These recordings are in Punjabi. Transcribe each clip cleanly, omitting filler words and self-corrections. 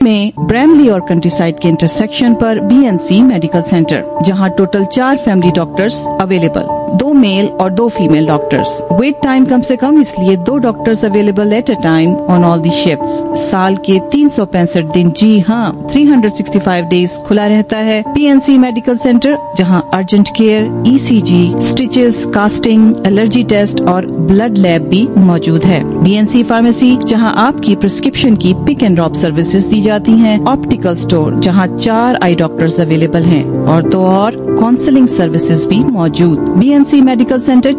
में ब्रैमली और कंट्रीसाइड के इंटरसेक्शन पर बीएनसी मेडिकल सेंटर, जहां total 4 family doctors available, 2 male और 2 फीमेल डॉक्टर्स। वेट टाइम कम से कम, इसलिए 2 doctors available at a time on all the shifts. साल के 365 दिन, जी हाँ, 365 डेज खुला रहता है बीएनसी मेडिकल सेंटर, जहां urgent care, ECG, stitches, casting, allergy test और ब्लड लैब भी मौजूद है। बीएनसी फार्मेसी, जहां आपकी प्रिस्क्रिप्शन की पिक एंड ड्रॉप सर्विसेज दी जाती हैं। ऑप्टिकल स्टोर, जहां 4 आई डॉक्टर्स अवेलेबल हैं, और तो और काउंसलिंग सर्विसेज भी मौजूद। BNC medical centre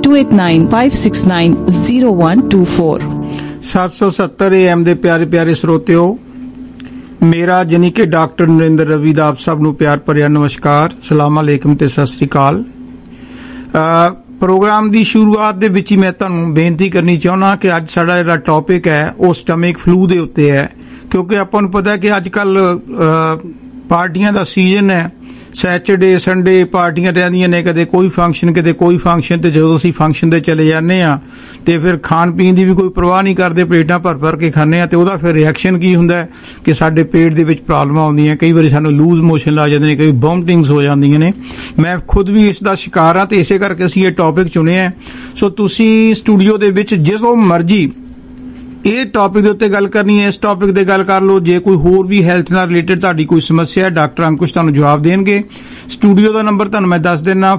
2895690124। 770 AM ਦੇ ਪਿਆਰੇ ਪਿਆਰੇ ਸਰੋਤਿਓ, ਮੇਰਾ ਜਾਨੀ ਕਿ ਡਾਕਟਰ ਨਰਿੰਦਰ ਰਵੀ ਦਾ ਆਪ ਸਭ ਨੂੰ ਪਿਆਰ ਭਰਿਆ ਨਮਸਕਾਰ, ਸਲਾਮ ਅਲੈਕਮ ਤੇ ਸਤਿ ਸ੍ਰੀ ਅਕਾਲ। ਪ੍ਰੋਗਰਾਮ ਦੀ ਸ਼ੁਰੂਆਤ ਦੇ ਵਿੱਚ ਹੀ ਮੈਂ ਤੁਹਾਨੂੰ ਬੇਨਤੀ ਕਰਨੀ ਚਾਹੁੰਦਾ ਕਿ ਅੱਜ ਸਾਡਾ ਜਿਹੜਾ ਟੌਪਿਕ ਹੈ ਉਹ ਸਟਮਕ ਫਲੂ ਦੇ ਉੱਤੇ ਹੈ, ਕਿਉਂਕਿ ਆਪਾਂ ਨੂੰ ਪਤਾ ਕਿ ਅੱਜ ਕੱਲ ਪਾਰਟੀਆਂ ਦਾ ਸੀਜ਼ਨ ਹੈ। ਸੈਚਰਡੇ ਸੰਡੇ ਪਾਰਟੀਆਂ ਰਹਿੰਦੀਆਂ ਨੇ, ਕਦੇ ਕੋਈ ਫੰਕਸ਼ਨ ਕਿਤੇ ਕੋਈ ਫੰਕਸ਼ਨ, ਤੇ ਜਦੋਂ ਅਸੀਂ ਫੰਕਸ਼ਨ ਤੇ ਚਲੇ ਜਾਂਦੇ ਆ ਤੇ ਫਿਰ ਖਾਣ ਪੀਣ ਦੀ ਵੀ ਕੋਈ ਪਰਵਾਹ ਨਹੀਂ ਕਰਦੇ, ਪਲੇਟਾਂ ਭਰ ਭਰ ਕੇ ਖਾਂਦੇ ਆ, ਤੇ ਉਹਦਾ ਫਿਰ ਰਿਐਕਸ਼ਨ ਕੀ ਹੁੰਦਾ ਕਿ ਸਾਡੇ ਪੇਟ ਦੇ ਵਿੱਚ ਪ੍ਰੋਬਲਮਾਂ ਆਉਂਦੀਆਂ, ਕਈ ਵਾਰੀ ਸਾਨੂੰ ਲੂਜ਼ ਮੋਸ਼ਨ ਲੱਗ ਜਾਂਦੇ ਨੇ, ਕਈ ਵੋਮਟਿੰਗਸ ਹੋ ਜਾਂਦੀਆਂ ਨੇ। ਮੈਂ ਖੁਦ ਵੀ ਇਸ ਦਾ ਸ਼ਿਕਾਰ ਹਾਂ ਤੇ ਇਸੇ ਕਰਕੇ ਅਸੀਂ ਇਹ ਟੌਪਿਕ ਚੁਣਿਆ। ਸੋ ਤੁਸੀਂ ਸਟੂਡੀਓ ਦੇ ਵਿੱਚ ਜਦੋਂ ਮਰਜ਼ੀ ਇਹ ਟੌਪਿਕ ਦੇ ਉੱਤੇ ਗੱਲ ਕਰਨੀ ਹੈ, ਇਸ ਟੌਪਿਕ ਤੇ ਗੱਲ ਕਰ ਲਓ। ਜੇ ਕੋਈ ਹੋਰ ਵੀ ਹੈਲਥ ਨਾਲ ਰਿਲੇਟਡ ਤੁਹਾਡੀ ਕੋਈ ਸਮੱਸਿਆ ਹੈ, ਡਾਕਟਰ ਅੰਕੁਸ਼ ਤੁਹਾਨੂੰ ਜਵਾਬ ਦੇਣਗੇ। ਸਟੂਡੀਓ ਦਾ ਨੰਬਰ ਤੁਹਾਨੂੰ ਮੈਂ ਦੱਸ ਦਿੰਦਾ,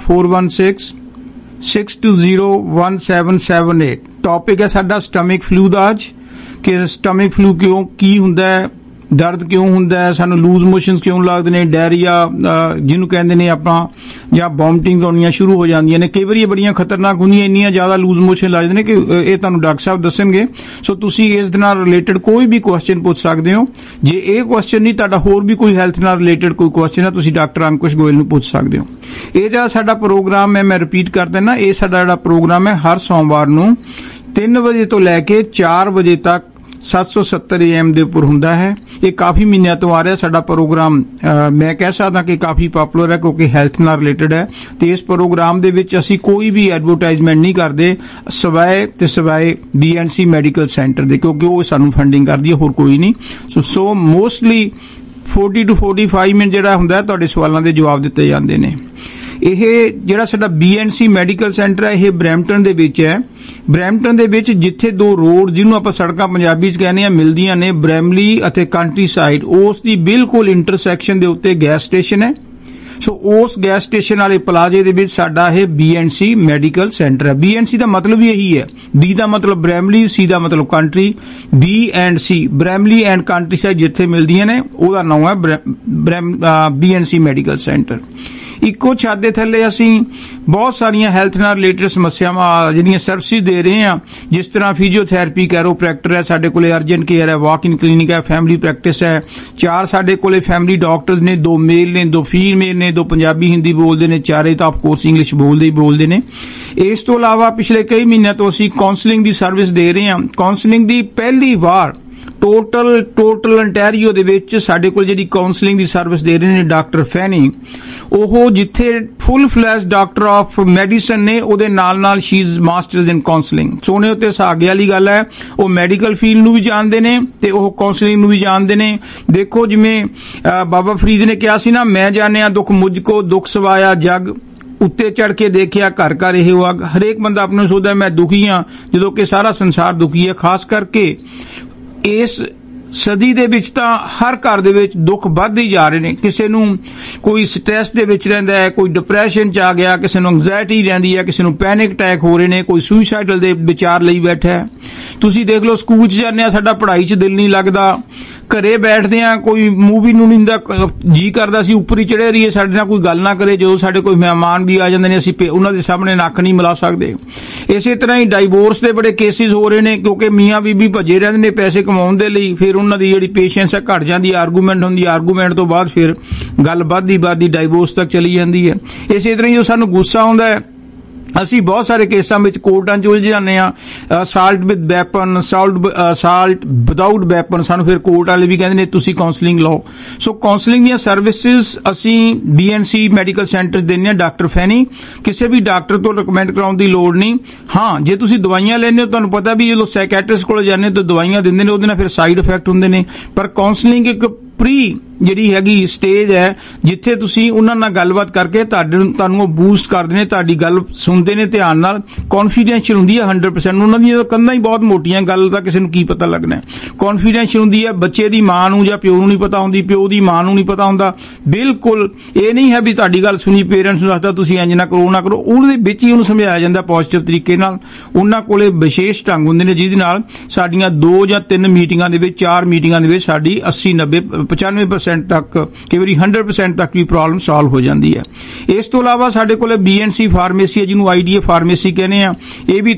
4166201778। ਟੌਪਿਕ ਹੈ ਸਾਡਾ ਸਟਮਕ ਫਲੂ ਦਾ ਅੱਜ, ਕਿ ਸਟਮਕ ਫਲੂ ਕਿਉਂ, ਕੀ ਹੁੰਦਾ ਹੈ, ਦਰਦ ਕਿਉਂ ਹੁੰਦਾ ਹੈ, ਸਾਨੂੰ ਲੂਜ਼ ਮੋਸ਼ਨਸ ਕਿਉਂ ਲੱਗਦੇ ਨੇ, ਡਾਇਰੀਆ ਜਿਹਨੂੰ ਕਹਿੰਦੇ ਨੇ ਆਪਾਂ, ਜਾਂ ਵੋਮਟਿੰਗ ਆਉਣੀਆਂ ਸ਼ੁਰੂ ਹੋ ਜਾਂਦੀਆਂ ਨੇ। ਕਈ ਵਾਰੀ ਇਹ ਬੜੀਆਂ ਖਤਰਨਾਕ ਹੁੰਦੀਆਂ, ਇੰਨੀਆਂ ਜ਼ਿਆਦਾ ਲੂਜ਼ ਮੋਸ਼ਨ ਲੱਗਦੇ ਨੇ ਕਿ ਇਹ ਤੁਹਾਨੂੰ ਡਾਕਟਰ ਸਾਹਿਬ ਦੱਸਣਗੇ। ਸੋ ਤੁਸੀਂ ਇਸ ਦੇ ਨਾਲ ਰਿਲੇਟਡ ਕੋਈ ਵੀ ਕੁਐਸਚਨ ਪੁੱਛ ਸਕਦੇ ਹੋ। ਜੇ ਇਹ ਕੁਐਸਚਨ ਨਹੀਂ, ਤੁਹਾਡਾ ਹੋਰ ਵੀ ਕੋਈ ਹੈਲਥ ਨਾਲ ਰਿਲੇਟਡ ਕੋਈ ਕੁਐਸਚਨ ਹੈ, ਤੁਸੀਂ ਡਾਕਟਰ ਅੰਕੁਸ਼ ਗੋਇਲ ਨੂੰ ਪੁੱਛ ਸਕਦੇ ਹੋ। ਇਹ ਜਿਹੜਾ ਸਾਡਾ ਪ੍ਰੋਗਰਾਮ ਹੈ, ਮੈਂ ਰਿਪੀਟ ਕਰ ਦਿੰਦਾ, ਇਹ ਸਾਡਾ ਜਿਹੜਾ ਪ੍ਰੋਗਰਾਮ ਹੈ ਹਰ ਸੋਮਵਾਰ ਨੂੰ 3 ਵਜੇ ਤੋਂ ਲੈ ਕੇ 4 ਵਜੇ ਤੱਕ 770 AM ਦੇ ਉੱਪਰ ਹੁੰਦਾ ਹੈ। ਇਹ ਕਾਫੀ ਮਹੀਨਿਆਂ ਤੋਂ ਆ ਰਿਹਾ ਸਾਡਾ ਪ੍ਰੋਗਰਾਮ। ਮੈਂ ਕਹਿ ਸਕਦਾ ਕਿ ਕਾਫੀ ਪਪੂਲਰ ਹੈ, ਕਿਉਂਕਿ ਹੈਲਥ ਨਾਲ ਰਿਲੇਟਡ ਹੈ, ਤੇ ਇਸ ਪ੍ਰੋਗਰਾਮ ਦੇ ਵਿੱਚ ਅਸੀਂ ਕੋਈ ਵੀ ਐਡਵਰਟਾਈਜ਼ਮੈਂਟ ਨਹੀਂ ਕਰਦੇ ਸਿਵਾਏ BNC ਮੈਡੀਕਲ ਸੈਂਟਰ ਦੇ, ਕਿਉਂਕਿ ਉਹ ਸਾਨੂੰ ਫੰਡਿੰਗ ਕਰਦੀ ਹੈ, ਹੋਰ ਕੋਈ ਨਹੀਂ। ਸੋ ਮੋਸਟਲੀ 40 to 45 ਮਿੰਟ ਜਿਹੜਾ ਹੁੰਦਾ ਤੁਹਾਡੇ ਸਵਾਲਾਂ ਦੇ ਜਵਾਬ ਦਿੱਤੇ ਜਾਂਦੇ ਨੇ। ਇਹ ਜਿਹੜਾ ਸਾਡਾ BNC ਮੈਡੀਕਲ ਸੈਂਟਰ ਹੈ, ਇਹ ਬਰੈਂਪਟਨ ਦੇ ਵਿੱਚ ਹੈ। ਬਰੈਂਪਟਨ ਦੇ ਵਿੱਚ ਜਿੱਥੇ 2 ਰੋਡ, ਜਿਹਨੂੰ ਆਪਾਂ ਸੜਕਾਂ ਪੰਜਾਬੀ ਚ ਕਹਿੰਦੇ ਆ, ਮਿਲਦੀਆਂ ਨੇ, ਬਰੈਮਲੀ ਅਤੇ ਕੰਟਰੀਸਾਈਡ, ਉਸ ਦੀ ਬਿਲਕੁਲ ਇੰਟਰਸੈਕਸ਼ਨ ਦੇ ਉੱਤੇ ਗੈਸ ਸਟੇਸ਼ਨ ਹੈ। ਸੋ ਉਸ ਗੈਸ ਸਟੇਸ਼ਨ ਵਾਲੇ ਪਲਾਜ਼ੇ ਦੇ ਵਿੱਚ ਸਾਡਾ ਇਹ BNC ਮੈਡੀਕਲ ਸੈਂਟਰ ਹੈ। BNC ਦਾ ਮਤਲਬ ਵੀ ਇਹੀ ਹੈ, B ਦਾ ਮਤਲਬ ਬਰੈਮਲੀ, C ਦਾ ਮਤਲਬ country, B and C, Bramalea and countryside ਜਿੱਥੇ ਮਿਲਦੀਆਂ ਨੇ, ਉਹਦਾ ਨਾਮ ਹੈ BNC ਮੈਡੀਕਲ ਸੈਂਟਰ। ਇੱਕੋ ਛੱਤ ਦੇ ਥੱਲੇ ਅਸੀਂ ਬਹੁਤ ਸਾਰੀਆਂ ਹੈਲਥ ਨਾਲ ਰਿਲੇਟਡ ਸਮੱਸਿਆਵਾਂ ਜਿਹੜੀਆਂ ਸਰਵਿਸਿਜ਼ ਦੇ ਰਹੇ ਹਾਂ, ਜਿਸ ਤਰ੍ਹਾਂ ਫਿਜ਼ੀਓਥੈਰੇਪੀ, ਕੈਰੋਪ੍ਰੈਕਟਰ ਹੈ, ਸਾਡੇ ਕੋਲੇ ਅਰਜੈਂਟ ਕੇਅਰ ਹੈ, ਵਾਕ ਇਨ ਕਲੀਨਿਕ ਹੈ, ਫੈਮਿਲੀ ਪ੍ਰੈਕਟਿਸ ਹੈ। 4 ਸਾਡੇ ਕੋਲੇ ਫੈਮਿਲੀ ਡਾਕਟਰਸ ਨੇ, 2 ਮੇਲ ਨੇ, 2 ਫੀਮੇਲ ਨੇ, 2 ਪੰਜਾਬੀ ਹਿੰਦੀ ਬੋਲਦੇ ਨੇ, 4 ਤਾਂ ਆਫ ਕੋਰਸ ਇੰਗਲਿਸ਼ ਬੋਲਦੇ ਨੇ। ਇਸ ਤੋਂ ਇਲਾਵਾ ਪਿਛਲੇ ਕਈ ਮਹੀਨਿਆਂ ਤੋਂ ਅਸੀਂ ਕਾਉਂਸਲਿੰਗ ਦੀ ਸਰਵਿਸ ਦੇ ਰਹੇ ਹਾਂ। ਕਾਉਂਸਲਿੰਗ ਦੀ ਪਹਿਲੀ ਵਾਰ ਟੋਟਲ ਅੰਟੈਰੀਓ ਦੇ ਵਿੱਚ ਸਾਡੇ ਕੋਲ ਜਿਹੜੀ ਕਾਉਂਸਲਿੰਗ ਦੀ ਸਰਵਿਸ ਦੇ ਰਹੇ ਨੇ ਡਾਕਟਰ ਫੈਨੀ, ਉਹ ਜਿੱਥੇ full fledged doctor of medicine ਨੇ, ਉਹਦੇ ਨਾਲ she is masters in counselling. ਸੋਨੇ ਉੱਤੇ ਸੁਹਾਗੇ ਵਾਲੀ ਗੱਲ ਹੈ, ਉਹ ਮੈਡੀਕਲ ਫੀਲਡ ਨੂੰ ਵੀ ਜਾਣਦੇ ਨੇ ਤੇ ਉਹ ਕਾਉਂਸਲਿੰਗ ਨੂੰ ਵੀ ਜਾਣਦੇ ਨੇ। ਦੇਖੋ, ਜਿਵੇਂ ਬਾਬਾ ਫਰੀਦ ਨੇ ਕਿਹਾ ਸੀ ਨਾ, ਮੈਂ ਜਾਣਿਆ ਦੁੱਖ ਮੁਝ ਕੋ, ਦੁੱਖ ਸਵਾਇਆ ਜਗ, ਉੱਤੇ ਚੜ ਕੇ ਦੇਖਿਆ ਘਰ ਘਰ ਇਹ ਅੱਗ। ਹਰੇਕ ਬੰਦਾ ਆਪਣੇ ਨੂੰ ਸੋਚਦਾ ਮੈਂ ਦੁਖੀ ਹਾਂ, ਜਦੋਂ ਕਿ ਸਾਰਾ ਸੰਸਾਰ ਦੁਖੀ ਹੈ। ਖਾਸ ਕਰਕੇ ਇਸ ਸਦੀ ਦੇ ਵਿੱਚ ਤਾਂ ਹਰ ਘਰ ਦੇ ਵਿੱਚ ਦੁੱਖ ਵੱਧਦੇ ਹੀ ਜਾ ਰਹੇ ਨੇ। ਕਿਸੇ ਨੂੰ ਕੋਈ ਸਟ੍ਰੈਸ ਦੇ ਵਿੱਚ ਰਹਿੰਦਾ ਹੈ, ਕੋਈ ਡਿਪਰੈਸ਼ਨ ਚ ਆ ਗਿਆ, ਕਿਸੇ ਨੂੰ ਐਂਗਜ਼ਾਇਟੀ ਰਹਿੰਦੀ ਹੈ, ਕਿਸੇ ਨੂੰ ਪੈਨਿਕ ਅਟੈਕ ਹੋ ਰਹੇ ਨੇ, ਕੋਈ ਸੁਸਾਈਡਲ ਦੇ ਵਿਚਾਰ ਲਈ ਬੈਠਾ ਹੈ। ਤੁਸੀਂ ਦੇਖ ਲਓ, ਸਕੂਲ ਚ ਜਾਂਦੇ ਆ, ਸਾਡਾ ਪੜ੍ਹਾਈ ਚ ਦਿਲ ਨਹੀਂ ਲੱਗਦਾ, ਘਰੇ ਬੈਠਦੇ ਆ, ਕੋਈ ਮੂਵੀ ਨੂੰ ਨਹੀਂ ਦਾ ਜੀ ਕਰਦਾ, ਅਸੀਂ ਉੱਪਰ ਹੀ ਚੜੇ ਰਹੀਏ, ਸਾਡੇ ਨਾਲ ਕੋਈ ਗੱਲ ਨਾ ਕਰੇ। ਜਦੋਂ ਸਾਡੇ ਕੋਈ ਮਹਿਮਾਨ ਵੀ ਆ ਜਾਂਦੇ ਨੇ, ਅਸੀਂ ਉਹਨਾਂ ਦੇ ਸਾਹਮਣੇ ਨੱਕ ਨਹੀਂ ਮਿਲਾ ਸਕਦੇ। ਇਸੇ ਤਰ੍ਹਾਂ ਹੀ ਡਾਈਵੋਰਸ ਦੇ ਬੜੇ ਕੇਸਿਸ ਹੋ ਰਹੇ ਨੇ, ਕਿਉਂਕਿ ਮੀਆਂ ਬੀਬੀ ਭੱਜੇ ਰਹਿੰਦੇ ਨੇ ਪੈਸੇ ਕਮਾਉਣ ਦੇ ਲਈ, ਫਿਰ ਉਹਨਾਂ ਦੀ ਜਿਹੜੀ ਪੇਸ਼ੈਂਸ ਹੈ ਘਟ ਜਾਂਦੀ, ਆਰਗੂਮੈਂਟ ਹੁੰਦੀ, ਆਰਗੂਮੈਂਟ ਤੋਂ ਬਾਅਦ ਫਿਰ ਗੱਲ ਵੱਧਦੀ ਡਾਈਵੋਰਸ ਤੱਕ ਚਲੀ ਜਾਂਦੀ ਹੈ। ਇਸੇ ਤਰ੍ਹਾਂ ਹੀ ਜੋ ਸਾਨੂੰ ਗੁੱਸਾ ਆਉਂਦਾ ਹੈ, ਅਸੀਂ ਬਹੁਤ ਸਾਰੇ ਕੇਸਾਂ ਵਿੱਚ ਕੋਰਟਾਂ 'ਚ ਉਲਝ ਜਾਂਦੇ ਆ। Assault with weapon, assault without weapon, ਸਾਨੂੰ ਫਿਰ ਕੋਰਟ ਵਾਲੇ ਵੀ ਕਹਿੰਦੇ ਨੇ ਤੁਸੀਂ ਕਾਉਂਸਲਿੰਗ ਲਓ। ਸੋ ਕਾਉਂਸਲਿੰਗ ਦੀਆਂ ਸਰਵਿਸਿਜ਼ ਅਸੀਂ BNC ਮੈਡੀਕਲ ਸੈਂਟਰ ਦਿੰਦੇ ਆ। ਡਾਕਟਰ ਫੈਨੀ, ਕਿਸੇ ਵੀ ਡਾਕਟਰ ਤੋਂ ਰਿਕਮੈਂਡ ਕਰਾਉਣ ਦੀ ਲੋੜ ਨਹੀਂ। ਹਾਂ, ਜੇ ਤੁਸੀਂ ਦਵਾਈਆਂ ਲੈਂਦੇ ਹੋ, ਤੁਹਾਨੂੰ ਪਤਾ ਵੀ ਜਦੋਂ ਸਾਈਕੈਟਰਿਸਟ ਕੋਲ ਜਾਂਦੇ ਤਾਂ ਦਵਾਈਆਂ ਦਿੰਦੇ ਨੇ, ਉਹਦੇ ਨਾਲ ਫਿਰ ਸਾਈਡ ਇਫੈਕਟ ਹੁੰਦੇ ਨੇ, ਪਰ ਕਾਉਂਸਲਿੰਗ ਇੱਕ ਪ੍ਰੀ ਜਿਹੜੀ ਹੈਗੀ ਸਟੇਜ ਹੈ ਜਿੱਥੇ ਤੁਸੀਂ ਉਹਨਾਂ ਨਾਲ ਗੱਲਬਾਤ ਕਰਕੇ ਤੁਹਾਨੂੰ ਉਹ ਬੂਸਟ ਕਰਦੇ ਨੇ, ਤੁਹਾਡੀ ਗੱਲ ਸੁਣਦੇ ਨੇ ਧਿਆਨ ਨਾਲ, ਕੌਨਫੀਡੈਂਸ਼ੀਅਲ ਹੁੰਦੀ ਹੈ 100%। ਉਹਨਾਂ ਦੀਆਂ ਕੰਧਾਂ ਹੀ ਬਹੁਤ ਮੋਟੀਆਂ, ਗੱਲ ਦਾ ਕਿਸੇ ਨੂੰ ਕੀ ਪਤਾ ਲੱਗਣਾ। ਕੌਨਫੀਡੈਂਸ਼ੀਅਲ ਹੁੰਦੀ ਹੈ, ਬੱਚੇ ਦੀ ਮਾਂ ਨੂੰ ਜਾਂ ਪਿਓ ਨੂੰ ਨਹੀਂ ਪਤਾ ਹੁੰਦੀ, ਪਿਓ ਦੀ ਮਾਂ ਨੂੰ ਨਹੀਂ ਪਤਾ ਹੁੰਦਾ। ਬਿਲਕੁਲ ਇਹ ਨਹੀਂ ਹੈ ਵੀ ਤੁਹਾਡੀ ਗੱਲ ਸੁਣੀ ਪੇਰੈਂਟਸ ਨੂੰ ਦੱਸਦਾ ਤੁਸੀਂ ਇੰਜ ਨਾ ਕਰੋ ਨਾ ਕਰੋ, ਉਹਦੇ ਵਿੱਚ ਹੀ ਉਹਨੂੰ ਸਮਝਾਇਆ ਜਾਂਦਾ ਪੋਜ਼ਿਟਿਵ ਤਰੀਕੇ ਨਾਲ। ਉਹਨਾਂ ਕੋਲੇ ਵਿਸ਼ੇਸ਼ ਢੰਗ ਹੁੰਦੇ ਨੇ ਜਿਹਦੇ ਨਾਲ ਸਾਡੀਆਂ 2 ਜਾਂ 3 ਮੀਟਿੰਗਾਂ ਦੇ ਵਿੱਚ, 4 ਮੀਟਿੰਗਾਂ ਦੇ ਵਿੱਚ ਸਾਡੀ 80, 90, 95% ਤੱਕ, ਕਈ ਵਾਰੀ 100% ਤੱਕ ਵੀ ਪ੍ਰੋਬਲਮ ਸੋਲਵ ਹੋ ਜਾਂਦੀ ਹੈ। ਇਸ ਤੋਂ ਇਲਾਵਾ ਸਾਡੇ ਕੋਲ BNC ਫਾਰਮੇਸੀ ਹੈ ਜਿਹਨੂੰ IDA ਫਾਰਮੇਸੀ ਕਹਿੰਦੇ ਆ। ਇਹ ਵੀ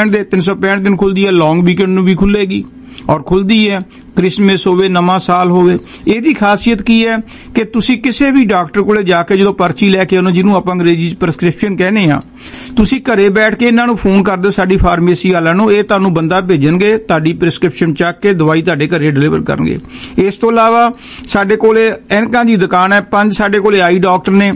365 ਦਿਨ ਖੁੱਲਦੀ ਹੈ, ਲੌਂਗ ਵੀਕਐਂਡ ਨੂੰ ਵੀ ਖੁੱਲੇਗੀ ਔਰ ਖੁੱਲਦੀ ਹੈ, ਕ੍ਰਿਸਮਸ ਹੋਵੇ, ਨਵਾਂ ਸਾਲ ਹੋਵੇ। ਇਹਦੀ ਖਾਸੀਅਤ ਕੀ ਹੈ ਕਿ ਤੁਸੀਂ ਕਿਸੇ ਵੀ ਡਾਕਟਰ ਕੋਲੇ ਜਾ ਕੇ ਜਦੋਂ ਪਰਚੀ ਲੈ ਕੇ ਆਉਣਾ, ਜਿਹਨੂੰ ਆਪਾਂ ਅੰਗਰੇਜ਼ੀ 'ਚ ਪ੍ਰਸਕ੍ਰਿਪਸ਼ਨ ਕਹਿੰਦੇ ਆ, ਤੁਸੀਂ ਘਰੇ ਬੈਠ ਕੇ ਇਹਨਾਂ ਨੂੰ ਫੋਨ ਕਰ ਦਿਓ ਸਾਡੀ ਫਾਰਮੇਸੀ ਵਾਲਿਆਂ ਨੂੰ, ਇਹ ਤੁਹਾਨੂੰ ਬੰਦਾ ਭੇਜਣਗੇ, ਤੁਹਾਡੀ ਪ੍ਰਿਸਕ੍ਰਿਪਸ਼ਨ ਚੱਕ ਕੇ ਦਵਾਈ ਤੁਹਾਡੇ ਘਰੇ ਡਿਲੀਵਰ ਕਰਨਗੇ। ਇਸ ਤੋਂ ਇਲਾਵਾ ਸਾਡੇ ਕੋਲੇ ਐਨਕਾਂ ਦੀ ਦੁਕਾਨ ਹੈ, 5 ਸਾਡੇ ਕੋਲੇ ਆਈ ਡਾਕਟਰ ਨੇ।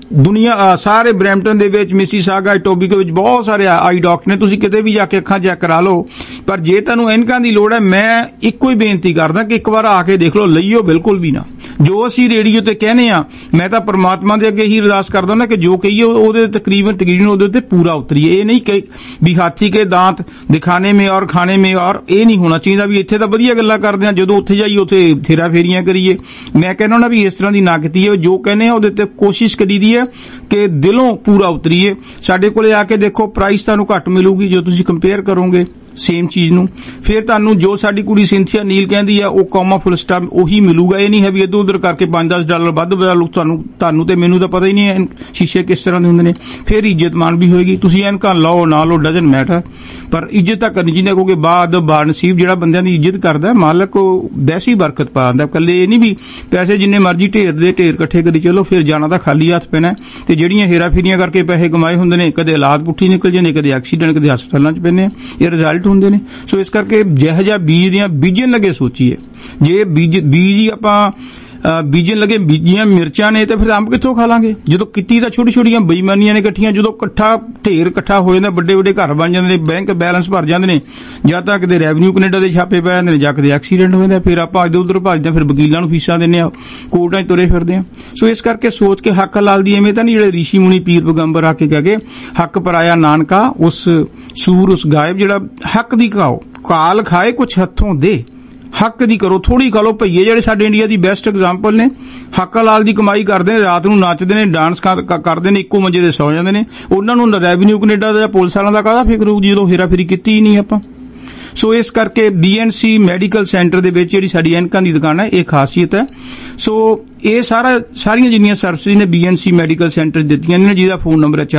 ਦੁਨੀਆ ਸਾਰੇ ਬਰੈਂਪਟਨ ਦੇ ਵਿੱਚ, ਮਿਸੀਸਾਗਾ, ਟੋਬੀਕੋ ਵਿੱਚ ਬਹੁਤ ਸਾਰੇ ਆਈ ਡਾਕਟਰ ਨੇ, ਤੁਸੀਂ ਕਿਤੇ ਵੀ ਜਾ ਕੇ ਅੱਖਾਂ ਚੈੱਕ ਕਰਾ ਲਓ। ਪਰ ਜੇ ਤੁਹਾਨੂੰ ਐਨਕਾਂ ਦੀ ਲੋੜ ਹੈ, ਮੈਂ ਇੱਕੋ ਹੀ ਬੇਨਤੀ ਕਰਦਾ ਕਿ ਇੱਕ ਵਾਰ ਆ ਕੇ ਦੇਖ ਲਓ, ਲਈਓ ਬਿਲਕੁਲ ਵੀ ਨਾ। ਜੋ ਅਸੀਂ ਰੇਡੀਓ ਤੇ ਕਹਿੰਦੇ ਆ, ਮੈਂ ਤਾਂ ਪਰਮਾਤਮਾ ਦੇ ਅੱਗੇ ਹੀ ਅਰਦਾਸ ਕਰਦਾ ਨਾ ਕਿ ਜੋ ਕਹੀਏ ਉਹਦੇ ਤਕਰੀਬਨ ਉਹਦੇ ਉੱਤੇ ਪੂਰਾ ਉਤਰੀਏ। ਇਹ ਨਹੀਂ ਕਿ ਵੀ ਹਾਥੀ ਕੇ ਦਾਂਤ ਦਿਖਾਣੇ ਮੇ ਔਰ ਖਾਣੇ ਮੇ ਔਰ, ਇਹ ਨਹੀਂ ਹੋਣਾ ਚਾਹੀਦਾ ਵੀ ਇੱਥੇ ਤਾਂ ਵਧੀਆ ਗੱਲਾਂ ਕਰਦੇ ਆ, ਜਦੋਂ ਉੱਥੇ ਜਾਈਏ ਉੱਥੇ ਫੇਰਾ ਫੇਰੀਆਂ ਕਰੀਏ। ਮੈਂ ਕਹਿੰਦਾ ਨਾ ਵੀ ਇਸ ਤਰ੍ਹਾਂ ਦੀ ਨਾ ਕੀਤੀ ਹੈ, ਜੋ ਕਹਿੰਦੇ ਆ ਉਹਦੇ ਤੇ ਕੋਸ਼ਿਸ਼ ਕਰੀ ਦੀ ਹੈ ਕਿ ਦਿਲੋਂ ਪੂਰਾ ਉਤਰੀਏ। ਸਾਡੇ ਕੋਲੇ ਆ ਕੇ ਦੇਖੋ, ਪ੍ਰਾਈਸ ਤੁਹਾਨੂੰ ਘੱਟ ਮਿਲੂਗੀ ਜੋ ਤੁਸੀਂ ਕੰਪੇਅਰ ਕਰੋਗੇ ਸੇਮ ਚੀਜ਼ ਨੂੰ। ਫਿਰ ਤੁਹਾਨੂੰ ਜੋ ਸਾਡੀ ਕੁੜੀ ਸਿੰਥੀਆ ਨੀਲ ਕਹਿੰਦੀ ਆ, ਉਹ ਕੌਮਾ ਫੁੱਲ ਸਟਾਪ ਉਹੀ ਮਿਲੂਗਾ। ਇਹ ਨਹੀਂ ਹੈ ਵੀ ਇੱਧਰ ਉੱਧਰ ਕਰਕੇ $5-10 ਵੱਧ ਬਦਲਾ ਲਓ। ਤੁਹਾਨੂੰ ਤੇ ਮੈਨੂੰ ਤਾਂ ਪਤਾ ਹੀ ਨਹੀਂ ਹੈ ਸ਼ੀਸ਼ੇ ਕਿਸ ਤਰ੍ਹਾਂ ਦੇ ਹੁੰਦੇ ਨੇ। ਫਿਰ ਇੱਜ਼ਤ ਮਾਨ ਵੀ ਹੋਏਗੀ। ਤੁਸੀਂ ਐਨਕਾਂ ਲਾਓ ਨਾ ਲਓ, ਡਜ਼ਨਟ ਮੈਟਰ, ਪਰ ਇੱਜ਼ਤ ਤਾਂ ਕਰਨੀ ਚਾਹੀਦੀ, ਕਿਉਂਕਿ ਬਾਨਸੀਬ ਜਿਹੜਾ ਬੰਦਿਆਂ ਦੀ ਇੱਜ਼ਤ ਕਰਦਾ ਮਾਲਕ, ਉਹ ਵੈਸੀ ਬਰਕਤ ਪਾ ਦਿੰਦਾ। ਇਕੱਲੇ ਇਹ ਨਹੀਂ ਵੀ ਪੈਸੇ ਜਿੰਨੇ ਮਰਜ਼ੀ ਢੇਰ ਇਕੱਠੇ ਕਰੀ ਚਲੋ, ਫਿਰ ਜਾਣਾ ਤਾਂ ਖਾਲੀ ਹੱਥ ਪੈਣਾ। ਤੇ ਜਿਹੜੀਆਂ ਹੇਰਾ ਫੇਰੀਆਂ ਕਰਕੇ ਪੈਸੇ ਕਮਾਏ ਹੁੰਦੇ ਨੇ, ਕਦੇ ਔਲਾਦ ਪੁੱਠੀ ਨਿਕਲ ਜਾਂਦੇ, ਕਦੇ ਐਕਸੀਡੈਂਟ, ਕਦੇ ਹਸਪਤਾਲਾਂ 'ਚ ਪੈਂਦੇ ਆ, ਇਹ ਰਿਜ਼ਲਟ ਹੁੰਦੇ ਨੇ। ਸੋ ਇਸ ਕਰਕੇ ਜਿਹੋ ਜਿਹਾ ਬੀਜ ਦੀਆਂ ਬੀਜਣ ਲੱਗੇ ਸੋਚੀਏ। ਜੇ ਬੀਜ ਹੀ ਆਪਾਂ ਬੀਜਣ ਲੱਗੇ ਬੀਜੀਆਂ ਮਿਰਚਾਂ ਨੇ ਤੇ ਫਿਰ ਅੰਬ ਕਿੱਥੋਂ ਖਾ ਲਾਂਗੇ? ਜਦੋਂ ਕੀਤੀ ਤਾਂ ਛੋਟੀ ਛੋਟੀਆਂ ਬੇਈਮਾਨੀਆਂ ਨੇ ਇਕੱਠੀਆਂ, ਜਦੋਂ ਢੇਰ ਇਕੱਠਾ ਹੋ ਜਾਂਦਾ, ਵੱਡੇ ਵੱਡੇ ਘਰ ਬਣ ਜਾਂਦੇ ਨੇ, ਬੈਂਕ ਬੈਲੈਂਸ ਭਰ ਜਾਂਦੇ ਨੇ, ਜਾਂ ਤਾਂ ਕਿਤੇ ਰੈਵਨਿਊ ਕੈਨੇਡਾ ਦੇ ਛਾਪੇ ਪੈ ਜਾਂਦੇ ਨੇ, ਜਾਂ ਕਿਤੇ ਐਕਸੀਡੈਂਟ ਹੋ ਜਾਂਦਾ, ਫਿਰ ਆਪਾਂ ਇੱਧਰ ਉੱਧਰ ਭੱਜਦੇ, ਫਿਰ ਵਕੀਲਾਂ ਨੂੰ ਫੀਸਾਂ ਦਿੰਦੇ ਆ, ਕੋਰਟਾਂ 'ਚ ਤੁਰੇ ਫਿਰਦੇ ਆ। ਸੋ ਇਸ ਕਰਕੇ ਸੋਚ ਕੇ ਹੱਕ ਲਾਲ ਦੀ ਐਵੇਂ ਤਾਂ ਨਹੀਂ ਜਿਹੜੇ ਰਿਸ਼ੀ ਮੁਨੀ ਪੀਰ ਪੈਗੰਬਰ ਆ ਕੇ ਕਹਿ ਗਏ, ਹੱਕ ਪਰਾਇਆ ਨਾਨਕਾ, ਉਸ ਸੂਰ ਉਸ ਗਾਇਬ, ਜਿਹੜਾ ਹੱਕ ਦੀ ਖਾਓ, ਕਾਲ ਖਾਏ ਕੁਛ ਹੱਥੋਂ ਦੇ, ਹੱਕ ਦੀ ਕਰੋ, ਥੋੜੀ ਖਾ ਲਓ। ਭਈਏ ਜਿਹੜੇ ਸਾਡੇ ਇੰਡੀਆ ਦੀ ਬੈਸਟ ਐਗਜ਼ਾਮਪਲ ਨੇ, ਹੱਕ ਲਾਲ ਦੀ ਕਮਾਈ ਕਰਦੇ ਨੇ, ਰਾਤ ਨੂੰ ਨੱਚਦੇ ਨੇ, ਡਾਂਸ ਕਰਦੇ ਨੇ, ਇੱਕੋ ਮੰਜੇ ਦੇ ਸੌ ਜਾਂਦੇ ਨੇ। ਉਹਨਾਂ ਨੂੰ ਰੈਵਨਿਊ ਕੈਨੇਡਾ ਦਾ ਜਾਂ ਪੁਲਿਸ ਵਾਲਿਆਂ ਦਾ ਕਾਹਦਾ ਫਿਕਰ ਹੋਊ ਜਦੋਂ ਹੇਰਾਫੇਰੀ ਕੀਤੀ ਹੀ ਨਹੀਂ ਆਪਾਂ। ਸੋ ਇਸ ਕਰਕੇ BNC ਮੈਡੀਕਲ ਸੈਂਟਰ ਦੇ ਵਿੱਚ ਜਿਹੜੀ ਸਾਡੀ ਐਨਕਾਂ ਦੀ ਦੁਕਾਨ ਹੈ, ਇਹ ਖਾਸੀਅਤ ਹੈ। ਸੋ ਇਹ ਸਾਰੀਆਂ ਜਿੰਨੀਆਂ ਸਰਵਿਸਿਜ਼ ਨੇ BNC ਮੈਡੀਕਲ ਸੈਂਟਰ ਦਿੱਤੀਆਂ ਨੇ, ਜਿਹਦਾ ਫੋਨ ਨੰਬਰ ਹੈ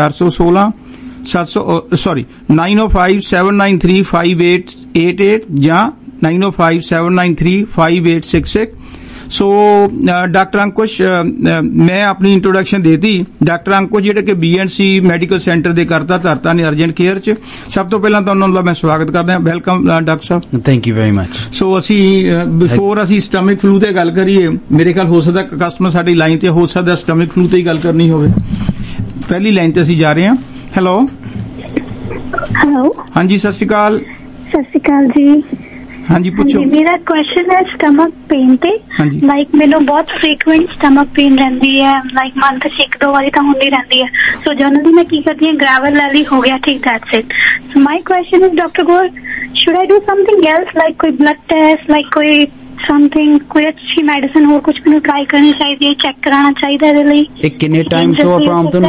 905-793-5888 ਜਾਂ 905-793-5866। ਸੋ ਡਾਕਟਰ ਅੰਕੁਸ਼, ਮੈਂ ਆਪਣੀ ਇੰਟਰੋਡਕਸ਼ਨ ਦੇਤੀ। ਡਾਕਟਰ ਅੰਕੁਸ਼ ਜਿਹੜੇ ਕਿ BNC ਮੈਡੀਕਲ ਸੈਂਟਰ ਦੇ ਕਰਤਾ ਧਰਤਾ ਨੇ ਅਰਜੈਂਟ ਕੇਅਰ 'ਚ। ਸਭ ਤੋਂ ਪਹਿਲਾਂ ਤਾਂ ਉਹਨਾਂ ਦਾ ਮੈਂ ਸਵਾਗਤ ਕਰਦਾ ਹਾਂ। ਵੈਲਕਮ ਡਾਕਟਰ ਸਾਹਿਬ। Thank you very much. So ਅਸੀਂ ਬਿਫੋਰ ਅਸੀਂ ਸਟਮਕ ਫਲੂ ਤੇ ਗੱਲ ਕਰੀਏ, ਮੇਰੇ ਖਿਆਲ ਹੋ ਸਕਦਾ ਕਸਟਮਰ ਸਾਡੀ ਲਾਈਨ ਤੇ ਹੋ ਸਕਦਾ ਸਟਮਕ ਫਲੂ ਤੇ ਹੀ ਗੱਲ ਕਰਨੀ ਹੋਵੇ। ਪਹਿਲੀ ਲਾਈਨ ਤੇ ਅਸੀਂ ਜਾ ਰਹੇ ਹਾਂ। ਹੈਲੋ ਹਾਂਜੀ, ਸਤਿ ਸ਼੍ਰੀ ਅਕਾਲ। ਸਤਿ ਸ਼੍ਰੀ ਅਕਾਲ ਜੀ। ਹਾਂਜੀ ਪੁੱਛੋ। ਮੇਰਾ ਕੁਐਸਚਨ ਹੈ ਸਟਮਕ ਪੇਨ ਤੇ। ਲਾਈਕ ਮੈਨੂੰ ਬਹੁਤ ਫ੍ਰੀਕੁਐਂਟ ਸਟਮਕ ਪੇਨ ਰਹਿੰਦੀ ਹੈ, ਲਾਈਕ ਮੰਥ 'ਚ 1-2 ਵਾਰੀ ਤਾਂ ਹੁੰਦੀ ਰਹਿੰਦੀ ਹੈ। ਸੋ ਜਨਰਲੀ ਮੈਂ ਕੀ ਕਰਦੀ ਹਾਂ, ਗ੍ਰੈਵਲ ਲੈਲੀ ਹੋ ਗਿਆ, ਠੀਕ, that's it. So my question is doctor Gaur, should I do something else, like ਕੋਈ ਬਲੱਡ ਟੈਸਟ, ਲਾਈਕ ਕੋਈ ਸਮਥਿੰਗ, ਕੋਈ ਅੱਛੀ ਮੈਡੀਸਿਨ ਹੋਰ ਕੁਝ ਮੈਨੂੰ ਟਰਾਈ ਕਰਨੀ ਚਾਹੀਦੀ ਹੈ, ਚੈੱਕ ਕਰਾਉਣਾ ਚਾਹੀਦਾ ਇਹਦੇ ਲਈ? ਇਹ ਕਿੰਨੇ ਟਾਈਮ ਤੋਂ ਆ ਪ੍ਰੋਬਲਮ ਤੁਹਾਨੂੰ?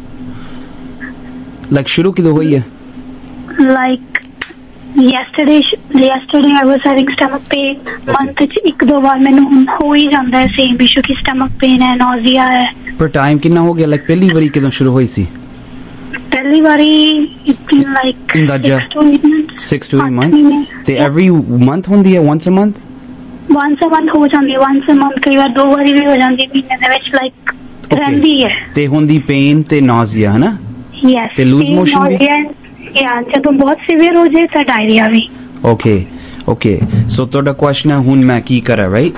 ਲਾਈਕ ਸ਼ੁਰੂ ਕਿਦੋਂ ਹੋਈ ਹੈ? Like yesterday I was having stomach pain. month ਚ 1-2 ਵਾਰ ਮੈਨੂੰ ਹੋ ਹੀ ਜਾਂਦਾ ਹੈ ਸੇਮ ਇਸ਼ੂ ਕਿ ਸਟਮਕ ਪੇਨ ਹੈ, ਨੌਜ਼ੀਆ ਹੈ। ਪਰ ਟਾਈਮ ਕਿੰਨਾ ਹੋ ਗਿਆ? ਲਾਈਕ ਪਹਿਲੀ ਵਾਰੀ ਕਦੋਂ ਸ਼ੁਰੂ ਹੋਈ ਸੀ? ਪਹਿਲੀ ਵਾਰੀ ਲਾਈਕ 6 to 8 months। ਤੇ every month ਹੁੰਦੀ ਹੈ? once a month ਹੋ ਜਾਂਦੀ ਹੈ, once a month, ਕਈ ਵਾਰ 2 ਵਾਰੀ ਵੀ ਹੋ ਜਾਂਦੀ ਮਹੀਨੇ ਦੇ ਵਿੱਚ, ਲਾਈਕ ਰਹਿੰਦੀ ਹੈ। ਤੇ ਹੁੰਦੀ ਪੇਨ ਤੇ ਨੌਜ਼ੀਆ ਹੈ ਨਾ? ਯੈਸ। ਤੇ ਲੂਜ਼ ਮੋਸ਼ਨ ਵੀ? ਜਦੋਂ ਬਹੁਤ ਸੀਵੀਅਰ ਹੋ ਜਾਏ ਤਾਂ ਡਾਇਰੀਆ ਵੀ। ਓਕੇ ਸੋ ਤੁਹਾਡਾ ਕੁਐਸਚਨ ਹੈ ਹੁਣ ਮੈਂ ਕੀ ਕਰਾਂ, right?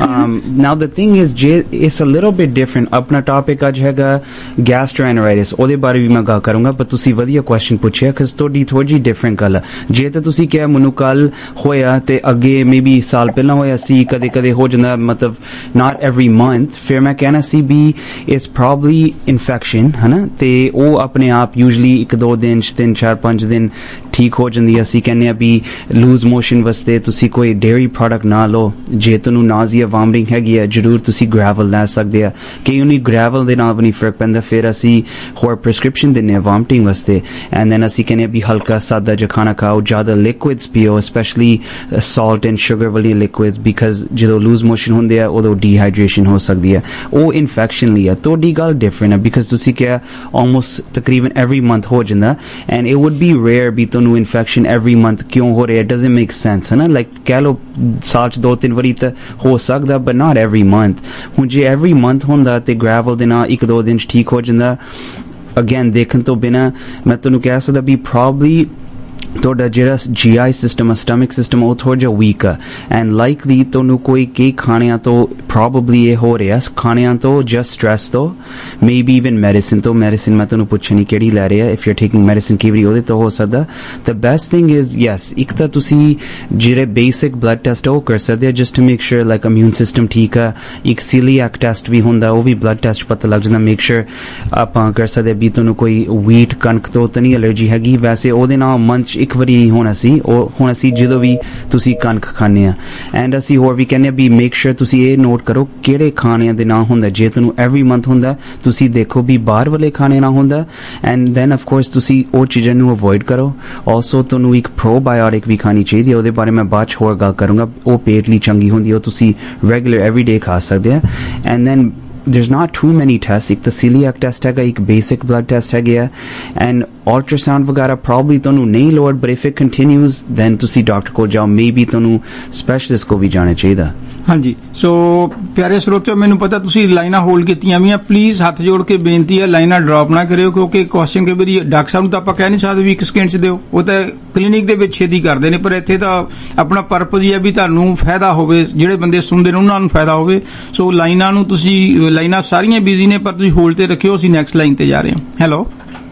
Now the thing is, it's a little bit different. अपना टॉपिक ਅੱਜ ਹੈਗਾ ਗੈਸਟ੍ਰੋਐਨਟਰਾਈਟਿਸ, ਉਹਦੇ ਬਾਰੇ ਵੀ ਮੈਂ ਗੱਲ ਕਰੂੰਗਾ, ਪਰ ਤੁਸੀਂ ਵਧੀਆ ਕੁਐਸਚਨ ਪੁੱਛਿਆ ਕਿਉਂਕਿ ਤੁਹਾਡੀ ਥੋੜੀ ਜਿਹੀ ਡਿਫਰੈਂਟ ਗੱਲ ਆ। ਜੇ ਤਾਂ ਤੁਸੀਂ ਕਿਹਾ ਮੈਨੂੰ ਕੱਲ ਹੋਇਆ ਤੇ ਅੱਗੇ ਮੇਬੀ ਸਾਲ ਪਹਿਲਾਂ ਹੋਇਆ ਸੀ, ਕਦੇ ਕਦੇ ਹੋ ਜਾਂਦਾ, ਮਤਲਬ not every month, ਫਿਰ ਮੈਂ ਕਹਿਣਾ ਸੀ ਵੀ it's probably infection, ਹਨਾ, ਤੇ ਉਹ ਆਪਣੇ ਆਪ usually 1-2 ਦਿਨ 3, 4, 5 ਦਿਨ ਠੀਕ ਹੋ ਜਾਂਦੀ। ਅਸੀਂ ਕਹਿੰਦੇ ਆ ਵੀ ਲੂਜ਼ ਮੋਸ਼ਨ ਵਾਸਤੇ ਤੁਸੀਂ ਕੋਈ ਡੇਅਰੀ ਪ੍ਰੋਡਕਟ ਨਾ ਲਓ। ਜੇ ਤੁਹਾਨੂੰ ਨਾਜ਼ੀਆ ਵਾਮਿਟਿੰਗ ਹੈਗੀ ਆ, ਜ਼ਰੂਰ ਤੁਸੀਂ ਗ੍ਰੈਵਲ ਲੈ ਸਕਦੇ ਆ। ਕਈ ਉਹਨੀ ਗ੍ਰੈਵਲ ਦੇ ਨਾਲ ਵੀ ਨਹੀਂ ਫਰਕ ਪੈਂਦਾ, ਫਿਰ ਅਸੀਂ ਹੋਰ ਪ੍ਰਿਸਕ੍ਰਿਪਸ਼ਨ ਦਿੰਦੇ ਆ ਵਾਮਿਟਿੰਗ ਵਾਸਤੇ। ਐਂਡ ਦੈਨ ਅਸੀਂ ਕਹਿੰਦੇ ਆ ਵੀ ਹਲਕਾ ਸਾਦਾ ਜਿਹਾ ਖਾਣਾ ਖਾਓ, ਜ਼ਿਆਦਾ ਲਿਕੁਇਡਸ ਪੀਓ, ਸਪੈਸ਼ਲੀ ਸਾਲਟ ਐਂਡ ਸ਼ੂਗਰ ਵਾਲੀ ਲਿਕੁਇਡਸ, ਬਿਕਾਜ਼ ਜਦੋਂ ਲੂਜ਼ ਮੋਸ਼ਨ ਹੁੰਦੇ ਆ ਉਦੋਂ ਡੀਹਾਈਡਰੇਸ਼ਨ ਹੋ ਸਕਦੀ ਹੈ, ਉਹ ਇਨਫੈਕਸ਼ਨ ਲਈ ਆ। ਤੁਹਾਡੀ ਗੱਲ ਡਿਫਰੈਂਟ ਹੈ ਬਿਕਾਜ਼ ਤੁਸੀਂ ਕਿਹਾ ਆਲਮੋਸਟ ਤਕਰੀਬਨ ਐਵਰੀ ਮੰਥ ਹੋ ਜਾਂਦਾ, and it would be rare ਵੀ ਤੁਹਾਨੂੰ ਇਨਫੈਕਸ਼ਨ ਐਵਰੀ ਮੰਥ ਕਿਉਂ ਹੋ ਰਿਹਾ, ਇਟ ਡਜ਼ਨਟ ਮੇਕ ਸੈਂਸ, ਹੈ ਨਾ। ਲਾਈਕ ਕਹਿ ਲਓ ਸਾਲ 'ਚ 2-3 ਵਾਰੀ ਤਾਂ ਹੋ ਸਕਦਾ, ਬਟ ਨਾਟ ਐਵਰੀ ਮੰਥ। ਹੁਣ ਜੇ ਐਵਰੀ ਮੰਥ ਹੁੰਦਾ ਤੇ ਗ੍ਰੈਵਲ ਦੇ ਨਾਲ 1-2 ਦਿਨ 'ਚ ਠੀਕ ਹੋ ਜਾਂਦਾ, ਅਗੇਨ ਦੇਖਣ ਤੋਂ ਬਿਨਾਂ ਮੈਂ ਤੁਹਾਨੂੰ ਕਹਿ ਸਕਦਾ ਵੀ ਪ੍ਰੋਬਬਲੀ ਤੁਹਾਡਾ ਜਿਹੜਾ GI ਸਿਸਟਮ ਆ, ਸਟਮਕ ਸਿਸਟਮ, ਉਹ ਥੋੜਾ ਜਿਹਾ ਵੀਕ ਆ, ਐਂਡ ਲਾਈਕਲੀ ਤੁਹਾਨੂੰ ਕੋਈ ਕਈ ਖਾਣਿਆਂ ਤੋਂ ਪ੍ਰੋਬਬਲੀ ਇਹ ਹੋ ਰਿਹਾ, ਖਾਣਿਆਂ ਤੋਂ ਜਾਂ ਸਟ੍ਰੈਸ ਤੋਂ, ਮੇਬੀ ਇਵਨ ਮੈਡੀਸਿਨ ਤੋਂ। ਮੈਡੀਸਿਨ ਮੈਂ ਤੁਹਾਨੂੰ ਪੁੱਛਿਆ ਨਹੀਂ ਕਿਹੜੀ ਲੈ ਰਿਹਾ, if you are taking medicine ਕਈ ਵਾਰੀ ਉਹਦੇ ਤੋਂ ਹੋ ਸਕਦਾ। The best thing is yes, ਇੱਕ ਤਾਂ ਤੁਸੀਂ ਜਿਹੜੇ ਬੇਸਿਕ ਬਲੱਡ ਟੈਸਟ ਉਹ ਕਰ ਸਕਦੇ ਆ just to make sure like immune system ਠੀਕ ਆ। ਇੱਕ ਸੀਲੀਐਕ ਟੈਸਟ ਵੀ ਹੁੰਦਾ, ਉਹ ਵੀ ਬਲੱਡ ਟੈਸਟ ਪਤਾ ਲੱਗ ਜਾਂਦਾ, ਮੇਕ ਸ਼ੋਰ ਆਪਾਂ ਕਰ ਸਕਦੇ ਵੀ ਤੁਹਾਨੂੰ ਕੋਈ ਵੀਟ ਕਣਕ ਤੋਂ ਤਾਂ ਨਹੀਂ ਐਲਰਜੀ ਹੈਗੀ। ਵੈਸੇ ਉਹਦੇ ਨਾਲ ਮੰਚ ਇੱਕ ਵਾਰੀ ਨਹੀਂ ਹੋਣਾ ਸੀ, ਉਹ ਹੁਣ ਅਸੀਂ ਜਦੋਂ ਵੀ ਤੁਸੀਂ ਕਣਕ ਖਾਂਦੇ ਆ। ਐਂਡ ਅਸੀਂ ਹੋਰ ਵੀ ਕਹਿੰਦੇ ਆ ਵੀ ਮੇਕ ਸ਼ੋਰ ਤੁਸੀਂ ਇਹ ਨੋਟ ਕਰੋ ਕਿਹੜੇ ਖਾਣਿਆਂ ਦੇ ਨਾਲ ਹੁੰਦਾ। ਜੇ ਤੁਹਾਨੂੰ ਐਵਰੀ ਮੰਥ ਹੁੰਦਾ, ਤੁਸੀਂ ਦੇਖੋ ਵੀ ਬਾਹਰ ਵਾਲੇ ਖਾਣੇ ਨਾ ਹੁੰਦਾ, ਐਂਡ ਦੈਨ ਆਫ ਕੋਰਸ ਤੁਸੀਂ ਉਹ ਚੀਜ਼ਾਂ ਨੂੰ ਅਵੋਇਡ ਕਰੋ। ਆਲਸੋ ਤੁਹਾਨੂੰ ਇੱਕ ਪ੍ਰੋਬਾਇਓਟਿਕ ਵੀ ਖਾਣੀ ਚਾਹੀਦੀ ਹੈ, ਉਹਦੇ ਬਾਰੇ ਮੈਂ ਬਾਅਦ 'ਚ ਹੋਰ ਗੱਲ ਕਰੂੰਗਾ। ਉਹ ਪੇਟ ਲਈ ਚੰਗੀ ਹੁੰਦੀ ਹੈ, ਉਹ ਤੁਸੀਂ ਰੈਗੂਲਰ ਐਵਰੀਡੇ ਖਾ ਸਕਦੇ ਆ। And then there's not too many tests. ਇੱਕ ਤਾਂ celiac test ਹੈਗਾ, ਇੱਕ basic blood test ਹੈਗੇ ਆ, and ultrasound ਵਗੈਰਾ probably ਤੁਹਾਨੂੰ ਨਹੀਂ ਲੋੜ, but if it continues then ਤੁਸੀਂ ਡਾਕਟਰ ਕੋਲ ਜਾਓ, maybe ਤੁਹਾਨੂੰ ਸਪੈਸ਼ਲਿਸਟ ਕੋਲ ਵੀ ਜਾਣਾ ਚਾਹੀਦਾ। ਹਾਂਜੀ, ਸੋ ਪਿਆਰੇ ਸਰੋਤਿਓ, ਮੈਨੂੰ ਪਤਾ ਤੁਸੀਂ ਲਾਈਨਾਂ ਹੋਲਡ ਕੀਤੀਆਂ ਵੀ ਆ, ਪਲੀਜ਼ ਹੱਥ ਜੋੜ ਕੇ ਬੇਨਤੀ ਹੈ ਲਾਈਨਾਂ ਡ੍ਰੌਪ ਨਾ ਕਰਿਓ, ਕਿਉਂਕਿ ਕੁਐਸਚਨ ਕਈ ਵਾਰੀ ਡਾਕਟਰ ਸਾਹਿਬ ਨੂੰ ਤਾਂ ਆਪਾਂ ਕਹਿ ਨਹੀਂ ਸਕਦੇ ਵੀ 1 ਸਕਿੰਟ 'ਚ ਦਿਓ, ਉਹ ਤਾਂ ਕਲੀਨਿਕ ਦੇ ਵਿੱਚ ਛੇਤੀ ਕਰਦੇ ਨੇ, ਪਰ ਇੱਥੇ ਤਾਂ ਆਪਣਾ ਪਰਪਸ ਹੀ ਹੈ ਵੀ ਤੁਹਾਨੂੰ ਫਾਇਦਾ ਹੋਵੇ, ਜਿਹੜੇ ਬੰਦੇ ਸੁਣਦੇ ਨੇ ਉਹਨਾਂ ਨੂੰ ਫਾਇਦਾ ਹੋਵੇ। ਸੋ ਲਾਈਨਾਂ ਨੂੰ ਤੁਸੀਂ, ਲਾਈਨਾਂ ਸਾਰੀਆਂ ਬਿਜ਼ੀ ਨੇ ਪਰ ਤੁਸੀਂ ਹੋਲਡ ਤੇ ਰੱਖਿਓ, ਅਸੀਂ ਨੈਕਸਟ ਲਾਈਨ ਤੇ ਜਾ ਰਹੇ ਹਾਂ। ਹੈਲੋ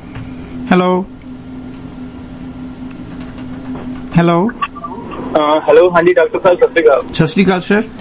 ਹੈਲੋ ਹੈਲੋ ਹੈਲੋ, ਹਾਂਜੀ ਡਾਕਟਰ ਸਾਹਿਬ ਸਤਿ ਸ਼੍ਰੀ ਅਕਾਲ। ਸਤਿ ਸ਼੍ਰੀ ਅਕਾਲ ਸਰ।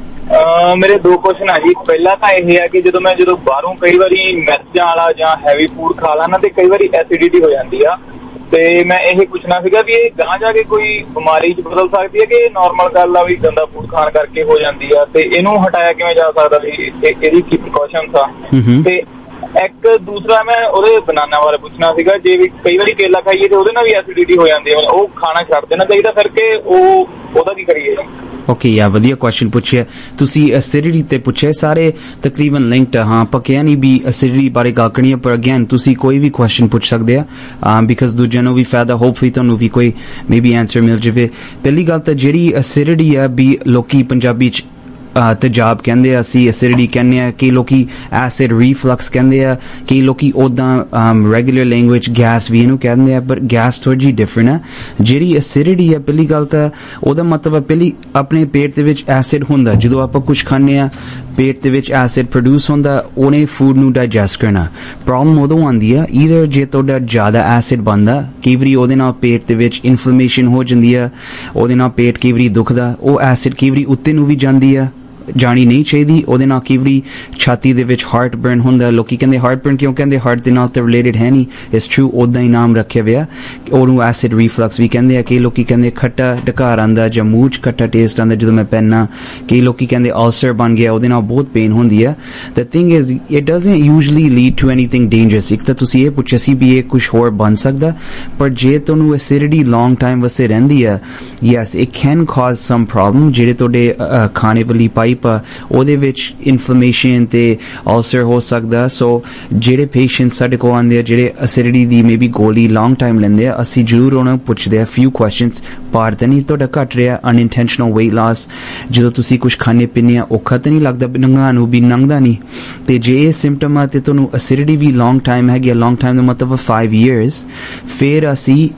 ਮੇਰੇ 2 ਕੁਐਸਚਨ ਆ ਜੀ। ਪਹਿਲਾ ਤਾਂ ਇਹ ਹੈ ਕਿ ਜਦੋਂ ਬਾਹਰੋਂ ਕਈ ਵਾਰੀ ਮਿਰਚਾਂ ਵਾਲਾ ਜਾਂ ਹੈਵੀ ਫੂਡ ਖਾ ਲਾਂ ਨਾ, ਤੇ ਕਈ ਵਾਰੀ ਐਸਿਡਿਟੀ ਹੋ ਜਾਂਦੀ ਆ, ਤੇ ਮੈਂ ਇਹ ਪੁੱਛਣਾ ਸੀਗਾ ਵੀ ਇਹ ਗਾਂ ਜਾ ਕੇ ਕੋਈ ਬਿਮਾਰੀ 'ਚ ਬਦਲ ਸਕਦੀ ਹੈ ਕਿ ਨਾਰਮਲ ਗੱਲ ਆ ਵੀ ਗੰਦਾ ਫੂਡ ਖਾਣ ਕਰਕੇ ਹੋ ਜਾਂਦੀ ਆ, ਤੇ ਇਹਨੂੰ ਹਟਾਇਆ ਕਿਵੇਂ ਜਾ ਸਕਦਾ ਵੀ ਇਹਦੀ ਕੀ ਪ੍ਰੀਕਾਸ਼ਨਸ ਆ। ਤੇ ਇੱਕ ਦੂਸਰਾ ਮੈਂ ਉਹਦੇ ਬਨਾਨਾ ਬਾਰੇ ਪੁੱਛਣਾ ਸੀਗਾ, ਜੇ ਵੀ ਕਈ ਵਾਰੀ ਕੇਲਾ ਖਾਈਏ ਤੇ ਉਹਦੇ ਨਾਲ ਵੀ ਐਸਿਡਿਟੀ ਹੋ ਜਾਂਦੀ ਹੈ, ਉਹ ਖਾਣਾ ਛੱਡ ਦੇਣਾ ਚਾਹੀਦਾ ਫਿਰ ਕਿ ਉਹਦਾ ਕੀ ਕਰੀਏ? ਓਕੇ, ਯਾ ਵਧੀਆ ਕੁਐਸਚਨ ਪੁੱਛਿਆ ਤੁਸੀਂ। ਐਸਿਡਿਟੀ ਤੇ ਪੁੱਛਿਆ, ਸਾਰੇ ਤਕਰੀਬਨ ਲਿੰਕਡ। ਹਾਂ, ਆਪਾਂ ਕਿਹਾ ਨਹੀਂ ਵੀ ਐਸਿਡਿਟੀ ਬਾਰੇ ਗੱਲ ਕਰਨੀ ਹੈ, ਪਰ ਅਗੇਨ ਤੁਸੀਂ ਕੋਈ ਵੀ ਕੁਐਸਚਨ ਪੁੱਛ ਸਕਦੇ ਆ, ਬਿਕਾਜ਼ ਦੂਜਿਆਂ ਨੂੰ ਵੀ ਫਾਇਦਾ, ਹੋਪਫੁਲੀ ਤੁਹਾਨੂੰ ਵੀ ਕੋਈ ਮੇਬੀ ਆਨਸਰ ਮਿਲ ਜਾਵੇ। ਪਹਿਲੀ ਗੱਲ ਤਾਂ ਜਿਹੜੀ ਐਸਿਡਿਟੀ ਆ ਵੀ ਲੋਕੀ ਪੰਜਾਬੀ 'ਚ ਤੇਜ਼ਾਬ ਕਹਿੰਦੇ ਆ, ਅਸੀਂ ਐਸਿਡਿਟੀ ਕਹਿੰਦੇ ਆ, ਕਈ ਲੋਕੀ ਐਸਿਡ ਰੀਫਲਕਸ ਕਹਿੰਦੇ ਆ, ਕਈ ਲੋਕੀ ਉੱਦਾਂ ਰੈਗੂਲਰ ਲੈਂਗੁਏਜ ਗੈਸ ਵੀ ਇਹਨੂੰ ਕਹਿੰਦੇ ਆ, ਪਰ ਗੈਸ ਥੋੜੀ ਜਿਹੀ ਡਿਫਰੈਂਟ ਆ। ਜਿਹੜੀ ਐਸਿਡਿਟੀ ਆ, ਪਹਿਲੀ ਗੱਲ ਤਾਂ ਉਹਦਾ ਮਤਲਬ ਆ ਪਹਿਲੀ ਆਪਣੇ ਪੇਟ ਦੇ ਵਿੱਚ ਐਸਿਡ ਹੁੰਦਾ, ਜਦੋਂ ਆਪਾਂ ਕੁਝ ਖਾਂਦੇ ਆ ਪੇਟ ਦੇ ਵਿੱਚ ਐਸਿਡ ਪ੍ਰੋਡਿਊਸ ਹੁੰਦਾ, ਉਹਨੇ ਫੂਡ ਨੂੰ ਡਾਈਜੈਸਟ ਕਰਨਾ। ਪ੍ਰੋਬਲਮ ਉਦੋਂ ਆਉਂਦੀ ਆ ਈਦਰ ਜੇ ਤੁਹਾਡਾ ਜ਼ਿਆਦਾ ਐਸਿਡ ਬਣਦਾ, ਕਈ ਵਾਰੀ ਉਹਦੇ ਨਾਲ ਪੇਟ ਦੇ ਵਿੱਚ ਇਨਫਲੇਮੇਸ਼ਨ ਹੋ ਜਾਂਦੀ ਆ, ਉਹਦੇ ਨਾਲ ਪੇਟ ਕਈ ਵਾਰੀ ਦੁਖਦਾ, ਉਹ ਐਸਿਡ ਕਈ ਵਾਰੀ ਉੱਤੇ ਨੂੰ ਵੀ ਜਾਂਦੀ ਆ, ਜਾਣੀ ਨਹੀਂ ਚਾਹੀਦੀ। ਉਹਦੇ ਨਾਲ ਕਈ ਵਾਰੀ ਛਾਤੀ ਦੇ ਵਿੱਚ ਹਾਰਟ ਬਰਨ ਹੁੰਦਾ। ਲੋਕੀ ਕਹਿੰਦੇ ਹਾਰਟ ਬਰਨ ਕਿਉਂ ਕਹਿੰਦੇ, ਹਾਰਟ ਦੇ ਨਾਲ ਤਾਂ ਰਿਲੇਟਡ ਹੈ ਨਹੀਂ, ਇਟਸ ਟਰੂ, ਉੱਦਾਂ ਹੀ ਨਾਮ ਰੱਖਿਆ ਹੋਇਆ, ਉਹਨੂੰ ਐਸਿਡ ਰੀਫਲਕਸ ਵੀ ਕਹਿੰਦੇ ਆ। ਕਈ ਲੋਕੀ ਕਹਿੰਦੇ ਖੱਟਾ ਢਕਾਰ ਆਉਂਦਾ ਜਾਂ ਮੂੰਹ 'ਚ ਖੱਟਾ ਟੇਸਟ ਆਉਂਦਾ ਜਦੋਂ ਮੈਂ ਪੈਨਾ। ਕਈ ਲੋਕੀ ਕਹਿੰਦੇ ਅਲਸਰ ਬਣ ਗਿਆ, ਉਹਦੇ ਨਾਲ ਬਹੁਤ ਪੇਨ ਹੁੰਦੀ ਆ। The thing is it doesn't usually lead to anything dangerous. ਇੱਕ ਤਾਂ ਤੁਸੀਂ ਇਹ ਪੁੱਛਿਆ ਸੀ ਵੀ ਇਹ ਕੁਛ ਹੋਰ ਬਣ ਸਕਦਾ, ਪਰ ਜੇ ਤੁਹਾਨੂੰ ਐਸਿਡਿਟੀ ਲੌਂਗ ਟਾਈਮ ਵਾਸਤੇ ਰਹਿੰਦੀ ਆ, yes it can cause some problem. ਜਿਹੜੇ ਤੁਹਾਡੇ ਖਾਣੇ ਵਾਲੀ ਪਾਈਪ ਉਹਦੇ ਵਿੱਚ ਇਨਫਲੇਮੇਸ਼ਨ ਤੇ ਅਲਸਰ ਹੋ ਸਕਦਾ। ਸੋ ਜਿਹੜੇ ਪੇਸ਼ੈਂਟ ਸਾਡੇ ਕੋਲ ਆਉਂਦੇ ਆ ਜਿਹੜੇ ਐਸਿਡਿਟੀ ਦੀ ਮੇਬੀ ਗੋਲੀ ਲੌਂਗ ਟਾਈਮ ਲੈਂਦੇ ਆ, ਅਸੀਂ ਜ਼ਰੂਰ ਉਹਨਾਂ ਨੂੰ ਪੁੱਛਦੇ ਆ ਫਿਊ ਕੁਐਸਚਨਸ, ਭਾਰ ਤਾਂ ਨਹੀਂ ਤੁਹਾਡਾ ਘਟ ਰਿਹਾ, ਅਨਇੰਟੈਂਸ਼ਨਲ ਵੇਟ ਲਾਸ, ਜਦੋਂ ਤੁਸੀਂ ਕੁਝ ਖਾਣੇ ਪੀਣੇ ਆ ਔਖਾ ਤਾਂ ਨਹੀਂ ਲੱਗਦਾ, ਨੰਗਾ ਨੂੰ ਵੀ ਨੰਗਦਾ ਨਹੀਂ, ਤੇ ਜੇ ਇਹ ਸਿੰਪਟਮ ਆ ਤੇ ਤੁਹਾਨੂੰ ਐਸਿਡਿਟੀ ਵੀ ਲੌਂਗ ਟਾਈਮ ਹੈਗੀ, ਲੌਂਗ ਟਾਈਮ ਦਾ ਮਤਲਬ 5 years, ਫਿਰ ਅਸੀਂ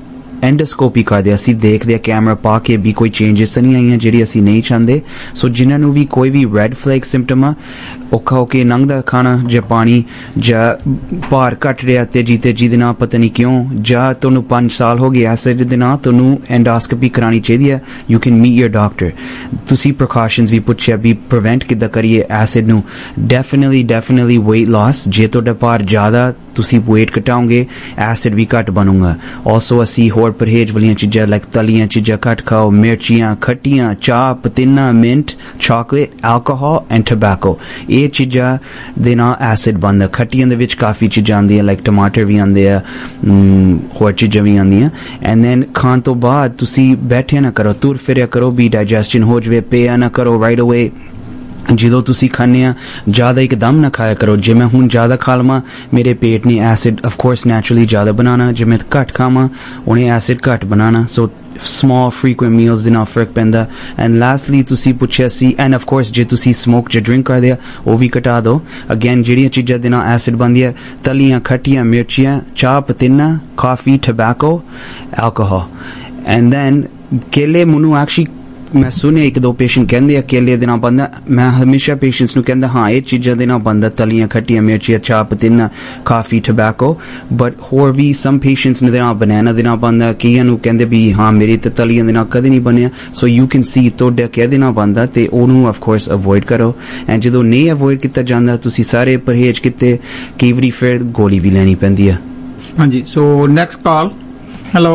एंडोस्कोपी करदे असीं देखदे कैमरा पा के भी कोई चेंजेस नहीं आईयां जिहड़ी असीं नहीं चाहते सो जिन्हां नूं भी कोई भी रैड फ्लैग सिम्पटम आ औखा हो के लंघदा खाना जां पानी जां भार घट रिहा तेजी दे नाल पता नहीं क्यों जां तुहानूं 5 साल हो गए एसिड दे नाल तुहानूं एंडोस्कोपी करानी चाहिदी है you can meet your doctor तुसीं प्रिकॉशनस भी पुछिआ भी प्रिवेंट किद्दां करिए एसिड नूं डेफिनेटली वेट लॉस जे तुहाडा भार ज़्यादा तुसी वेट घटाओगे एसिड भी घट बनूगा ऑल्सो असी होर परहेज वाली चीज़ां लाइक तलियां चीज़ां घट खाओ मिर्चियां खट्टियां चाह पुदीना mint chocolate alcohol and tobacco ये चीज़ां दे नाल एसिड बनदा खट्टियां दे विच काफ़ी चीज़ां आंदियां लाइक टमाटर भी आंदे आ होर चीज़ां भी आंदियां एंड देन खान तो बाद तुसी बैठे ना करो तुर फिरिया करो भी डाइजेशन हो जाए पिया ना करो राइट अवे जो तुसी खाने ज़्यादा एकदम ना खाया करो जे मैं हूँ ज़्यादा खा लवां मेरे पेट ने एसिड ऑफ कोर्स नैचुरली ज़्यादा बनाना जे मैं घट खावां उन्हें एसिड घट बनाना सो small frequent meals दे नाल फर्क पैंदा एंड लास्टली तुसी पुछिआ सी एंड ऑफ कोर्स जे तुसी स्मोक जे ड्रिंक करदे आ वो भी घटा दो अगेन जेहड़ियां चीज़ां दे नाल एसिड बनदियां तलियां खट्टियां मिर्चियां चाह पुदीना coffee tobacco alcohol and then केले मैनू एक्चुअली मैं सुने एक दो पेशेंट कहते हैं केले दे नाल बनदा मैं हमेशा पेशेंट्स नूं कहंदा हाँ ये चीज़ां दे नाल बनदा तलियां खट्टियां मिर्चियां चाह पुदीना काफ़ी टबैको बट होर भी सम पेशेंट्स दे नाल बनाना दे नाल बनदा कईयां नूं कहंदे भी हाँ मेरी ते तलियां दे नाल कदे नहीं बनिया सो यू कैन सी तोड़ा कहदे नाल बनदा ते ओनू ऑफ कोर्स अवॉइड करो एंड जदों नहीं अवॉइड किया जाता तुसीं सारे परहेज किते कई वारी फिर गोली भी लैनी पैंदी है हाँ जी सो नेक्स्ट कॉल हेलो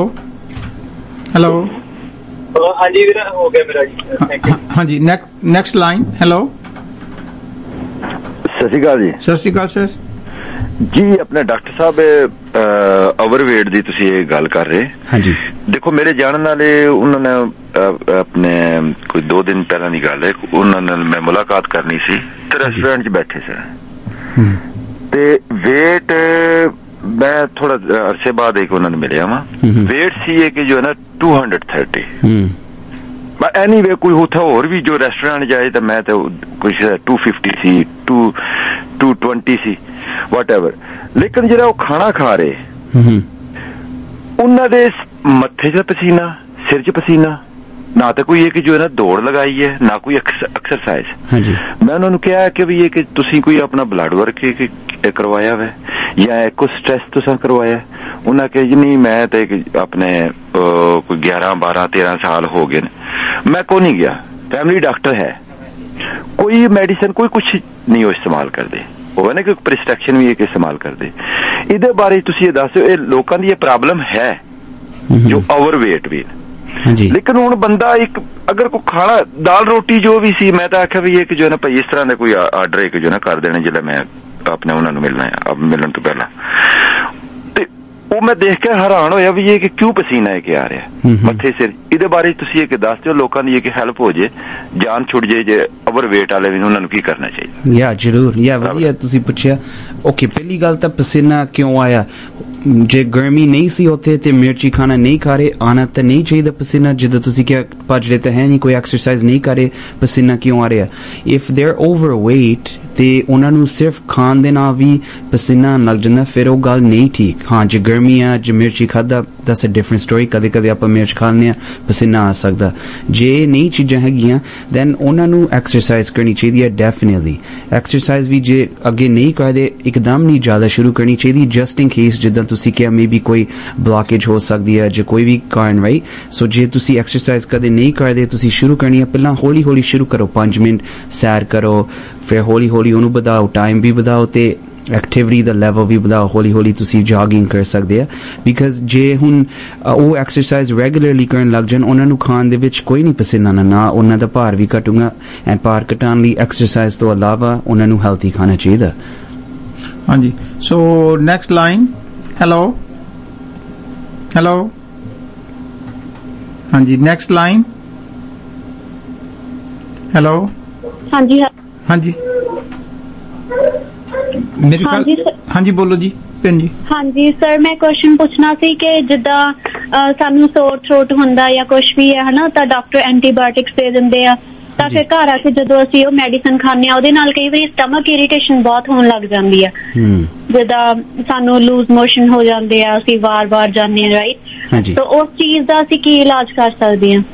हाँ जी वीर हो गया मेरा जी हाँ जी नेक्स्ट लाइन हेलो सत श्री अकाल जी सत श्री अकाल सर जी अपने डॉक्टर साहब ओवरवेट दी तुसी ये गल कर रहे हाँ जी देखो मेरे जानने वाले उन्होंने अपने कोई 2 दिन पहला की गल है उन्होंने मैं मुलाकात करनी सी ते रेस्टोरेंट च बैठे से ते वेट मैं थोड़ा अरसे बाद एक उन्होंने मिले वहां वेट सी है कि जो है ना 230 एनीवे कोई होता और भी जो रेस्टोरेंट जाए तो मैं तो कुछ 250 सी 220 सी वट लेकिन जरा वो खाना खा रहे उन्होंने मथे च पसीना सिर च पसीना ना तो कोई एक जो है ना दौड़ लगाई है ना कोई एक्सरसाइज मैं उन्होंने कहा कि भी ये कि तुसी कोई अपना ब्लड वर्क करवाया है या कोई स्ट्रेस तुसा करवाया उन्हें कहा जी नहीं मैं तो अपने कोई 11 12 13 साल हो गए मैं को नहीं गया फैमिली डॉक्टर है कोई मेडिसिन कोई कुछ नहीं हो इस्तेमाल कर दे वो ना कि प्रिस्क्रिप्शन भी एक इस्तेमाल कर दे इहदे बारे तुसी ये दसो ये लोगों की ये प्रॉब्लम है जो ओवरवेट भी लेकिन हुण बंदा एक अगर कोई खाना दाल रोटी जो भी सी मैं तो आख्या भी एक जो है ना भाई इस तरह का कोई आर्डर एक जो है ना कर देने जिले मैं अपने उन्होंने मिलना है अब मिलने तो पहला वो मैं देख के हैरान होया भी ये कि क्यों पसीना है कि आ रहा मथे सिर इहदे बारे तुसी ये दस दिओ लोकां दी ये हेल्प हो जाए जान छुट जाए जे ओवरवेट वाले भी उन्होंने की करना चाहिए या जरूर या वधिया तुसी पुछया ओके पहली गल तां पसीना क्यों आया जे गर्मी नहीं सी होते ते मिर्ची खाना नहीं खा रहे आना तो नहीं चाहिए पसीना जिद्दां तुसी क्या भज रहे तो है नहीं कोई एक्सरसाइज नहीं करे पसीना क्यों आ रहा इफ दे आर ओवरवेट ते उन्हां नूं सिर्फ खाण दे नाल भी पसीना लग जांदा फिर वो गल नहीं ठीक हाँ जे गर्मी आ जे मिर्ची खादा दैट्स अ डिफरेंट स्टोरी कदे कदे आपां मिर्च खाने पसीना आ सकदा जे नई चीज़ां हैगियां दैन उन्हां नूं एक्सरसाइज करनी चाहिए है डेफिनेटली एक्सरसाइज भी जे अगे नहीं करदे एकदम नहीं ज़्यादा शुरू करनी चाहिए जस्ट इन केस जिद्दां तुसी क्या मे बी कोई ब्लॉकेज हो सकती है जो कोई भी कारण राइट सो जे तुसी एक्सरसाइज कदे नहीं करदे तुसी शुरू करनी है पहला हौली हौली शुरू करो 5 मिनट सैर करो फिर हौली हौली उन्होंने बढ़ाओ टाइम भी बढ़ाओ ते एक्टिविटी दा लेवल भी बढ़ाओ हौली हौली तुसी जॉगिंग कर सकते हैं बिकॉज जे हुण वो एक्सरसाइज रेगुलरली करन लग जान उन्हां नूं खाण दे विच कोई नहीं पसीना ना उन्हां दा भार भी घटूगा एंड भार घटाण लई एक्सरसाइज तो अलावा उन्हां नूं हेल्थी खाना चाहिए हाँ जी सो नेक्स्ट लाइन हेलो हाँ जी नेक्स्ट लाइन हेलो हाँ जी मेरी हाँ जी बोलो जी भैन जी हाँ जी सर मैं क्वेश्चन पूछना सी कि जिद्दां सानू सोर थ्रोट हुंदा या कुछ भी है ना तो डॉक्टर एंटीबायोटिक्स दे दिंदे आ ਤਾਂ ਫਿਰ ਘਰ ਆ ਕੇ ਜਦੋਂ ਅਸੀਂ ਉਹ ਮੈਡੀਸਨ ਖਾਂਦੇ ਆ ਉਹਦੇ ਨਾਲ ਕਈ ਵਾਰੀ ਸਟਮਕ ਇਰੀਟੇਸ਼ਨ ਬਹੁਤ ਹੋਣ ਲੱਗ ਜਾਂਦੀ ਆ, ਜਿੱਦਾਂ ਸਾਨੂੰ ਲੂਜ਼ ਮੋਸ਼ਨ ਹੋ ਜਾਂਦੇ ਆ, ਅਸੀਂ ਵਾਰ-ਵਾਰ ਜਾਂਦੇ ਆ, ਰਾਈਟ? ਤਾਂ ਉਸ ਚੀਜ਼ ਦਾ ਅਸੀਂ ਕੀ ਇਲਾਜ ਕਰ ਸਕਦੇ ਹਾਂ?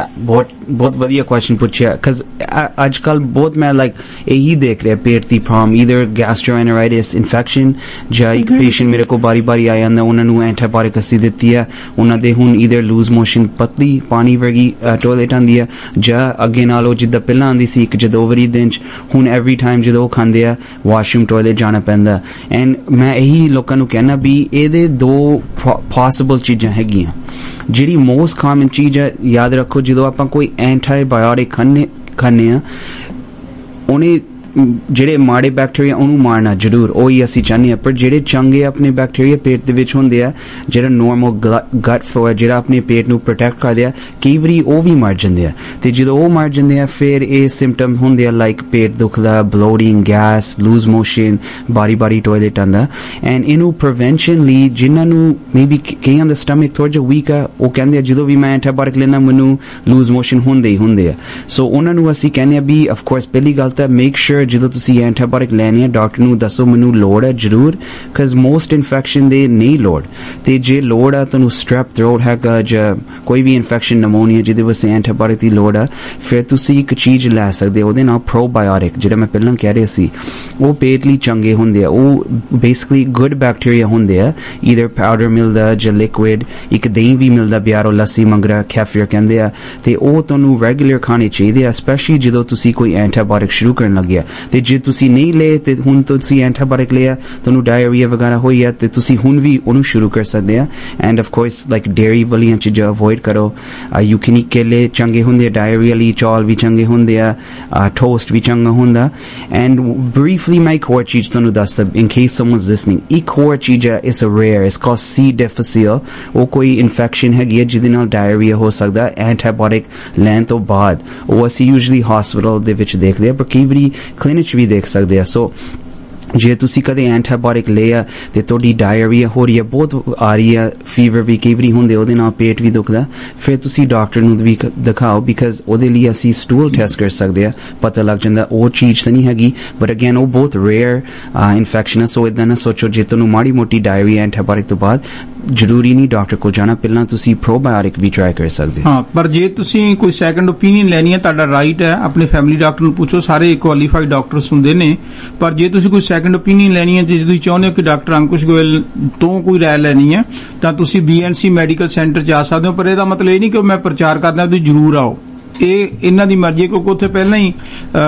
बहुत ਵਧੀਆ क्वेश्चन ਪੁੱਛਿਆ because ਅੱਜ ਕੱਲ ਬਹੁਤ ਮੈਂ ਲਾਈਕ ਇਹੀ ਦੇਖ ਰਿਹਾ ਪੇਟ ਦੀ ਪ੍ਰੋਬਲਮ ਈਦਰ ਗੈਸਟ੍ਰੋਐਨਟਰਾਈਟਿਸ ਇਨਫੈਕਸ਼ਨ ਜਾਂ ਇੱਕ ਪੇਸ਼ੈਂਟ ਮੇਰੇ ਕੋਲ ਬਾਰੀ ਆ ਜਾਂਦਾ ਉਹਨਾਂ ਨੂੰ ਐਂਟੀਬਾਇਓਟਿਕ ਅਸੀਂ ਦਿੱਤੀ ਆ, ਉਹਨਾਂ ਦੇ ਹੁਣ ਈਦਰ ਲੂਜ਼ ਮੋਸ਼ਨ ਪਤਲੀ ਪਾਣੀ ਵਰਗੀ ਟੋਇਲਟ ਆਉਂਦੀ ਆ ਜਾਂ ਅੱਗੇ ਨਾਲੋਂ ਜਿੱਦਾਂ ਪਹਿਲਾਂ ਆਉਂਦੀ ਸੀ ਇੱਕ ਜਦੋਂ ਵਾਰੀ ਦਿਨ 'ਚ ਹੁਣ ਐਵਰੀ ਟਾਈਮ ਜਦੋਂ ਉਹ ਖਾਂਦੇ ਆ ਵਾਸ਼ਰੂਮ ਟੋਇਲਟ ਜਾਣਾ ਪੈਂਦਾ। ਐਂਡ ਮੈਂ ਇਹੀ ਲੋਕਾਂ ਨੂੰ ਕਹਿਣਾ ਵੀ ਇਹਦੇ ਦੋ ਪੋਸੀਬਲ ਚੀਜ਼ਾਂ ਹੈਗੀਆਂ। ਜਿਹੜੀ ਮੋਸਟ ਕਾਮਨ ਚੀਜ਼ ਹੈ ਯਾਦ ਰੱਖੋ, ਜਦੋਂ ਆਪਾਂ ਕੋਈ ਐਂਟੀਬਾਇਓਟਿਕ ਖਾਂਦੇ ਆ ਉਹਨੇ ਜਿਹੜੇ ਮਾੜੇ ਬੈਕਟੀਰੀਆ ਉਹਨੂੰ ਮਾਰਨਾ ਜ਼ਰੂਰ, ਉਹੀ ਅਸੀਂ ਚਾਹੁੰਦੇ ਹਾਂ, ਪਰ ਜਿਹੜੇ ਚੰਗੇ ਆਪਣੇ ਬੈਕਟੀਰੀਆ ਪੇਟ ਦੇ ਵਿੱਚ ਹੁੰਦੇ ਆ, ਜਿਹੜਾ ਨੋਰਮਲ ਗਟ ਫਲੋ ਹੈ ਜਿਹੜਾ ਆਪਣੇ ਪੇਟ ਨੂੰ ਪ੍ਰੋਟੈਕਟ ਕਰਦੇ ਆ, ਕਈ ਵਾਰੀ ਉਹ ਵੀ ਮਰ ਜਾਂਦੇ ਆ। ਤੇ ਜਦੋਂ ਉਹ ਮਰ ਜਾਂਦੇ ਆ ਫਿਰ ਇਹ ਸਿੰਪਟਮ ਹੁੰਦੇ ਆ ਲਾਈਕ ਪੇਟ ਦੁਖਦਾ, ਬਲੋਟਿੰਗ, ਗੈਸ, ਲੂਜ਼ ਮੋਸ਼ਨ, ਬਾਰੀ ਟੋਇਲਟ ਆਉਂਦਾ। ਐਂਡ ਇਹਨੂੰ ਪ੍ਰੀਵੈਂਸ਼ਨ ਲਈ ਜਿਨ੍ਹਾਂ ਨੂੰ ਮੇਬੀ ਕਈਆਂ ਦਾ ਸਟਮਕ ਥੋੜ੍ਹਾ ਜਿਹਾ ਵੀਕ ਆ, ਉਹ ਕਹਿੰਦੇ ਆ ਜਦੋਂ ਵੀ ਮੈਂ ਐਂਟੀਬਾਇਓਟਿਕ ਲੈਣਾ ਮੈਨੂੰ ਲੂਜ਼ ਮੋਸ਼ਨ ਹੁੰਦੇ ਆ। ਸੋ ਉਹਨਾਂ ਨੂੰ ਅਸੀਂ ਕਹਿੰਦੇ ਆ ਵੀ ਅਫਕੋਰਸ ਪਹਿਲੀ ਗੱਲ ਤਾਂ ਮੇਕ ਸ਼ੋਰ ਜਦੋਂ ਤੁਸੀਂ ਐਂਟੀਬਾਇਓਟਿਕ ਲੈਣੀ ਹੈ ਡਾਕਟਰ ਨੂੰ ਦੱਸੋ ਮੈਨੂੰ ਲੋੜ ਹੈ ਜ਼ਰੂਰ, ਬਿਕਾਜ਼ ਮੋਸਟ ਇਨਫੈਕਸ਼ਨ ਦੇ ਨਹੀਂ ਲੋੜ, ਤੇ ਜੇ ਲੋੜ ਆ ਤੁਹਾਨੂੰ ਸਟ੍ਰੈਪ ਥਰੋਟ ਹੈਗਾ ਜਾਂ ਕੋਈ ਵੀ ਇਨਫੈਕਸ਼ਨ ਨਮੋਨੀਆ ਜਿਹਦੇ ਵਾਸਤੇ ਐਂਟੀਬਾਇਓਟਿਕ ਦੀ ਲੋੜ ਆ, ਫਿਰ ਤੁਸੀਂ ਇੱਕ ਚੀਜ਼ ਲੈ ਸਕਦੇ ਹੋ ਉਹਦੇ ਨਾਲ ਪ੍ਰੋਬਾਇਓਟਿਕ, ਜਿਹੜਾ ਮੈਂ ਪਹਿਲਾਂ ਕਹਿ ਰਿਹਾ ਸੀ, ਉਹ ਪੇਟ ਲਈ ਚੰਗੇ ਹੁੰਦੇ ਆ, ਉਹ ਬੇਸਿਕਲੀ ਗੁੱਡ ਬੈਕਟੀਰੀਆ ਹੁੰਦੇ ਆ, ਈਦਰ ਪਾਊਡਰ ਮਿਲਦਾ ਜਾਂ ਲਿਕੁਇਡ, ਇੱਕ ਦਹੀਂ ਵੀ ਮਿਲਦਾ ਬਿਆਰੋ ਲੱਸੀ ਮੰਗਰਾ ਕੈਫੀਰ ਕਹਿੰਦੇ ਆ, ਤੇ ਉਹ ਤੁਹਾਨੂੰ ਰੈਗੂਲਰ ਖਾਣੇ ਚਾਹੀਦੇ ਆ, ਸਪੈਸ਼ਲੀ ਜਦੋਂ ਤੁਸੀਂ ਕੋਈ ਐਂਟੀਬਾਇਓਟਿਕ ਸ਼ੁਰੂ ਕਰਨ ਲੱਗਿਆ। ਤੇ ਜੇ ਤੁਸੀਂ ਨਹੀਂ ਲਏ ਤੇ ਹੁਣ ਤੁਸੀਂ ਐਂਟੀਬਾਇਓਟਿਕ ਲਿਆ ਤੁਹਾਨੂੰ ਡਾਇਰੀਆ ਵਗੈਰਾ ਹੋਈ ਆ ਤੇ ਤੁਸੀਂ ਹੁਣ ਵੀ ਉਹਨੂੰ ਸ਼ੁਰੂ ਕਰ ਸਕਦੇ ਆ। And of course like dairy ਵਾਲੀਆਂ ਚੀਜ਼ਾਂ ਅਵੋਇਡ ਕਰੋ, ਯੂਕੀਨੀ ਕੇਲੇ ਚੰਗੇ ਹੁੰਦੇ ਆ ਡਾਇਰੀਆ ਲਈ, ਚੌਲ ਵੀ ਚੰਗੇ ਹੁੰਦੇ ਆ, ਟੋਸਟ ਵੀ ਚੰਗਾ ਹੁੰਦਾ। ਐਂਡ ਬਰੀਫਲੀ ਮੈਂ ਇੱਕ ਹੋਰ ਚੀਜ਼ ਤੁਹਾਨੂੰ ਦੱਸਦਾ ਇਨ ਕੇਸ ਸਮਨਸ ਲਿਸਨਿੰਗ, ਇੱਕ ਹੋਰ ਚੀਜ਼ ਹੈ it's rare, it's called C difficile, ਉਹ ਕੋਈ ਇਨਫੈਕਸ਼ਨ ਹੈਗੀ ਹੈ ਜਿਹਦੇ ਨਾਲ ਡਾਇਰੀਆ ਹੋ ਸਕਦਾ ਐਂਟੀਬਾਇਓਟਿਕ ਲੈਣ ਤੋਂ ਬਾਅਦ, ਉਹ ਅਸੀਂ ਯੂਜਲੀ ਹਸਪੀਟਲ ਦੇ ਵਿੱਚ ਦੇਖਦੇ ਆ ਪਰ ਕਈ ਵਾਰੀ ਕਲੀਨਿਕ 'ਚ ਵੀ ਦੇਖ ਸਕਦੇ ਆ। ਸੋ ਜੇ ਤੁਸੀਂ ਕਦੇ ਐਂਟੀਬਾਇਓਟਿਕ ਲਿਆ ਤੇ ਤੁਹਾਡੀ ਡਾਇਰੀਆ ਹੋ ਰਹੀ ਹੈ, ਬਹੁਤ ਆ ਰਹੀ ਹੈ, ਫੀਵਰ ਵੀ ਕਈ ਵਾਰੀ ਹੁੰਦੇ, ਉਹਦੇ ਨਾਲ ਪੇਟ ਵੀ ਦੁਖਦਾ, ਫਿਰ ਤੁਸੀਂ ਡਾਕਟਰ ਨੂੰ ਵੀ ਦਿਖਾਓ, ਬਿਕਾਜ਼ ਉਹਦੇ ਲਈ ਅਸੀਂ ਸਟੂਲ ਟੈਸਟ ਕਰ ਸਕਦੇ ਆ, ਪਤਾ ਲੱਗ ਜਾਂਦਾ ਉਹ ਚੀਜ਼ ਤਾਂ ਨਹੀਂ ਹੈਗੀ, ਬਟ ਅਗੇਨ ਉਹ ਬਹੁਤ ਰੇਅਰ ਇਨਫੈਕਸ਼ਨ ਹੈ। ਸੋ ਇੱਦਾਂ ਨਾ ਸੋਚੋ ਜੇ ਤੁਹਾਨੂੰ ਮਾੜੀ ਮੋਟੀ ਡਾਇਰੀਆ ਐਂਟੀਬਾਇਓਟਿਕ ਤੋਂ ਬਾਅਦ ਜ਼ਰੂਰੀ ਨਹੀਂ ਡਾਕਟਰ ਕੋਲ ਜਾਣਾ, ਪਹਿਲਾਂ ਤੁਸੀਂ ਪ੍ਰੋਬਾਇਓਟਿਕ ਵੀ ਟਰਾਈ ਕਰ ਸਕਦੇ। ਹਾਂ, ਪਰ ਜੇ ਤੁਸੀਂ ਕੋਈ ਸੈਕੰਡ ਓਪੀਨੀਅਨ ਲੈਣੀ ਹੈ ਤੁਹਾਡਾ ਰਾਈਟ ਹੈ, ਆਪਣੇ ਫੈਮਿਲੀ ਡਾਕਟਰ ਨੂੰ ਪੁੱਛੋ, ਸਾਰੇ ਕੁਆਲੀਫਾਈਡ ਡਾਕਟਰਸ ਹੁੰਦੇ ਨੇ, ਪਰ ਜੇ ਤੁਸੀਂ ਕੋਈ ਸੈਕੰਡ ਓਪੀਨੀਅਨ ਲੈਣੀ ਹੈ, ਜੇ ਤੁਸੀਂ ਚਾਹੁੰਦੇ ਹੋ ਕਿ ਡਾਕਟਰ ਅੰਕੁਸ਼ ਗੋਇਲ ਤੋਂ ਕੋਈ ਰਾਏ ਲੈਣੀ ਹੈ ਤਾਂ ਤੁਸੀਂ BNC ਮੈਡੀਕਲ ਸੈਂਟਰ 'ਚ ਆ ਸਕਦੇ ਹੋ, ਪਰ ਇਹਦਾ ਮਤਲਬ ਇਹ ਨਹੀਂ ਕਿ ਮੈਂ ਪ੍ਰਚਾਰ ਕਰਦਾ ਤੁਸੀਂ ਜ਼ਰੂਰ ਆਓ, ਇਹ ਇਹਨਾਂ ਦੀ ਮਰਜ਼ੀ, ਕਿਉਂਕਿ ਉੱਥੇ ਪਹਿਲਾਂ ਹੀ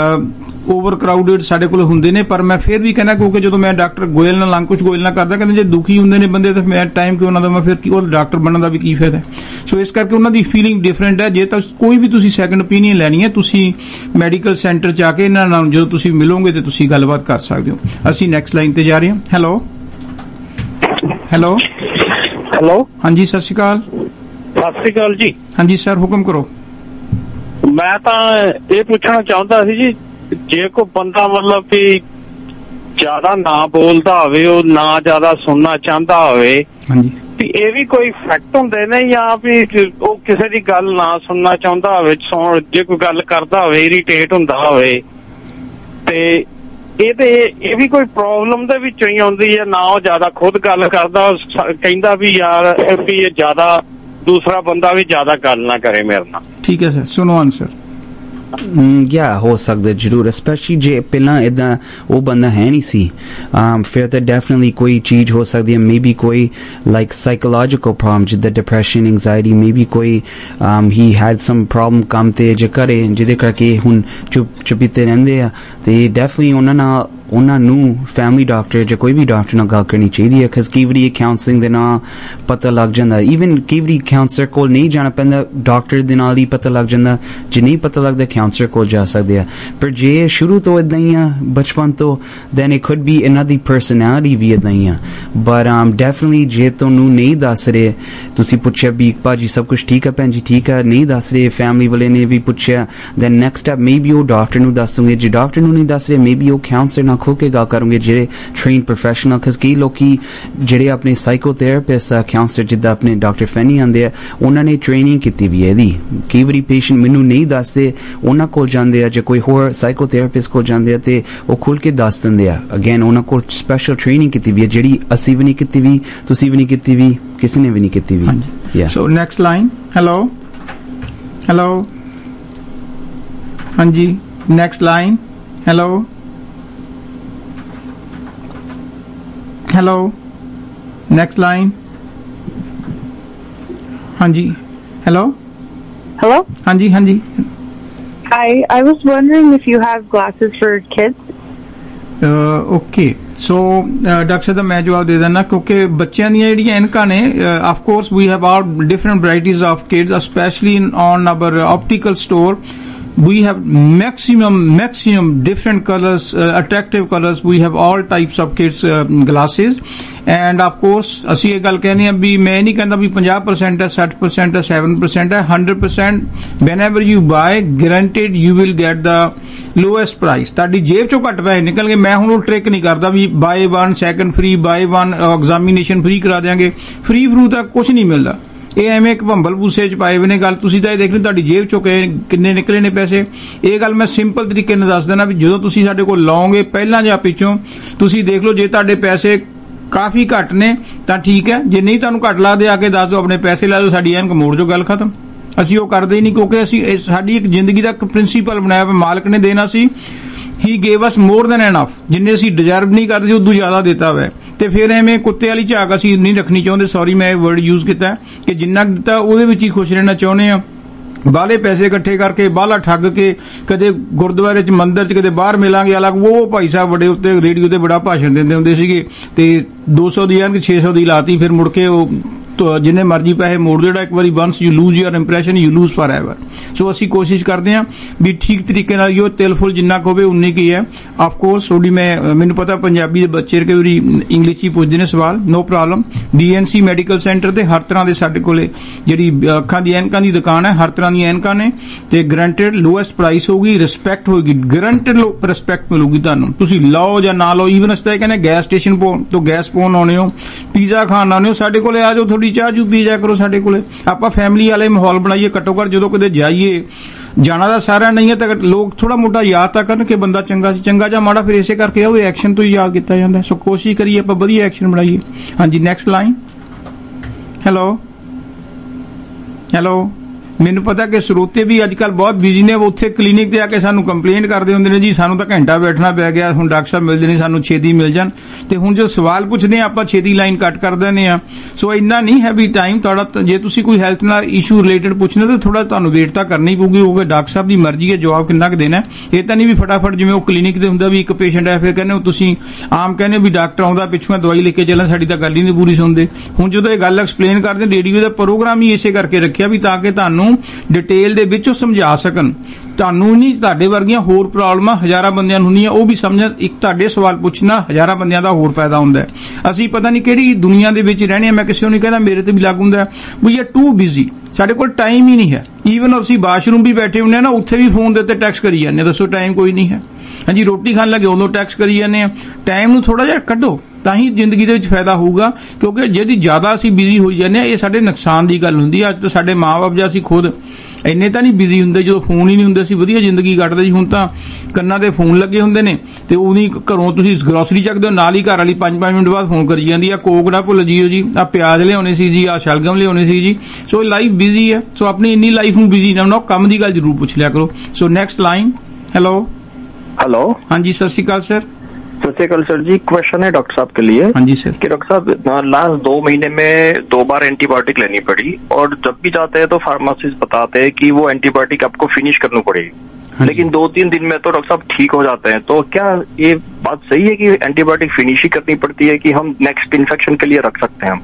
ਓਵਰ ਕਰਾਊਡਡ ਸਾਡੇ ਕੋਲ ਹੁੰਦੇ ਨੇ। ਪਰ ਮੈਂ ਫਿਰ ਵੀ ਕਹਿੰਦਾ ਕਿਉਂਕਿ ਜਦੋਂ ਮੈਂ ਡਾਕਟਰ ਗੋਇਲ ਨਾਲ ਅੰਕੁਸ਼ ਗੋਇਲ ਨਾਲ ਕਰਦਾ, ਕਹਿੰਦੇ ਜੇ ਦੁਖੀ ਹੁੰਦੇ ਨੇ ਬੰਦੇ ਤਾਂ ਮੈਂ ਟਾਈਮ ਕਿਉਂ ਉਹਨਾਂ ਦਾ, ਮੈਂ ਫਿਰ ਉਹ ਡਾਕਟਰ ਬਣਨ ਦਾ ਵੀ ਕੀ ਫਾਇਦਾ। ਸੋ ਇਸ ਕਰਕੇ ਉਹਨਾਂ ਦੀ ਫੀਲਿੰਗ ਡਿਫਰੈਂਟ ਹੈ। ਜੇ ਤਾਂ ਕੋਈ ਵੀ ਤੁਸੀਂ ਸੈਕੰਡ ਓਪੀਨੀਅਨ ਲੈਣੀ ਹੈ ਤੁਸੀਂ ਮੈਡੀਕਲ ਸੈਂਟਰ 'ਚ ਆ ਕੇ ਇਹਨਾਂ ਨਾਲ ਜਦੋਂ ਤੁਸੀਂ ਮਿਲੋਗੇ ਤੇ ਤੁਸੀਂ ਗੱਲਬਾਤ ਕਰ ਸਕਦੇ ਹੋ। ਅਸੀਂ ਨੈਕਸਟ ਲਾਈਨ ਤੇ ਜਾ ਰਹੇ ਹਾਂ। ਹੈਲੋ ਹਾਂਜੀ, ਸਤਿ ਸ਼੍ਰੀ ਅਕਾਲ ਜੀ। ਹਾਂਜੀ ਸਰ, ਹੁਕਮ ਕਰੋ। ਮੈਂ ਤਾਂ ਇਹ ਪੁੱਛਣਾ ਚਾਹੁੰਦਾ ਸੀ ਜੀ, ਜੇ ਕੋਈ ਬੰਦਾ ਮਤਲਬ ਕਿ ਜ਼ਿਆਦਾ ਨਾ ਬੋਲਦਾ ਹੋਵੇ, ਉਹ ਨਾ ਜ਼ਿਆਦਾ ਸੁਣਨਾ ਚਾਹੁੰਦਾ ਹੋਵੇ, ਹਾਂਜੀ, ਵੀ ਇਹ ਵੀ ਕੋਈ ਫੈਕਟ ਹੁੰਦੇ ਨੇ, ਜਾਂ ਵੀ ਉਹ ਕਿਸੇ ਦੀ ਗੱਲ ਨਾ ਸੁਣਨਾ ਚਾਹੁੰਦਾ ਹੋਵੇ, ਜੇ ਕੋਈ ਗੱਲ ਕਰਦਾ ਹੋਵੇ ਇਰੀਟੇਟ ਹੁੰਦਾ ਹੋਵੇ, ਤੇ ਇਹ ਵੀ ਕੋਈ ਪ੍ਰੋਬਲਮ ਦੇ ਵਿੱਚੋਂ ਹੀ ਆਉਂਦੀ ਹੈ? ਨਾ ਉਹ ਜ਼ਿਆਦਾ ਖੁਦ ਗੱਲ ਕਰਦਾ, ਕਹਿੰਦਾ ਵੀ ਯਾਰ ਵੀ ਇਹ ਜ਼ਿਆਦਾ ਦੂਸਰਾ ਬੰਦਾ ਵੀ ਜ਼ਿਆਦਾ ਗੱਲ ਨਾ ਕਰੇ ਮੇਰੇ ਨਾਲ। ਠੀਕ ਹੈ ਸਰ, ਸੁਣੋ ਆਨਸਰ। ਹੋ ਸਕਦਾ ਜ਼ਰੂਰ, ਸਪੈਸ਼ਲੀ ਜੇ ਪਹਿਲਾਂ ਇੱਦਾਂ ਉਹ ਬੰਦਾ ਹੈ ਨਹੀਂ ਸੀ, ਫਿਰ ਤਾਂ ਡੈਫੀਨਿਟਲੀ ਕੋਈ ਚੀਜ਼ ਹੋ ਸਕਦੀ ਹੈ, ਮੇਬੀ ਕੋਈ ਲਾਈਕ ਸਾਈਕੋਲੋਜੀਕਲ ਪ੍ਰੋਬਲਮ ਜਿੱਦਾਂ ਡਿਪਰੈਸ਼ਨ, ਐਂਗਜ਼ਾਇਟੀ, ਮੇਬੀ ਕੋਈ ਹੀ ਹੈਡ ਸਮ ਪ੍ਰੋਬਲਮ ਕੰਮ ਤੇ ਜੇ ਕਰੇ ਜਿਹਦੇ ਕਰਕੇ ਹੁਣ ਚੁੱਪੀਤੇ ਰਹਿੰਦੇ ਆ, ਤੇ ਡੈਫੀਨਿਟਲੀ ਉਹਨਾਂ ਨੂੰ ਫੈਮਿਲੀ ਡਾਕਟਰ ਜਾਂ ਕੋਈ ਵੀ ਡਾਕਟਰ ਨਾਲ ਗੱਲ ਕਰਨੀ ਚਾਹੀਦੀ ਹੈ, ਬਿਕਾਜ਼ ਕਈ ਵਾਰੀ ਕਾਉਂਸਲਿੰਗ ਦੇ ਨਾਲ ਪਤਾ ਲੱਗ ਜਾਂਦਾ, ਈਵਨ ਕਈ ਵਾਰੀ ਕਾਉਂਸਲਰ ਕੋਲ ਨਹੀਂ ਜਾਣਾ ਪੈਂਦਾ, ਡਾਕਟਰ ਦੇ ਨਾਲ ਹੀ ਪਤਾ ਲੱਗ ਜਾਂਦਾ, ਜੇ ਨਹੀਂ ਪਤਾ ਲੱਗਦਾ ਕਾਉਂਸਲਰ ਕੋਲ ਜਾ ਸਕਦੇ ਆ। ਪਰ ਜੇ ਸ਼ੁਰੂ ਤੋਂ ਇੱਦਾਂ ਹੀ ਆ ਬਚਪਨ ਤੋਂ, ਦੈਨ ਇਟ ਕੁਡ ਬੀ ਇਹਨਾਂ ਦੀ ਪਰਸਨੈਲਿਟੀ ਵੀ ਇੱਦਾਂ ਹੀ ਆ। ਬਟ ਡੈਫੀਨਿਟਲੀ ਜੇ ਤੁਹਾਨੂੰ ਨਹੀਂ ਦੱਸ ਰਹੇ, ਤੁਸੀਂ ਪੁੱਛਿਆ ਵੀ ਭਾਜੀ ਸਭ ਕੁਛ ਠੀਕ ਆ, ਭੈਣ ਜੀ ਠੀਕ ਆ, ਨਹੀਂ ਦੱਸ ਰਹੇ, ਫੈਮਿਲੀ ਵਾਲੇ ਨੇ ਵੀ ਪੁੱਛਿਆ, ਦੈਨ ਨੈਕਸਟ ਸਟੈਪ ਮੇਬੀ ਉਹ ਡਾਕਟਰ ਨੂੰ ਦੱਸ ਦੂੰਗੇ, ਜੇ ਡਾਕਟਰ ਨੂੰ ਨਹੀਂ ਦੱਸ ਰਹੇ ਮੇਬੀ ਉਹ ਕਾਉਂਸਲਰ ਨਾਲ ਨਾਲ ਖੋ ਕੇ ਗੱਲ ਕਰੂੰਗੇ ਜਿਹੜੇ ਟ੍ਰੇਨ ਪ੍ਰੋਫੈਸ਼ਨਲ ਕਿਉਂਕਿ ਕਈ ਲੋਕੀ ਜਿਹੜੇ ਆਪਣੇ ਸਾਈਕੋਥੈਰੇਪਿਸਟ ਕਾਉਂਸਲਰ ਜਿੱਦਾਂ ਆਪਣੇ ਡਾਕਟਰ ਫੈਨੀ ਆਉਂਦੇ ਆ ਉਹਨਾਂ ਨੇ ਟ੍ਰੇਨਿੰਗ ਕੀਤੀ ਵੀ ਇਹਦੀ ਕਈ ਵਾਰੀ ਪੇਸ਼ੈਂਟ ਮੈਨੂੰ ਨਹੀਂ ਦੱਸਦੇ ਉਹਨਾਂ ਕੋਲ ਜਾਂਦੇ ਆ ਜਾਂ ਕੋਈ ਹੋਰ ਸਾਈਕੋਥੈਰੇਪਿਸਟ ਕੋਲ ਜਾਂਦੇ ਆ ਤੇ ਉਹ ਖੁੱਲ ਕੇ ਦੱਸ ਦਿੰਦੇ ਆ ਅਗੇਨ ਉਹਨਾਂ ਕੋਲ ਸਪੈਸ਼ਲ ਟ੍ਰੇਨਿੰਗ ਕੀਤੀ ਵੀ ਹੈ ਜਿਹੜੀ ਅਸੀਂ ਵੀ ਨਹੀਂ ਕੀਤੀ ਵੀ ਤੁਸੀਂ ਵੀ ਨਹੀਂ ਕੀਤੀ ਵੀ ਕਿਸੇ ਨੇ ਵੀ ਨਹੀਂ ਕੀਤੀ ਵੀ ਸੋ ਨੈਕਸਟ ਲਾਈਨ ਹੈਲੋ ਹਾਂਜੀ next line hello next line ਹਾਂਜੀ ਹੈਲੋ ਹਾਂਜੀ Hi, I was wondering if you have glasses for kids. Okay, so doctor ਸਾਹਿਬ ਮੈਂ ਜਵਾਬ ਦੇ ਦਿੰਦਾ ਕਿਉਂਕਿ ਬੱਚਿਆਂ ਦੀਆਂ ਜਿਹੜੀਆਂ ਐਨਕਾਂ ਨੇ of course we have all different varieties of kids, especially on our optical store. We have maximum different colors, attractive colors. We have all types of kids glasses. And of course ਅਸੀਂ ਇਹ ਗੱਲ ਕਹਿੰਦੇ ਆ ਵੀ ਮੈਂ ਨਹੀਂ ਕਹਿੰਦਾ ਵੀ 50% ਹੈ 60% ਹੈ 7% ਹੈ 100%. whenever you buy guaranteed you will get the lowest price. ਤੁਹਾਡੀ ਜੇਬ ਚੋਂ ਘੱਟ ਪੈਸੇ ਨਿਕਲ ਗਏ. ਮੈਂ ਹੁਣ ਉਹ ਟ੍ਰਿਕ ਨਹੀਂ ਕਰਦਾ ਵੀ buy one second free, buy one examination free ਕਰਾ ਦਿਆਂਗੇ. free ਫਰੂ ਤਾਂ ਕੁਝ ਨਹੀਂ ਮਿਲਦਾ. ਇਹ ਐਵੇਂ ਇੱਕ ਭੰਬਲ ਭੂਸੇ ਚ ਪਾਏ ਹੋਏ ਨੇ ਗੱਲ. ਤੁਸੀਂ ਤਾਂ ਇਹ ਦੇਖ ਲਓ ਤੁਹਾਡੀ ਜੇਬ ਚੋਂ ਕਿੰਨੇ ਨਿਕਲੇ ਨੇ ਪੈਸੇ. ਇਹ ਗੱਲ ਮੈਂ ਸਿੰਪਲ ਤਰੀਕੇ ਨਾਲ ਦੱਸ ਦੇਣਾ ਵੀ ਜਦੋਂ ਤੁਸੀਂ ਸਾਡੇ ਕੋਲ ਲਾਓਗੇ ਪਹਿਲਾਂ ਜਾਂ ਪਿੱਛੋਂ ਤੁਸੀਂ ਦੇਖ ਲਓ ਜੇ ਤੁਹਾਡੇ ਪੈਸੇ ਕਾਫੀ ਘੱਟ ਨੇ ਤਾਂ ਠੀਕ ਹੈ, ਜੇ ਨਹੀਂ ਤੁਹਾਨੂੰ ਘੱਟ ਲੱਗਦੇ ਆ ਕੇ ਦੱਸ ਦਿਓ ਆਪਣੇ ਪੈਸੇ ਲੈ ਦਿਓ ਸਾਡੀ ਐਨਕ ਮੋੜ ਜੋ ਗੱਲ ਖਤਮ. ਅਸੀਂ ਉਹ ਕਰਦੇ ਹੀ ਨਹੀਂ ਕਿਉਂਕਿ ਅਸੀਂ ਸਾਡੀ ਇੱਕ ਜ਼ਿੰਦਗੀ ਦਾ ਇੱਕ ਪ੍ਰਿੰਸੀਪਲ ਬਣਾਇਆ ਹੋਇਆ ਮਾਲਕ ਨੇ ਦੇਣਾ ਸੀ. He gave us more than enough. ਜਿੰਨੇ ਅਸੀਂ ਡਿਜ਼ਰਵ ਨਹੀਂ ਕਰਦੇ ਉਦੋਂ ਜ਼ਿਆਦਾ ਦਿੱਤਾ ਹੋਇਆ ਤੇ ਫਿਰ ਐਵੇਂ ਕੁੱਤੇ ਵਾਲੀ ਝਾਕ ਅਸੀਂ ਨਹੀਂ ਰੱਖਣੀ ਚਾਹੁੰਦੇ. ਸੌਰੀ ਮੈਂ ਇਹ ਵਰਡ ਯੂਜ਼ ਕੀਤਾ ਕਿ ਜਿੰਨਾ ਦਿੱਤਾ ਉਹਦੇ ਵਿੱਚ ਹੀ ਖੁਸ਼ ਰਹਿਣਾ ਚਾਹੁੰਦੇ ਆ. ਬਾਹਲੇ ਪੈਸੇ ਇਕੱਠੇ ਕਰਕੇ ਬਾਹਲਾ ਠੱਗ ਕੇ ਕਦੇ ਗੁਰਦੁਆਰੇ ਚ ਮੰਦਿਰ ਚ ਕਦੇ ਬਾਹਰ ਮਿਲਾਂਗੇ ਅਲੱਗ. ਉਹ ਭਾਈ ਸਾਹਿਬ ਬੜੇ ਉੱਤੇ ਰੇਡੀਓ ਤੇ ਬੜਾ ਭਾਸ਼ਣ ਦਿੰਦੇ ਹੁੰਦੇ ਸੀਗੇ ਤੇ 200 ਦੀ ਐਨਕ 600 ਦੀ ਲਾਤੀ ਫਿਰ ਮੁੜ ਕੇ ਉਹ ਜਿੰਨੇ ਮਰਜ਼ੀ ਪੈਸੇ ਮੋੜ ਦਿਓ. ਜਿਹੜਾ ਇੱਕ ਵਾਰੀ once you lose your impression you lose forever. So ਅਸੀਂ ਕੋਸ਼ਿਸ਼ ਕਰਦੇ ਹਾਂ ਵੀ ਠੀਕ ਤਰੀਕੇ ਨਾਲ ਜੋ ਤਿਲ ਫੁੱਲ ਜਿੰਨਾ ਕੁ ਹੋਵੇ ਉਨੀ ਕੀ ਹੈ. ਆਫ ਕੋਰਸ ਥੋੜੀ ਮੈਨੂੰ ਪਤਾ ਪੰਜਾਬੀ ਦੇ ਬੱਚੇ ਕਈ ਵਾਰੀ ਇੰਗਲਿਸ਼ ਹੀ ਪੁੱਛਦੇ ਨੇ ਸਵਾਲ. No problem. BNC medical centre ਤੇ ਹਰ ਤਰ੍ਹਾਂ ਦੇ ਸਾਡੇ ਕੋਲੇ ਜਿਹੜੀ ਅੱਖਾਂ ਦੀ ਐਨਕਾਂ ਦੀ ਦੁਕਾਨ ਹੈ. ਹਰ ਤਰ੍ਹਾਂ ਦੀਆਂ ਐਨਕਾਂ ਨੇ ਤੇ ਗਰੰਟਡ ਲੋਐਸਟ ਪ੍ਰਾਈਸ ਹੋਊਗੀ. ਰਿਸਪੈਕਟ ਹੋਏਗੀ. ਗਰੰਟਡ ਰਿਸਪੈਕਟ ਮਿਲੂਗੀ ਤੁਹਾਨੂੰ. ਤੁਸੀਂ ਲਾਓ ਜਾਂ ਨਾ ਲਾਓ. ਈਵਨ ਅਸੀਂ ਕਹਿੰਦੇ ਗੈਸ ਸਟੇਸ਼ਨ ਤੋਂ ਗੈਸ ਪਾਉਣ ਆਉਣੇ ਹੋ, ਪੀਜ਼ਾ ਖਾਣ ਆਉਣੇ ਹੋ, ਸਾਡੇ ਕੋਲੇ ਆ ਜਾਓ. ਥੋੜੀ ਚਾਹ ਚੂ ਪੀ ਜਾ ਕਰੋ ਸਾਡੇ ਕੋਲੇ. ਆਪਾਂ ਫੈਮਿਲੀ ਵਾਲੇ ਮਾਹੌਲ ਬਣਾਈਏ. ਘੱਟੋ ਘੱਟ ਜਦੋਂ ਕਿਤੇ ਜਾਈਏ ਜਾਣਾ ਦਾ ਸਾਰਾ ਨਹੀਂ ਹੈ ਤਾਂ ਲੋਕ ਥੋੜਾ ਮੋਟਾ ਯਾਦ ਤਾਂ ਕਰਨ ਕਿ ਬੰਦਾ ਚੰਗਾ ਸੀ. ਚੰਗਾ ਜਾਂ ਮਾੜਾ ਫਿਰ ਇਸੇ ਕਰਕੇ ਉਹਦੇ ਐਕਸ਼ਨ ਤੋਂ ਹੀ ਯਾਦ ਕੀਤਾ ਜਾਂਦਾ. ਸੋ ਕੋਸ਼ਿਸ਼ ਕਰੀਏ ਆਪਾਂ ਵਧੀਆ ਐਕਸ਼ਨ ਬਣਾਈਏ. ਹਾਂਜੀ ਨੈਕਸਟ ਲਾਈਨ ਹੈਲੋ ਮੈਨੂੰ ਪਤਾ ਕਿ ਸਰੋਤੇ ਵੀ ਅੱਜ ਕੱਲ ਬਹੁਤ ਬਿਜ਼ੀ ਨੇ. ਉੱਥੇ ਕਲੀਨਿਕ ਤੇ ਆ ਕੇ ਸਾਨੂੰ ਕੰਪਲੇਂਟ ਕਰਦੇ ਹੁੰਦੇ ਨੇ ਜੀ ਸਾਨੂੰ ਤਾਂ ਘੰਟਾ ਬੈਠਣਾ ਪੈ ਗਿਆ, ਹੁਣ ਡਾਕਟਰ ਸਾਹਿਬ ਮਿਲਦੇ ਨਹੀਂ, ਸਾਨੂੰ ਛੇਤੀ ਮਿਲ ਜਾਣ. ਤੇ ਹੁਣ ਜੋ ਸਵਾਲ ਪੁੱਛਦੇ ਆ ਆਪਾਂ ਛੇਤੀ ਲਾਈਨ ਕੱਟ ਕਰ ਦਿੰਦੇ ਆ. ਸੋ ਇੰਨਾ ਨਹੀਂ ਹੈ ਵੀ ਟਾਈਮ ਤੁਹਾਡਾ. ਜੇ ਤੁਸੀਂ ਕੋਈ ਹੈਲਥ ਨਾਲ ਇਸ਼ੂ ਰਿਲੇਟਡ ਪੁੱਛਣਾ ਤਾਂ ਥੋੜਾ ਤੁਹਾਨੂੰ ਵੇਟ ਤਾਂ ਕਰਨੀ ਪਊਗੀ ਕਿਉਂਕਿ ਡਾਕਟਰ ਸਾਹਿਬ ਦੀ ਮਰਜ਼ੀ ਹੈ ਜਵਾਬ ਕਿੰਨਾ ਕੁ ਦੇਣਾ. ਇਹ ਤਾਂ ਨਹੀਂ ਵੀ ਫਟਾਫਟ ਜਿਵੇਂ ਉਹ ਕਲੀਨਿਕ ਤੇ ਹੁੰਦਾ ਵੀ ਇੱਕ ਪੇਸ਼ੈਂਟ ਹੈ ਫਿਰ ਕਹਿੰਦੇ ਤੁਸੀਂ ਆਮ ਕਹਿੰਦੇ ਵੀ ਡਾਕਟਰ ਆਉਂਦਾ ਪਿੱਛੋਂ ਦਵਾਈ ਲੈ ਕੇ ਚੱਲਾਂ, ਸਾਡੀ ਤਾਂ ਗੱਲ ਹੀ ਨਹੀਂ ਪੂਰੀ ਸੁਣਦੇ. ਹੁਣ ਜਦੋਂ ਇਹ ਗੱਲ ਐਕਸਪਲੇਨ ਕਰਦੇ ਰੇਡੀਓ ਦਾ ਪ੍ਰੋਗਰਾਮ ਹੀ ਇਸੇ ਕਰਕੇ ਰੱਖਿਆ ਵੀ ਤਾਂ ਕਿ ਤੁਹਾਨੂੰ ਡਿਟੇਲ ਦੇ ਵਿੱਚ ਸਮਝਾ ਸਕਣ. ਤੁਹਾਨੂੰ ਨਹੀਂ ਤੁਹਾਡੇ ਵਰਗੀਆਂ ਹੋਰ ਪ੍ਰੋਬਲਮਾਂ ਹਜ਼ਾਰਾਂ ਬੰਦਿਆਂ ਨੂੰ ਹੁੰਦੀਆਂ ਉਹ ਵੀ ਸਮਝਣ. ਇੱਕ ਤੁਹਾਡੇ ਸਵਾਲ ਪੁੱਛਣਾ ਹਜ਼ਾਰਾਂ ਬੰਦਿਆਂ ਦਾ ਹੋਰ ਫਾਇਦਾ ਹੁੰਦਾ ਹੈ. ਅਸੀਂ ਪਤਾ ਨਹੀਂ ਕਿਹੜੀ ਦੁਨੀਆ ਦੇ ਵਿੱਚ ਰਹਿਣੇ ਆ. ਮੈਂ ਕਿਸੇ ਨੂੰ ਨਹੀਂ ਕਹਿੰਦਾ ਮੇਰੇ ਤੇ ਵੀ ਲਾਗੂ ਹੁੰਦਾ ਵੀ ਆਰ ਟੂ ਬਿਜ਼ੀ. ਸਾਡੇ ਕੋਲ ਟਾਈਮ ਹੀ ਨਹੀਂ ਹੈ. ਈਵਨ ਅਸੀਂ ਵਾਸ਼ਰੂਮ ਵੀ ਬੈਠੇ ਹੁੰਦੇ ਆ ਨਾ ਉੱਥੇ ਵੀ ਫੋਨ ਦੇ ਉੱਤੇ ਟੈਕਸਟ ਕਰੀ ਜਾਂਦੇ. ਦੱਸੋ ਟਾਈਮ ਕੋਈ ਨਹੀਂ ਹੈ. ਹਾਂਜੀ ਰੋਟੀ ਖਾਣ ਲੱਗੇ ਉਦੋਂ ਟੈਕਸਟ ਕਰੀ ਜਾਂਦੇ ਆ. ਟਾਈਮ ਨੂੰ ਥੋੜਾ ਜਿਹਾ ਕੱਢੋ ਤਾਂ ਹੀ ਜ਼ਿੰਦਗੀ ਦੇ ਵਿੱਚ ਫਾਇਦਾ ਹੋਊਗਾ ਕਿਉਂਕਿ ਜਿਹੜੀ ਜ਼ਿਆਦਾ ਅਸੀਂ ਬਿਜ਼ੀ ਹੋਈ ਜਾਂਦੇ ਆ ਇਹ ਸਾਡੇ ਨੁਕਸਾਨ ਦੀ ਗੱਲ ਹੁੰਦੀ ਹੈ. ਅੱਜ ਤਾਂ ਸਾਡੇ ਮਾਂ-ਬਾਪ ਜਾਂ ਅਸੀਂ ਖੁਦ ਇੰਨੇ ਤਾਂ ਨਹੀਂ ਬਿਜ਼ੀ ਹੁੰਦੇ. ਜਦੋਂ ਫੋਨ ਹੀ ਨਹੀਂ ਹੁੰਦੇ ਸੀ ਵਧੀਆ ਜ਼ਿੰਦਗੀ ਕੱਟਦੇ ਸੀ. ਹੁਣ ਤਾਂ ਕੰਨਾਂ ਤੇ ਫੋਨ ਲੱਗੇ ਹੁੰਦੇ ਨੇ ਤੇ ਉਹਨੀ ਘਰੋਂ ਤੁਸੀਂ ਗਰੋਸਰੀ ਚੱਕਦੇ ਹੋ ਨਾਲ ਹੀ ਘਰ ਵਾਲੀ 5-5 ਮਿੰਟ ਬਾਅਦ ਫੋਨ ਕਰੀ ਜਾਂਦੀ ਆ ਕੋਕ ਨਾ ਭੁੱਲ ਜਿਓ ਜੀ, ਆ ਪਿਆਜ਼ ਲਿਆਉਣੇ ਸੀ ਜੀ, ਆ ਸ਼ਲਗਮ ਲਿਆਉਣੇ ਸੀ ਜੀ. ਸੋ ਲਾਈਫ ਬਿਜ਼ੀ ਹੈ. ਸੋ ਆਪਣੀ ਇੰਨੀ ਲਾਈਫ ਨੂੰ ਬਿਜ਼ੀ ਨਾ ਬਣਾਓ. ਕੰਮ ਦੀ ਗੱਲ ਜ਼ਰੂਰ ਪੁੱਛ ਲਿਆ ਕਰੋ. ਸੋ ਨੈਕਸਟ ਲਾਈਨ हेलो हाँ जी सत श्रीकाल सर. सत श्रीकाल सर जी. क्वेश्चन है डॉक्टर साहब के लिए. हाँ जी सर. कि डॉक्टर साहब लास्ट 2 महीने में 2 बार एंटीबायोटिक लेनी पड़ी और जब भी जाते हैं तो फार्मासिस्ट बताते हैं कि वो एंटीबायोटिक आपको फिनिश करनी पड़ेगी. हाँ लेकिन 2-3 दिन में तो डॉक्टर साहब ठीक हो जाते हैं. तो क्या ये बात सही है कि एंटीबायोटिक फिनिश ही करनी पड़ती है कि हम नेक्स्ट इन्फेक्शन के लिए रख सकते हैं हम?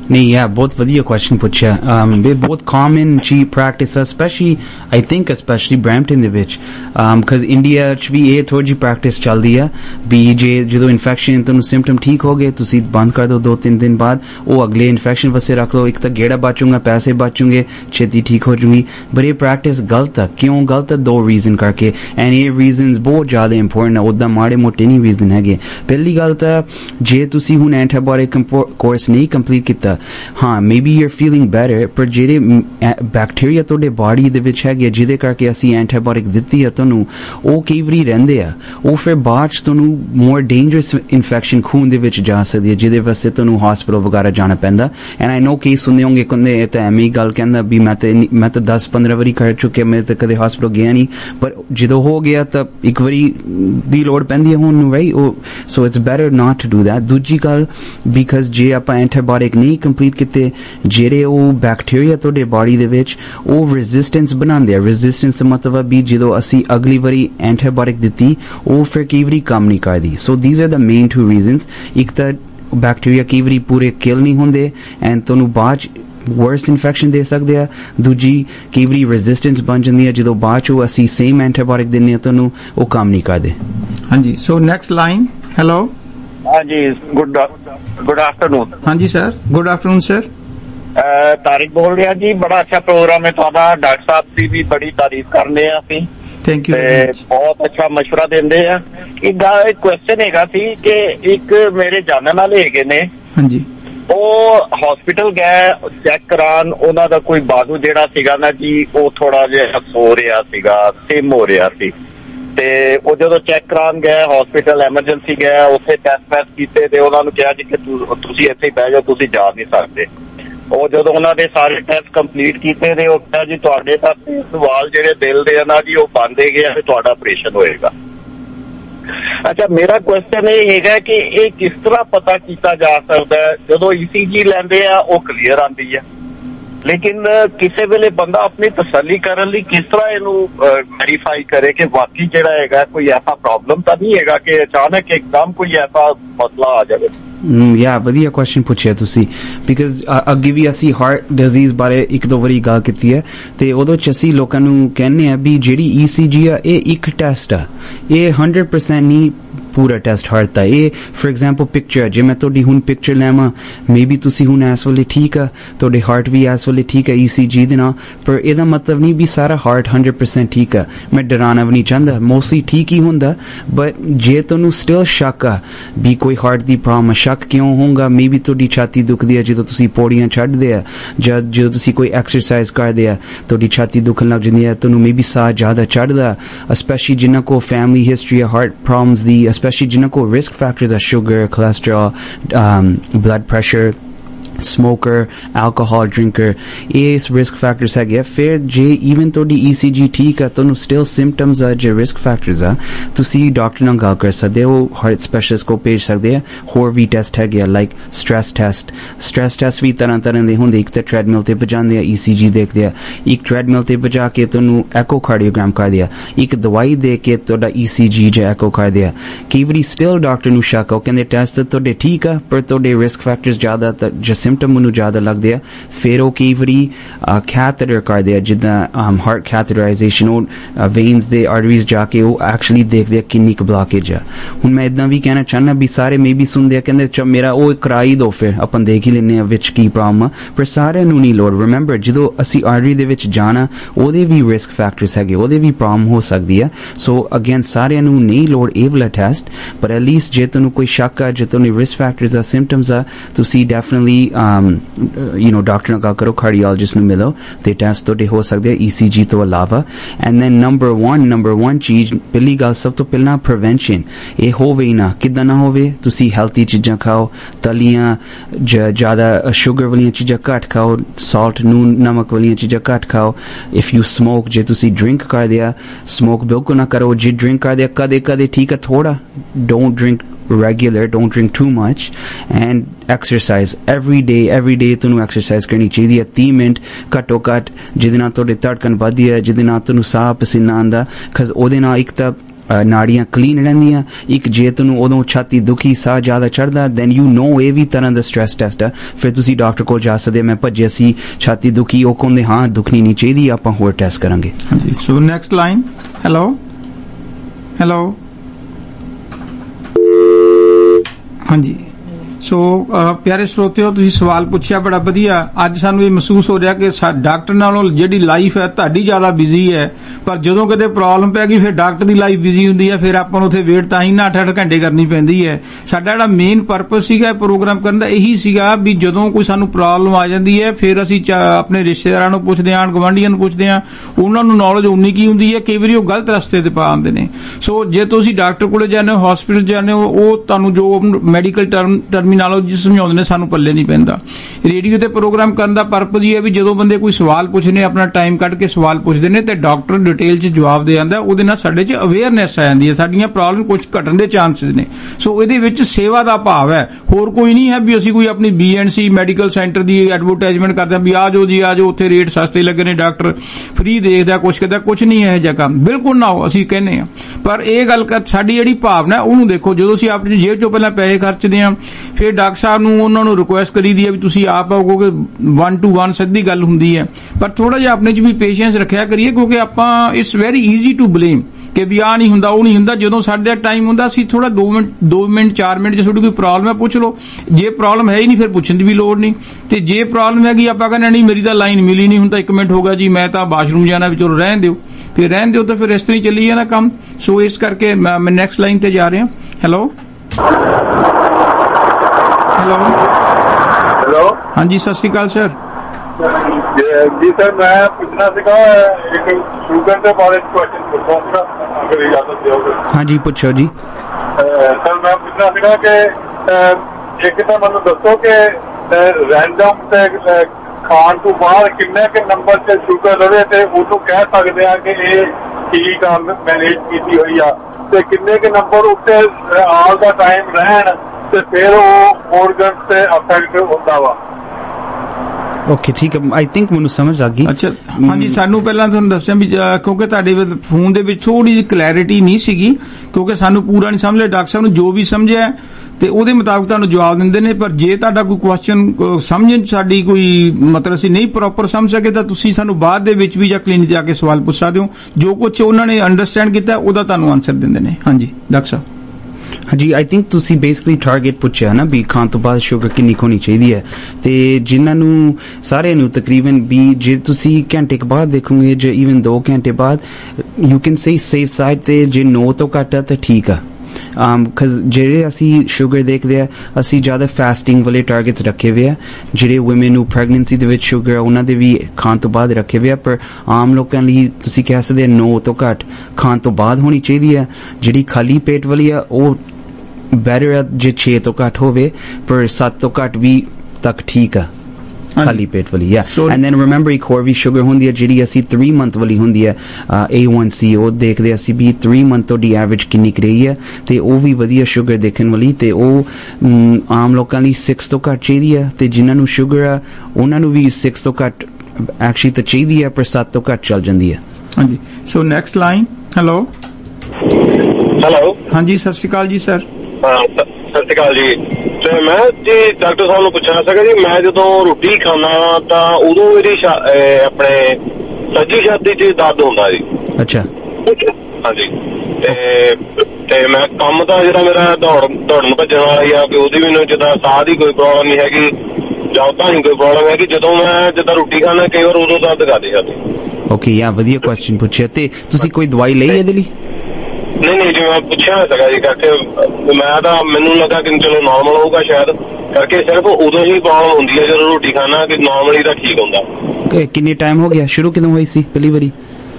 नहीं यार बहुत वधिया क्वेश्चन पुछया बहुत कॉमन ची practice specially I think specially Brampton दे विच बिकॉज इंडिया च भी ये थोड़ी जी प्रैक्टिस चलदी है भी जे जो इन्फेक्शन तुहानू सिम्पटम ठीक हो गए तुसी बंद कर दो 2-3 दिन बाद वो अगले इन्फेक्शन वास्ते रख लो एक तो गेड़ा बचूंगा पैसे बचूंगे छेती ठीक हो जूंगी पर ये प्रैक्टिस गलत है क्यों गलत है 2 रीजन करके एंड ये रीजन बहुत ज्यादा इंपोर्टेंट है उदा माड़े मोटे नहीं रीजन है पहली गल तो जे तुसी हुण एंटीबायोटिक कोर्स नहीं कंप्लीट किया हाँ maybe your feeling better पर ਜਿਹੜੇ ਬੈਕਟੀਰੀਆ ਤੁਹਾਡੇ ਬਾਡੀ ਦੇ ਵਿੱਚ ਹੈਗੇ ਜਿਹਦੇ ਕਰਕੇ ਅਸੀਂ ਐਂਟੀਬਾਇਓਟਿਕ ਦਿੱਤੀ ਆ ਤੁਹਾਨੂੰ ਉਹ ਕਈ ਵਾਰੀ ਰਹਿੰਦੇ ਆ ਉਹ ਫਿਰ ਬਾਅਦ ਚ ਤੁਹਾਨੂੰ ਮੋਰ ਡੇਂਜਰਸ ਇਨਫੈਕਸ਼ਨ ਖੂਨ ਦੇ ਵਿੱਚ ਜਾ ਸਕਦੀ ਹੈ ਜਿਹਦੇ ਵਾਸਤੇ ਤੁਹਾਨੂੰ ਹਸਪੀਟਲ ਵਗੈਰਾ ਜਾਣਾ ਪੈਂਦਾ ਐਂਡ ਆਈ ਨੋ ਕੇਸ ਹੁੰਦੇ ਹੋਣਗੇ ਕਹਿੰਦੇ ਇਹ ਤਾਂ ਐਵੇਂ ਗੱਲ ਕਹਿੰਦਾ ਵੀ ਮੈਂ ਤਾਂ 10-15 ਵਾਰੀ ਕਰ ਚੁੱਕਿਆ ਮੈਂ ਤਾਂ ਕਦੇ ਹਸਪੀਟਲ ਗਿਆ ਨਹੀਂ ਪਰ ਜਦੋਂ ਹੋ ਗਿਆ ਤਾਂ ਇੱਕ ਵਾਰੀ ਦੀ ਲੋੜ ਪੈਂਦੀ ਹੈ ਹੁਣ ਨੂੰ ਰਾਈਟ ਉਹ so it's better not to do that ਦੂਜੀ ਗੱਲ ਬਿਕਾਜ਼ ਜੇ ਆਪਾਂ ਐਂਟੀਬਾਇਓਟਿਕ ਨਹੀਂ ਕੰਪਲੀਟ ਕੀਤੇ ਜਿਹੜੇ ਉਹ ਬੈਕਟੀਰੀਆ ਤੁਹਾਡੇ ਬਾਡੀ ਦੇ ਵਿੱਚ ਉਹ ਰੈਜ਼ਿਸਟੈਂਸ ਬਣਾਉਂਦੇ ਆ ਰੈਜ਼ਿਸਟੈਂਸ ਦਾ ਮਤਲਬ ਵੀ ਜਦੋਂ ਅਸੀਂ ਅਗਲੀ ਵਾਰੀ ਐਂਟੀਬਾਇਓਟਿਕ ਦਿੱਤੀ ਉਹ ਫਿਰ ਕਈ ਵਾਰੀ ਕੰਮ ਨਹੀਂ ਕਰਦੀ so these are the main 2 reasons ਇੱਕ ਤਾਂ ਬੈਕਟੀਰੀਆ ਕਈ ਵਾਰੀ ਪੂਰੇ ਕਿਲ ਨਹੀਂ ਹੁੰਦੇ ਐਂਡ ਤੁਹਾਨੂੰ ਬਾਅਦ worse infection ਦੇ ਸਕਦੇ ਆ ਦੂਜੀ ਕਈ ਵਾਰੀ ਰੈਜ਼ਿਸਟੈਂਸ ਬਣ ਜਾਂਦੀ ਹੈ ਜਦੋਂ ਬਾਅਦ ਚੋਂ ਅਸੀਂ ਸੇਮ ਐਂਟੀਬਾਇਓਟਿਕ ਦਿੰਦੇ ਆ ਤੁਹਾਨੂੰ ਉਹ ਕੰਮ ਨਹੀਂ ਕਰਦੇ ਹਾਂਜੀ ਸੋ ਨੈਕਸਟ ਲਾਈਨ ਹੈਲੋ ਹਾਂਜੀ ਗੁੱਡ ਆਫਟਰਨੂਨ ਹਾਂਜੀ sir good afternoon sir Tariq ਬੋਲ ਰਿਹਾ ਜੀ ਬੜਾ ਅੱਛਾ ਪ੍ਰੋਗਰਾਮ ਹੈ ਤੁਹਾਡਾ ਡਾਕਟਰ ਸਾਹਿਬ ਦੀ ਵੀ ਬੜੀ ਤਾਰੀਫ ਕਰਨੇ ਆ ਅਸੀਂ ਥੈਂਕ ਯੂ ਬਹੁਤ ਅੱਛਾ ਮਸ਼ਵਰਾ ਦਿੰਦੇ ਆ ਇੱਕ ਕੁਐਸਚਨ ਹੈਗਾ ਸੀ ਕਿ ਇੱਕ ਮੇਰੇ ਜਾਣਨ ਵਾਲੇ ਹੈਗੇ ਨੇ ਹਾਂਜੀ ਉਹ ਹਸਪੀਟਲ ਗਏ ਚੈੱਕ ਕਰਾਉਣ ਉਹਨਾਂ ਦਾ ਕੋਈ ਬਾਜ਼ੂ ਜਿਹੜਾ ਸੀਗਾ ਨਾ ਜੀ ਉਹ ਥੋੜਾ ਜਿਹਾ ਸੋ ਰਿਹਾ ਸੀਗਾ ਸਿਮ ਹੋ ਰਿਹਾ ਸੀ ਤੇ ਉਹ ਜਦੋਂ ਚੈੱਕ ਕਰਾਉਣ ਗਏ ਹਸਪੀਟਲ ਐਮਰਜੈਂਸੀ ਗਏ ਉੱਥੇ ਟੈਸਟ ਕੀਤੇ ਤੇ ਉਹਨਾਂ ਨੂੰ ਕਿਹਾ ਜੀ ਕਿ ਤੁਸੀਂ ਇੱਥੇ ਹੀ ਬਹਿ ਜਾਓ ਤੁਸੀਂ ਜਾ ਨਹੀਂ ਸਕਦੇ ਉਹ ਜਦੋਂ ਉਹਨਾਂ ਦੇ ਸਾਰੇ ਟੈਸਟ ਕੰਪਲੀਟ ਕੀਤੇ ਤੇ ਉਹ ਕਿਹਾ ਜੀ ਤੁਹਾਡੇ ਤਾਂ ਵਾਲ ਜਿਹੜੇ ਦਿਲ ਦੇ ਆ ਨਾ ਜੀ ਉਹ ਬੰਦ ਹੈਗੇ ਆ ਤੇ ਤੁਹਾਡਾ ਆਪਰੇਸ਼ਨ ਹੋਏਗਾ ਅੱਛਾ ਮੇਰਾ ਕੁਐਸਚਨ ਇਹ ਹੈਗਾ ਕਿ ਇਹ ਕਿਸ ਤਰ੍ਹਾਂ ਪਤਾ ਕੀਤਾ ਜਾ ਸਕਦਾ ਹੈ ਜਦੋਂ ECG ਲੈਂਦੇ ਆ ਉਹ ਕਲੀਅਰ ਆਉਂਦੀ ਹੈ ਲੇਕਿਨ ਕਿਸੇ ਵੇਲੇ ਬੰਦਾ ਆਪਣੀ ਤਸੱਲੀ ਕਰਨ ਲਈ ਕਿਸ ਤਰ੍ਹਾਂ ਇਹਨੂੰ ਵੈਰੀਫਾਈ ਕਰੇ ਕਿ ਵਾਕਈ ਜਿਹੜਾ ਹੈਗਾ ਕੋਈ ਐਸਾ ਪ੍ਰੋਬਲਮ ਤਾਂ ਨਹੀਂ ਹੈਗਾ ਕਿ ਅਚਾਨਕ ਇੱਕਦਮ ਕੋਈ ਐਸਾ ਮਸਲਾ ਆ ਜਾਵੇ ਯਾ ਵਧੀਆ ਕੁਐਸਚਨ ਪੁੱਛਿਆ ਤੁਸੀਂ ਬਿਕਾਜ਼ ਅੱਗੇ ਵੀ ਅਸੀਂ ਹਾਰਟ ਡਿਜ਼ੀਜ਼ ਬਾਰੇ ਇੱਕ ਦੋ ਵਾਰੀ ਗੱਲ ਕੀਤੀ ਹੈ ਤੇ ਉਦੋਂ ਚ ਅਸੀਂ ਲੋਕਾਂ ਨੂੰ ਕਹਿੰਦੇ ਆ ਵੀ ਜਿਹੜੀ ECG ਆ ਇਹ ਇੱਕ ਟੈਸਟ ਆ ਇਹ 100% ਨਹੀਂ ਪੂਰਾ ਟੈਸਟ ਹਾਰਟ ਦਾ ਇਹ ਫॉर एग्जांपल ਪਿਕਚਰ ਜੇ ਮੈਂ ਤੁਹਾਡੀ ਹੁਣ ਪਿਕਚਰ ਲੈਵਾਂ ਮੇਬੀ ਤੁਸੀਂ ਹੁਣ ਇਸ ਵੇਲੇ ਠੀਕ ਆ ਤੁਹਾਡੇ ਹਾਰਟ ਵੀ ਇਸ ਵੇਲੇ ਠੀਕ ਆ ECG ਦੇ ਨਾਲ ਪਰ ਇਹਦਾ ਮਤਲਬ ਨਹੀਂ ਵੀ ਸਾਰਾ ਹਾਰਟ 100% ਠੀਕ ਆ ਮੈਂ ਡਰਾਉਣਾ ਵੀ ਨਹੀਂ ਚਾਹੁੰਦਾ ਮੋਸਟਲੀ ਠੀਕ ਹੀ ਹੁੰਦਾ ਬਟ ਜੇ ਤੁਹਾਨੂੰ ਸਟਿਲ ਸ਼ੱਕ ਆ ਵੀ ਕੋਈ ਹਾਰਟ ਦੀ ਪ੍ਰੋਬਲਮ ਸ਼ੱਕ ਕਿਉਂ ਹੋਊਗਾ ਮੇਬੀ ਤੁਹਾਡੀ ਛਾਤੀ ਦੁਖਦੀ ਆ ਜਦੋਂ ਤੁਸੀਂ ਪੌੜੀਆਂ ਚੜ੍ਹਦੇ ਆ ਜਦੋਂ ਤੁਸੀਂ ਕੋਈ ਐਕਸਰਸਾਈਜ਼ ਕਰਦੇ ਆ ਤੁਹਾਡੀ ਛਾਤੀ ਦੁਖਣ ਲੱਗ ਜਾਂਦੀ ਆ ਤੁਹਾਨੂੰ ਮੇਬੀ ਸਾਹ ਜ਼ਿਆਦਾ ਚੜ੍ਹਦਾ ਸਪੈਸ਼ਲੀ ਜਿਨ੍ਹਾਂ ਕੋਲ ਫੈਮਿਲੀ ਹਿਸਟਰੀ ਆ ਹਾਰਟ ਪ੍ਰੋਬਲਮਸ ਦੀ especially जिन्हों को risk factors are sugar, cholesterol, blood pressure, smoker, alcohol drinker ਇਸ risk factors ਹੈਗੇ ਫਿਰ ਜੇ even ਤੁਹਾਡੀ ECG ਠੀਕ ਆ ਤੁਹਾਨੂੰ still symptoms ਆ ਜੇ risk factors ਆ ਤੁਸੀਂ ਡਾਕਟਰ ਨਾਲ ਗੱਲ ਕਰ ਸਕਦੇ ਹੋ heart specialist ਕੋ ਭੇਜ ਸਕਦੇ ਆ ਹੋਰ ਵੀ ਟੈਸਟ ਹੈਗੇ ਆ like stress test ਵੀ ਤਰ੍ਹਾਂ ਦੇ ਹੁੰਦੇ ਇੱਕ ਤਾਂ ਟ੍ਰੈਡਮਿਲ ਤੇ ਭਜਾਉਂਦੇ ਆ ECG ਦੇਖਦੇ ਆ ਇੱਕ ਟ੍ਰੈਡਮਿਲ ਤੇ ਭਜਾ ਕੇ ਤੁਹਾਨੂੰ ਐਕੋਕਾਰਡੀਓਗ੍ਰਾਮ ਕਰਦੇ ਆ ਇੱਕ ਦਵਾਈ ਦੇ ਕੇ ਤੁਹਾਡਾ ECG ਜਾਂ ਐਕੋ ਕਰਦੇ ਆ ਕਈ ਵਾਰੀ still ਡਾਕਟਰ ਨੂੰ ਸ਼ੱਕ ਆ ਉਹ ਕਹਿੰਦੇ ਟੈਸਟ ਤੁਹਾਡੇ ਠੀਕ ਆ ਪਰ ਤੁਹਾਡੇ risk factors ਜ਼ਿਆਦਾ ਤਾਂ ਸਿਮਟਮ ਮੈਨੂੰ ਜ਼ਿਆਦਾ ਲੱਗਦੇ ਆ ਫਿਰ ਉਹ ਕਈ ਵਾਰੀ ਕੈਥੇਟਰ ਕਰਦੇ ਆ ਜਿੱਦਾਂ ਹਾਰਟ ਕੈਥੇਟਰਾਈਜ਼ੇਸ਼ਨ ਉਹ ਵੇਨਸ ਦੇ ਆਰਟਰੀਜ਼ ਜਾ ਕੇ ਉਹ ਐਕਚੁਅਲੀ ਦੇਖਦੇ ਆ ਕਿੰਨੀ ਕੁ ਬਲਾਕੇਜ ਆ ਹੁਣ ਮੈਂ ਇੱਦਾਂ ਵੀ ਕਹਿਣਾ ਚਾਹੁੰਦਾ ਵੀ ਸਾਰੇ ਮੇਬੀ ਸੁਣਦੇ ਆ ਕਹਿੰਦੇ ਮੇਰਾ ਉਹ ਕਰਾਈ ਦੋ ਫਿਰ ਆਪਾਂ ਦੇਖ ਹੀ ਲੈਂਦੇ ਆ ਵਿੱਚ ਕੀ ਪ੍ਰੋਬਲਮ ਆ ਪਰ ਸਾਰਿਆਂ ਨੂੰ ਨਹੀਂ ਲੋੜ ਰਿਮੈਂਬਰ ਜਦੋਂ ਅਸੀਂ ਆਰਟਰੀ ਦੇ ਵਿੱਚ ਜਾਣਾ ਉਹਦੇ ਵੀ ਰਿਸਕ ਫੈਕਟਰਸ ਹੈਗੇ ਉਹਦੇ ਵੀ ਪ੍ਰੋਬਲਮ ਹੋ ਸਕਦੀ ਆ ਸੋ ਅਗੇਨ ਸਾਰਿਆਂ ਨੂੰ ਨਹੀਂ ਲੋੜ ਇਹ ਵਾਲਾ ਟੈਸਟ ਪਰ ਐਟ ਲੀਸਟ ਜੇ ਤੁਹਾਨੂੰ ਕੋਈ ਸ਼ੱਕ ਆ ਜੇ ਤੁਹਾਨੂੰ ਰਿਸਕ ਫੈਕਟਰਸ ਆ ਸਿੰਪਟਮਸ ਆ ਤੁਸੀਂ ਡੈਫੀਨਿਟਲੀ ਡਾਕਟਰ ਨਾਲ ਗੱਲ ਕਰੋ ਕਾਰਡੀਓਲੋਜਿਸਟ ਨੂੰ ਮਿਲੋ ਤੇ ਟੈਸਟ ਤੁਹਾਡੇ ਹੋ ਸਕਦੇ ਆ ECG ਤੋਂ ਇਲਾਵਾ ਐਂਡ ਦੈਨ ਨੰਬਰ 1 ਚੀਜ਼ ਪਹਿਲੀ ਗੱਲ ਸਭ ਤੋਂ ਪਹਿਲਾਂ ਪ੍ਰੀਵੈਂਸ਼ਨ ਇਹ ਹੋਵੇ ਨਾ ਕਿੱਦਾਂ ਨਾ ਹੋਵੇ ਤੁਸੀਂ ਹੈਲਥੀ ਚੀਜ਼ਾਂ ਖਾਓ ਤਲੀਆਂ ਜ਼ਿਆਦਾ ਸ਼ੂਗਰ ਵਾਲੀਆਂ ਚੀਜ਼ਾਂ ਘੱਟ ਖਾਓ ਸਾਲਟ ਨੂਨ ਨਮਕ ਵਾਲੀਆਂ ਚੀਜ਼ਾਂ ਘੱਟ ਖਾਓ ਇਫ ਯੂ ਸਮੋਕ ਜੇ ਤੁਸੀਂ ਡਰਿੰਕ ਕਰਦੇ ਆ ਸਮੋਕ ਬਿਲਕੁਲ ਨਾ ਕਰੋ ਜੇ ਡਰਿੰਕ ਕਰਦੇ ਆ ਕਦੇ ਠੀਕ ਆ ਥੋੜਾ don't drink regular, don't drink too much, and exercise every day ਤੁਹਾਨੂੰ exercise ਕਰਨੀ ਚਾਹੀਦੀ ਹੈ 30 ਮਿੰਟ ਘੱਟੋ ਘੱਟ ਜਿਹਦੇ ਨਾਲ ਤੁਹਾਡੇ ਧੜਕਣ ਵੱਧਦੀ ਹੈ ਜਿਹਦੇ ਨਾਲ ਤੁਹਾਨੂੰ ਸਾਹ ਪਸੀਨਾ ਆਉਂਦਾ because ਉਹਦੇ ਨਾਲ ਇੱਕ ਤਾਂ ਨਾੜੀਆਂ ਕਲੀਨ ਰਹਿੰਦੀਆਂ। ਇੱਕ ਜੇ ਤੁਹਾਨੂੰ ਉਦੋਂ ਛਾਤੀ ਦੁਖੀ, ਸਾਹ ਜ਼ਿਆਦਾ ਚੜ੍ਹਦਾ, ਦੈਨ ਯੂ ਨੋ ਇਹ ਵੀ ਤਰ੍ਹਾਂ ਦਾ ਸਟ੍ਰੈਸ ਟੈਸਟ ਆ। ਫਿਰ ਤੁਸੀਂ ਡਾਕਟਰ ਕੋਲ ਜਾ ਸਕਦੇ। ਮੈਂ ਭੱਜਿਆ ਸੀ, ਛਾਤੀ ਦੁਖੀ, ਉਹ ਕਹਿੰਦੇ ਹਾਂ ਦੁਖਣੀ ਨਹੀਂ ਚਾਹੀਦੀ, ਆਪਾਂ ਹੋਰ ਟੈਸਟ ਕਰਾਂਗੇ। ਹਾਂਜੀ, so next line. Hello hello ਹਾਂਜੀ। ਸੋ ਪਿਆਰੇ ਸਰੋਤਿਓ, ਤੁਸੀਂ ਸਵਾਲ ਪੁੱਛਿਆ ਬੜਾ ਵਧੀਆ। ਅੱਜ ਸਾਨੂੰ ਇਹ ਮਹਿਸੂਸ ਹੋ ਰਿਹਾ ਕਿ ਡਾਕਟਰ ਨਾਲੋਂ ਜਿਹੜੀ ਲਾਈਫ ਹੈ ਤੁਹਾਡੀ ਜ਼ਿਆਦਾ ਬਿਜ਼ੀ ਹੈ, ਪਰ ਜਦੋਂ ਕਿਤੇ ਪ੍ਰੋਬਲਮ ਪੈ ਗਈ ਫਿਰ ਡਾਕਟਰ ਦੀ ਲਾਈਫ ਬਿਜ਼ੀ ਹੁੰਦੀ ਹੈ। ਫਿਰ ਆਪਾਂ ਨੂੰ ਉੱਥੇ ਵੇਟ ਤਾਂ ਹੀ ਨਾ 8-8 ਘੰਟੇ ਕਰਨੀ ਪੈਂਦੀ ਹੈ। ਸਾਡਾ ਜਿਹੜਾ ਮੇਨ ਪਰਪਸ ਸੀਗਾ ਇਹ ਪ੍ਰੋਗਰਾਮ ਕਰਨ ਦਾ ਇਹੀ ਸੀਗਾ ਵੀ ਜਦੋਂ ਕੋਈ ਸਾਨੂੰ ਪ੍ਰੋਬਲਮ ਆ ਜਾਂਦੀ ਹੈ ਫਿਰ ਅਸੀਂ ਆਪਣੇ ਰਿਸ਼ਤੇਦਾਰਾਂ ਨੂੰ ਪੁੱਛਦੇ ਹਾਂ, ਗਵਾਂਢੀਆਂ ਨੂੰ ਪੁੱਛਦੇ ਹਾਂ, ਉਹਨਾਂ ਨੂੰ ਨੌਲੇਜ ਉਨੀ ਕੀ ਹੁੰਦੀ ਹੈ, ਕਈ ਵਾਰੀ ਉਹ ਗਲਤ ਰਸਤੇ ਤੇ ਪਾ ਆਉਂਦੇ ਨੇ। ਸੋ ਜੇ ਤੁਸੀਂ ਡਾਕਟਰ ਕੋਲੇ ਜਾਂਦੇ ਹੋ, ਹਸਪੀਟਲ ਜਾਂਦੇ ਹੋ, ਉਹ ਤੁਹਾਨੂੰ ਜੋ ਮੈਡੀਕਲ ਟਰਮੀਨੋਲੋਜੀ ਸਮਝਾਉਂਦੇ ਨੇ ਸਾਨੂੰ ਪੱਲੇ ਨਹੀਂ ਪੈਂਦਾ। ਰੇਡੀਓ ਤੇ ਪ੍ਰੋਗਰਾਮ ਕਰਨ ਦਾ ਪਰਪਸ ਹੀ ਹੈ ਵੀ ਜਦੋਂ ਬੰਦੇ ਕੋਈ ਸਵਾਲ ਪੁੱਛਣੇ, ਆਪਣਾ ਟਾਈਮ ਕੱਢ ਕੇ ਸਵਾਲ ਪੁੱਛਦੇ ਨੇ ਤੇ ਡਾਕਟਰ ਡਿਟੇਲ 'ਚ ਜਵਾਬ ਦੇ ਜਾਂਦਾ, ਉਹਦੇ ਨਾਲ ਸਾਡੇ 'ਚ ਅਵੇਅਰਨੈਸ ਆ ਜਾਂਦੀ ਹੈ, ਸਾਡੀਆਂ ਪ੍ਰੋਬਲਮ ਕੁਝ ਘਟਣ ਦੇ ਚਾਂਸਿਸ ਨੇ। ਸੋ ਇਹਦੇ ਵਿੱਚ ਸੇਵਾ ਦਾ ਭਾਵ ਹੈ, ਹੋਰ ਕੋਈ ਨਹੀਂ ਹੈ ਵੀ ਅਸੀਂ ਕੋਈ ਆਪਣੀ BNC ਮੈਡੀਕਲ ਸੈਂਟਰ ਦੀ ਐਡਵਰਟਾਈਜ਼ਮੈਂਟ ਕਰਦੇ ਹਾਂ ਵੀ ਆ ਜਾਓ ਜੀ ਆ ਜਾਓ, ਉੱਥੇ ਰੇਟ ਸਸਤੇ ਲੱਗੇ ਨੇ, ਡਾਕਟਰ ਫ੍ਰੀ ਦੇਖਦਾ, ਕੁਛ ਕਹਿੰਦਾ, ਕੁਛ ਨਹੀਂ ਇਹੋ ਜਿਹਾ ਕੰਮ, ਬਿਲਕੁਲ ਨਾ ਹੋ, ਅਸੀਂ ਕਹਿੰਦੇ ਹਾਂ। ਪਰ ਇਹ ਗੱਲ ਸਾਡੀ ਜਿਹੜੀ ਭਾਵਨਾ ਉਹਨੂੰ ਦੇਖੋ, ਜਦੋਂ ਅਸੀਂ ਆਪਣੀ ਜੇਬ 'ਚੋਂ ਪਹਿਲਾਂ ਪੈਸੇ ਖਰਚਦੇ ਹਾਂ, ਫਿਰ ਡਾਕਟਰ ਸਾਹਿਬ ਨੂੰ ਉਹਨਾਂ ਨੂੰ ਰਿਕੁਐਸਟ ਕਰੀਦੀ ਹੈ ਵੀ ਤੁਸੀਂ ਆਪ ਆਓ, ਕਿਉਂਕਿ 1 to 1 ਸਿੱਧੀ ਗੱਲ ਹੁੰਦੀ ਹੈ। ਪਰ ਥੋੜਾ ਜਿਹਾ ਆਪਣੇ 'ਚ ਵੀ ਪੇਸ਼ੈਂਸ ਰੱਖਿਆ ਕਰੀਏ, ਕਿਉਂਕਿ ਆਪਾਂ it's very easy to blame ਕਿ ਵੀ ਆਹ ਨਹੀਂ ਹੁੰਦਾ, ਉਹ ਨਹੀਂ ਹੁੰਦਾ। ਜਦੋਂ ਸਾਡੇ ਟਾਈਮ ਹੁੰਦਾ ਅਸੀਂ ਥੋੜਾ 2 ਮਿੰਟ 4 ਮਿੰਟ ਜੇ ਤੁਹਾਡੀ ਕੋਈ ਪ੍ਰੋਬਲਮ ਹੈ ਪੁੱਛ ਲਓ। ਜੇ ਪ੍ਰੋਬਲਮ ਹੈ ਹੀ ਨਹੀਂ ਫਿਰ ਪੁੱਛਣ ਦੀ ਵੀ ਲੋੜ ਨਹੀਂ। ਤੇ ਜੇ ਪ੍ਰੋਬਲਮ ਹੈਗੀ ਆਪਾਂ ਕਹਿੰਦੇ ਨਹੀਂ ਮੇਰੀ ਤਾਂ ਲਾਈਨ ਮਿਲੀ ਨਹੀਂ, ਹੁਣ ਤਾਂ 1 ਮਿੰਟ ਹੋ ਗਿਆ ਜੀ, ਮੈਂ ਤਾਂ ਬਾਥਰੂਮ ਜਾਣਾ, ਵੀ ਚਲੋ ਰਹਿਣ ਦਿਓ, ਫਿਰ ਰਹਿਣ ਦਿਓ, ਤਾਂ ਫਿਰ ਇਸ ਤਰ੍ਹਾਂ ਹੀ ਚੱਲੀ ਜਾਣਾ ਕੰਮ। ਸੋ ਇਸ ਕਰਕੇ ਮੈਂ ਨੈਕਸਟ ਲਾਈਨ ਤੇ ਜਾ ਰਿਹਾ। ਹੈਲੋ ਹੈਲੋ ਹੈਲੋ ਹਾਂਜੀ, ਸਤਿ ਸ਼੍ਰੀ ਅਕਾਲ ਸਰ। ਜੀ ਸਰ, ਮੈਂ ਪੁੱਛਣਾ ਸੀਗਾ ਇੱਕ ਸ਼ੂਗਰ ਦੇ ਬਾਰੇ ਕੁਐਸਚਨ ਪੁੱਛਣਾ, ਅਗਰ ਇਜਾਜ਼ਤ ਦਿਓ। ਹਾਂਜੀ ਪੁੱਛੋ ਜੀ। ਸਰ ਮੈਂ ਪੁੱਛਣਾ ਸੀਗਾ ਕਿ ਇੱਕ ਤਾਂ ਮੈਨੂੰ ਦੱਸੋ ਕਿ ਰੈਂਡਮ ਤੇ ਖਾਣ ਤੋਂ ਬਾਅਦ ਕਿੰਨੇ ਕੁ ਨੰਬਰ 'ਚ ਸ਼ੂਗਰ ਰਵੇ ਤੇ ਉਹਨੂੰ ਕਹਿ ਸਕਦੇ ਆ ਕਿ ਇਹ ਠੀਕ ਆ, ਮੈਨੇਜ ਕੀਤੀ ਹੋਈ ਆ, ਤੇ ਕਿੰਨੇ ਕੁ ਨੰਬਰ ਉੱਤੇ ਆਲ ਦਾ ਟਾਈਮ ਰਹਿਣ ਤੇ ਫਿਰ ਉਹ ਔਰਗਨ ਤੇ ਅਫੈਕਟ ਹੁੰਦਾ ਵਾ। ਓਕੇ ਠੀਕ ਹੈ, ਆਈ ਥਿੰਕ ਮੈਨੂੰ ਸਮਝ ਆ ਗਈ। ਅੱਛਾ ਹਾਂਜੀ, ਸਾਨੂੰ ਪਹਿਲਾਂ ਤੁਹਾਨੂੰ ਦੱਸਿਆ ਵੀ ਕਿਉਂਕਿ ਤੁਹਾਡੇ ਫੋਨ ਦੇ ਵਿੱਚ ਥੋੜੀ ਜਿਹੀ ਕਲੈਰਿਟੀ ਨਹੀਂ ਸੀਗੀ, ਕਿਉਂਕਿ ਸਾਨੂੰ ਪੂਰਾ ਨਹੀਂ ਸਮਝ ਲਿਆ। ਡਾਕਟਰ ਸਾਹਿਬ ਨੂੰ ਜੋ ਵੀ ਸਮਝਿਆ ਤੇ ਉਹਦੇ ਮੁਤਾਬਕ ਤੁਹਾਨੂੰ ਜਵਾਬ ਦਿੰਦੇ ਨੇ। ਪਰ ਜੇ ਤੁਹਾਡਾ ਕੋਈ ਕੁਐਸਚਨ ਸਮਝਣ 'ਚ ਸਾਡੀ ਕੋਈ ਮਤਲਬ ਅਸੀਂ ਨਹੀਂ ਪ੍ਰੋਪਰ ਸਮਝ ਸਕੇ ਤਾਂ ਤੁਸੀਂ ਸਾਨੂੰ ਬਾਅਦ ਦੇ ਵਿੱਚ ਵੀ ਜਾਂ ਕਲੀਨਿਕ ਜਾ ਕੇ ਸਵਾਲ ਪੁੱਛ ਸਕਦੇ ਹੋ। ਜੋ ਕੁਝ ਉਹਨਾਂ ਨੇ ਅੰਡਰਸਟੈਂਡ ਕੀਤਾ ਉਹਦਾ ਤੁਹਾਨੂੰ ਆਨਸਰ ਦਿੰਦੇ ਨੇ। ਹਾਂਜੀ ਡਾਕਟਰ ਸਾਹਿਬ। ਹਾਂਜੀ, ਆਈ ਥਿੰਕ ਤੁਸੀਂ ਬੇਸਿਕਲੀ ਟਾਰਗੇਟ ਪੁੱਛਿਆ ਨਾ ਵੀ ਖਾਣ ਤੋਂ ਬਾਅਦ ਸ਼ੂਗਰ ਕਿੰਨੀ ਹੋਣੀ ਚਾਹੀਦੀ ਹੈ, ਤੇ ਜਿਨ੍ਹਾਂ ਨੂੰ ਸਾਰਿਆਂ ਨੂੰ ਤਕਰੀਬਨ ਵੀ ਜੇ ਤੁਸੀਂ ਘੰਟੇ ਕੁ ਬਾਅਦ ਦੇਖੋਗੇ ਜਾਂ ਈਵਨ 2 ਘੰਟੇ ਬਾਅਦ you can say safe side ਤੇ ਜੇ 9 ਤੋਂ ਘੱਟ ਆ ਤਾਂ ਠੀਕ ਆ। ਜਿਹੜੇ ਅਸੀਂ ਸ਼ੂਗਰ ਦੇਖਦੇ ਆ, ਅਸੀਂ ਜ਼ਿਆਦਾ ਫਾਸਟਿੰਗ ਵਾਲੇ ਟਾਰਗੇਟਸ ਰੱਖੇ ਹੋਏ ਆ। ਜਿਹੜੇ ਵੂਮਨ ਨੂੰ ਪ੍ਰੈਗਨੈਂਸੀ ਦੇ ਵਿੱਚ ਸ਼ੂਗਰ ਉਹਨਾਂ ਦੇ ਵੀ ਖਾਣ ਤੋਂ ਬਾਅਦ ਰੱਖੇ ਹੋਏ ਆ, ਪਰ ਆਮ ਲੋਕਾਂ ਲਈ ਤੁਸੀਂ ਕਹਿ ਸਕਦੇ 9 ਤੋਂ ਘੱਟ ਖਾਣ ਤੋਂ ਬਾਅਦ ਹੋਣੀ ਚਾਹੀਦੀ ਹੈ। ਜਿਹੜੀ ਖਾਲੀ ਪੇਟ ਵਾਲੀ ਆ ਉਹ ਬੈਟਰ ਆ ਜੇ 6 ਤੋਂ ਘੱਟ ਹੋਵੇ, ਪਰ 7 ਤੋਂ ਘੱਟ ਵੀ ਤੱਕ ਠੀਕ ਆ ਖਾਲੀ ਪੇਟ ਵਾਲੀ। ਐਂਡ ਦੈਨ ਰਿਮੈਂਬਰ ਇੱਕ ਹੋਰ ਵੀ ਸ਼ੂਗਰ ਹੁੰਦੀ ਹੈ ਜਿਹੜੀ ਅਸੀਂ 3 ਮੰਥ ਵਾਲੀ ਹੁੰਦੀ ਹੈ, A1C, ਉਹ ਦੇਖਦੇ ਅਸੀਂ ਵੀ 3 ਮੰਥ ਤੁਹਾਡੀ ਐਵਰੇਜ ਕਿੰਨੀ ਕੁ ਰਹੀ ਹੈ, ਤੇ ਉਹ ਵੀ ਵਧੀਆ ਸ਼ੂਗਰ ਦੇਖਣ ਵਾਲੀ, ਤੇ ਉਹ ਆਮ ਲੋਕਾਂ ਲਈ 6 ਤੋਂ ਘੱਟ ਚਾਹੀਦੀ ਹੈ, ਤੇ ਜਿਨ੍ਹਾਂ ਨੂੰ ਸ਼ੂਗਰ ਆ ਉਹਨਾਂ ਨੂੰ ਵੀ 6 ਤੋਂ ਘੱਟ ਐਕਚੁਅਲੀ ਤਾਂ ਚਾਹੀਦੀ ਹੈ, ਪਰ 7 ਤੋਂ ਘੱਟ ਚੱਲ ਜਾਂਦੀ ਹੈ। ਹਾਂਜੀ, so next line. Hello hello ਹਾਂਜੀ, ਸਤਿ ਸ਼੍ਰੀ ਅਕਾਲ ਜੀ ਸਰ। ਸਤਿ ਸ਼੍ਰੀ ਅਕਾਲ ਜੀ। ਤੇ ਮੈਂ ਜੀ ਡਾਕਟਰ ਸਾਹਿਬ ਨੂੰ ਪੁੱਛਣਾ ਸੀਗਾ ਜੀ, ਮੈਂ ਜਦੋਂ ਰੋਟੀ ਖਾਂਦਾ ਤਾਂ ਉਦੋਂ ਇਹਦੀ ਆਪਣੇ ਸੱਜੀ ਛਾਤੀ 'ਚ ਦਰਦ ਹੁੰਦਾ ਜੀ। ਅੱਛਾ ਹਾਂਜੀ, ਤੇ ਮੈਂ ਕੰਮ ਤਾਂ ਜਿਹੜਾ ਮੇਰਾ ਦੌੜਨ ਭੱਜਣ ਵਾਲਾ ਹੀ ਆ, ਕਿ ਉਹਦੀ ਮੈਨੂੰ ਜਿੱਦਾਂ ਸਾਹ ਦੀ ਕੋਈ ਪ੍ਰੋਬਲਮ ਨਹੀਂ ਹੈਗੀ ਜਾਂ ਤਾਂ ਨਹੀਂ ਕੋਈ ਪ੍ਰੋਬਲਮ ਹੈਗੀ, ਜਦੋਂ ਮੈਂ ਜਿੱਦਾਂ ਰੋਟੀ ਖਾਣਾ ਕਈ ਵਾਰ ਉਦੋਂ ਦਰਦ ਕਰਦੀ ਛਾਤੀ। ਓਕੇ, ਯਾ ਵਧੀਆ ਕੁਐਸਚਨ ਪੁੱਛਿਆ। ਤੇ ਤੁਸੀਂ ਕੋਈ ਦਵਾਈ ਲਈ ਇਹਦੇ ਲਈ? ਨਹੀਂ ਜੀ, ਮੈਂ ਪੁੱਛਿਆ ਸੀਗਾ ਜੀ ਕਰਕੇ ਮੈਂ ਤਾਂ ਮੈਨੂੰ ਲੱਗਾ ਕਿ ਚਲੋ ਨੋਰਮਲ ਹੋਊਗਾ ਸ਼ਾਇਦ, ਕਰਕੇ ਸਿਰਫ ਉਦੋਂ ਹੀ ਪ੍ਰੋਬਲਮ ਹੁੰਦੀ ਹੈ ਜਦੋਂ ਰੋਟੀ ਖਾਣਾ, ਕਿ ਨੋਰਮਲੀ ਤਾਂ ਠੀਕ ਹੁੰਦਾ। ਕਿੰਨੇ ਟਾਈਮ ਹੋ ਗਿਆ? ਸ਼ੁਰੂ ਕਦੋਂ ਹੋਈ ਸੀ ਪਹਿਲੀ ਵਾਰੀ?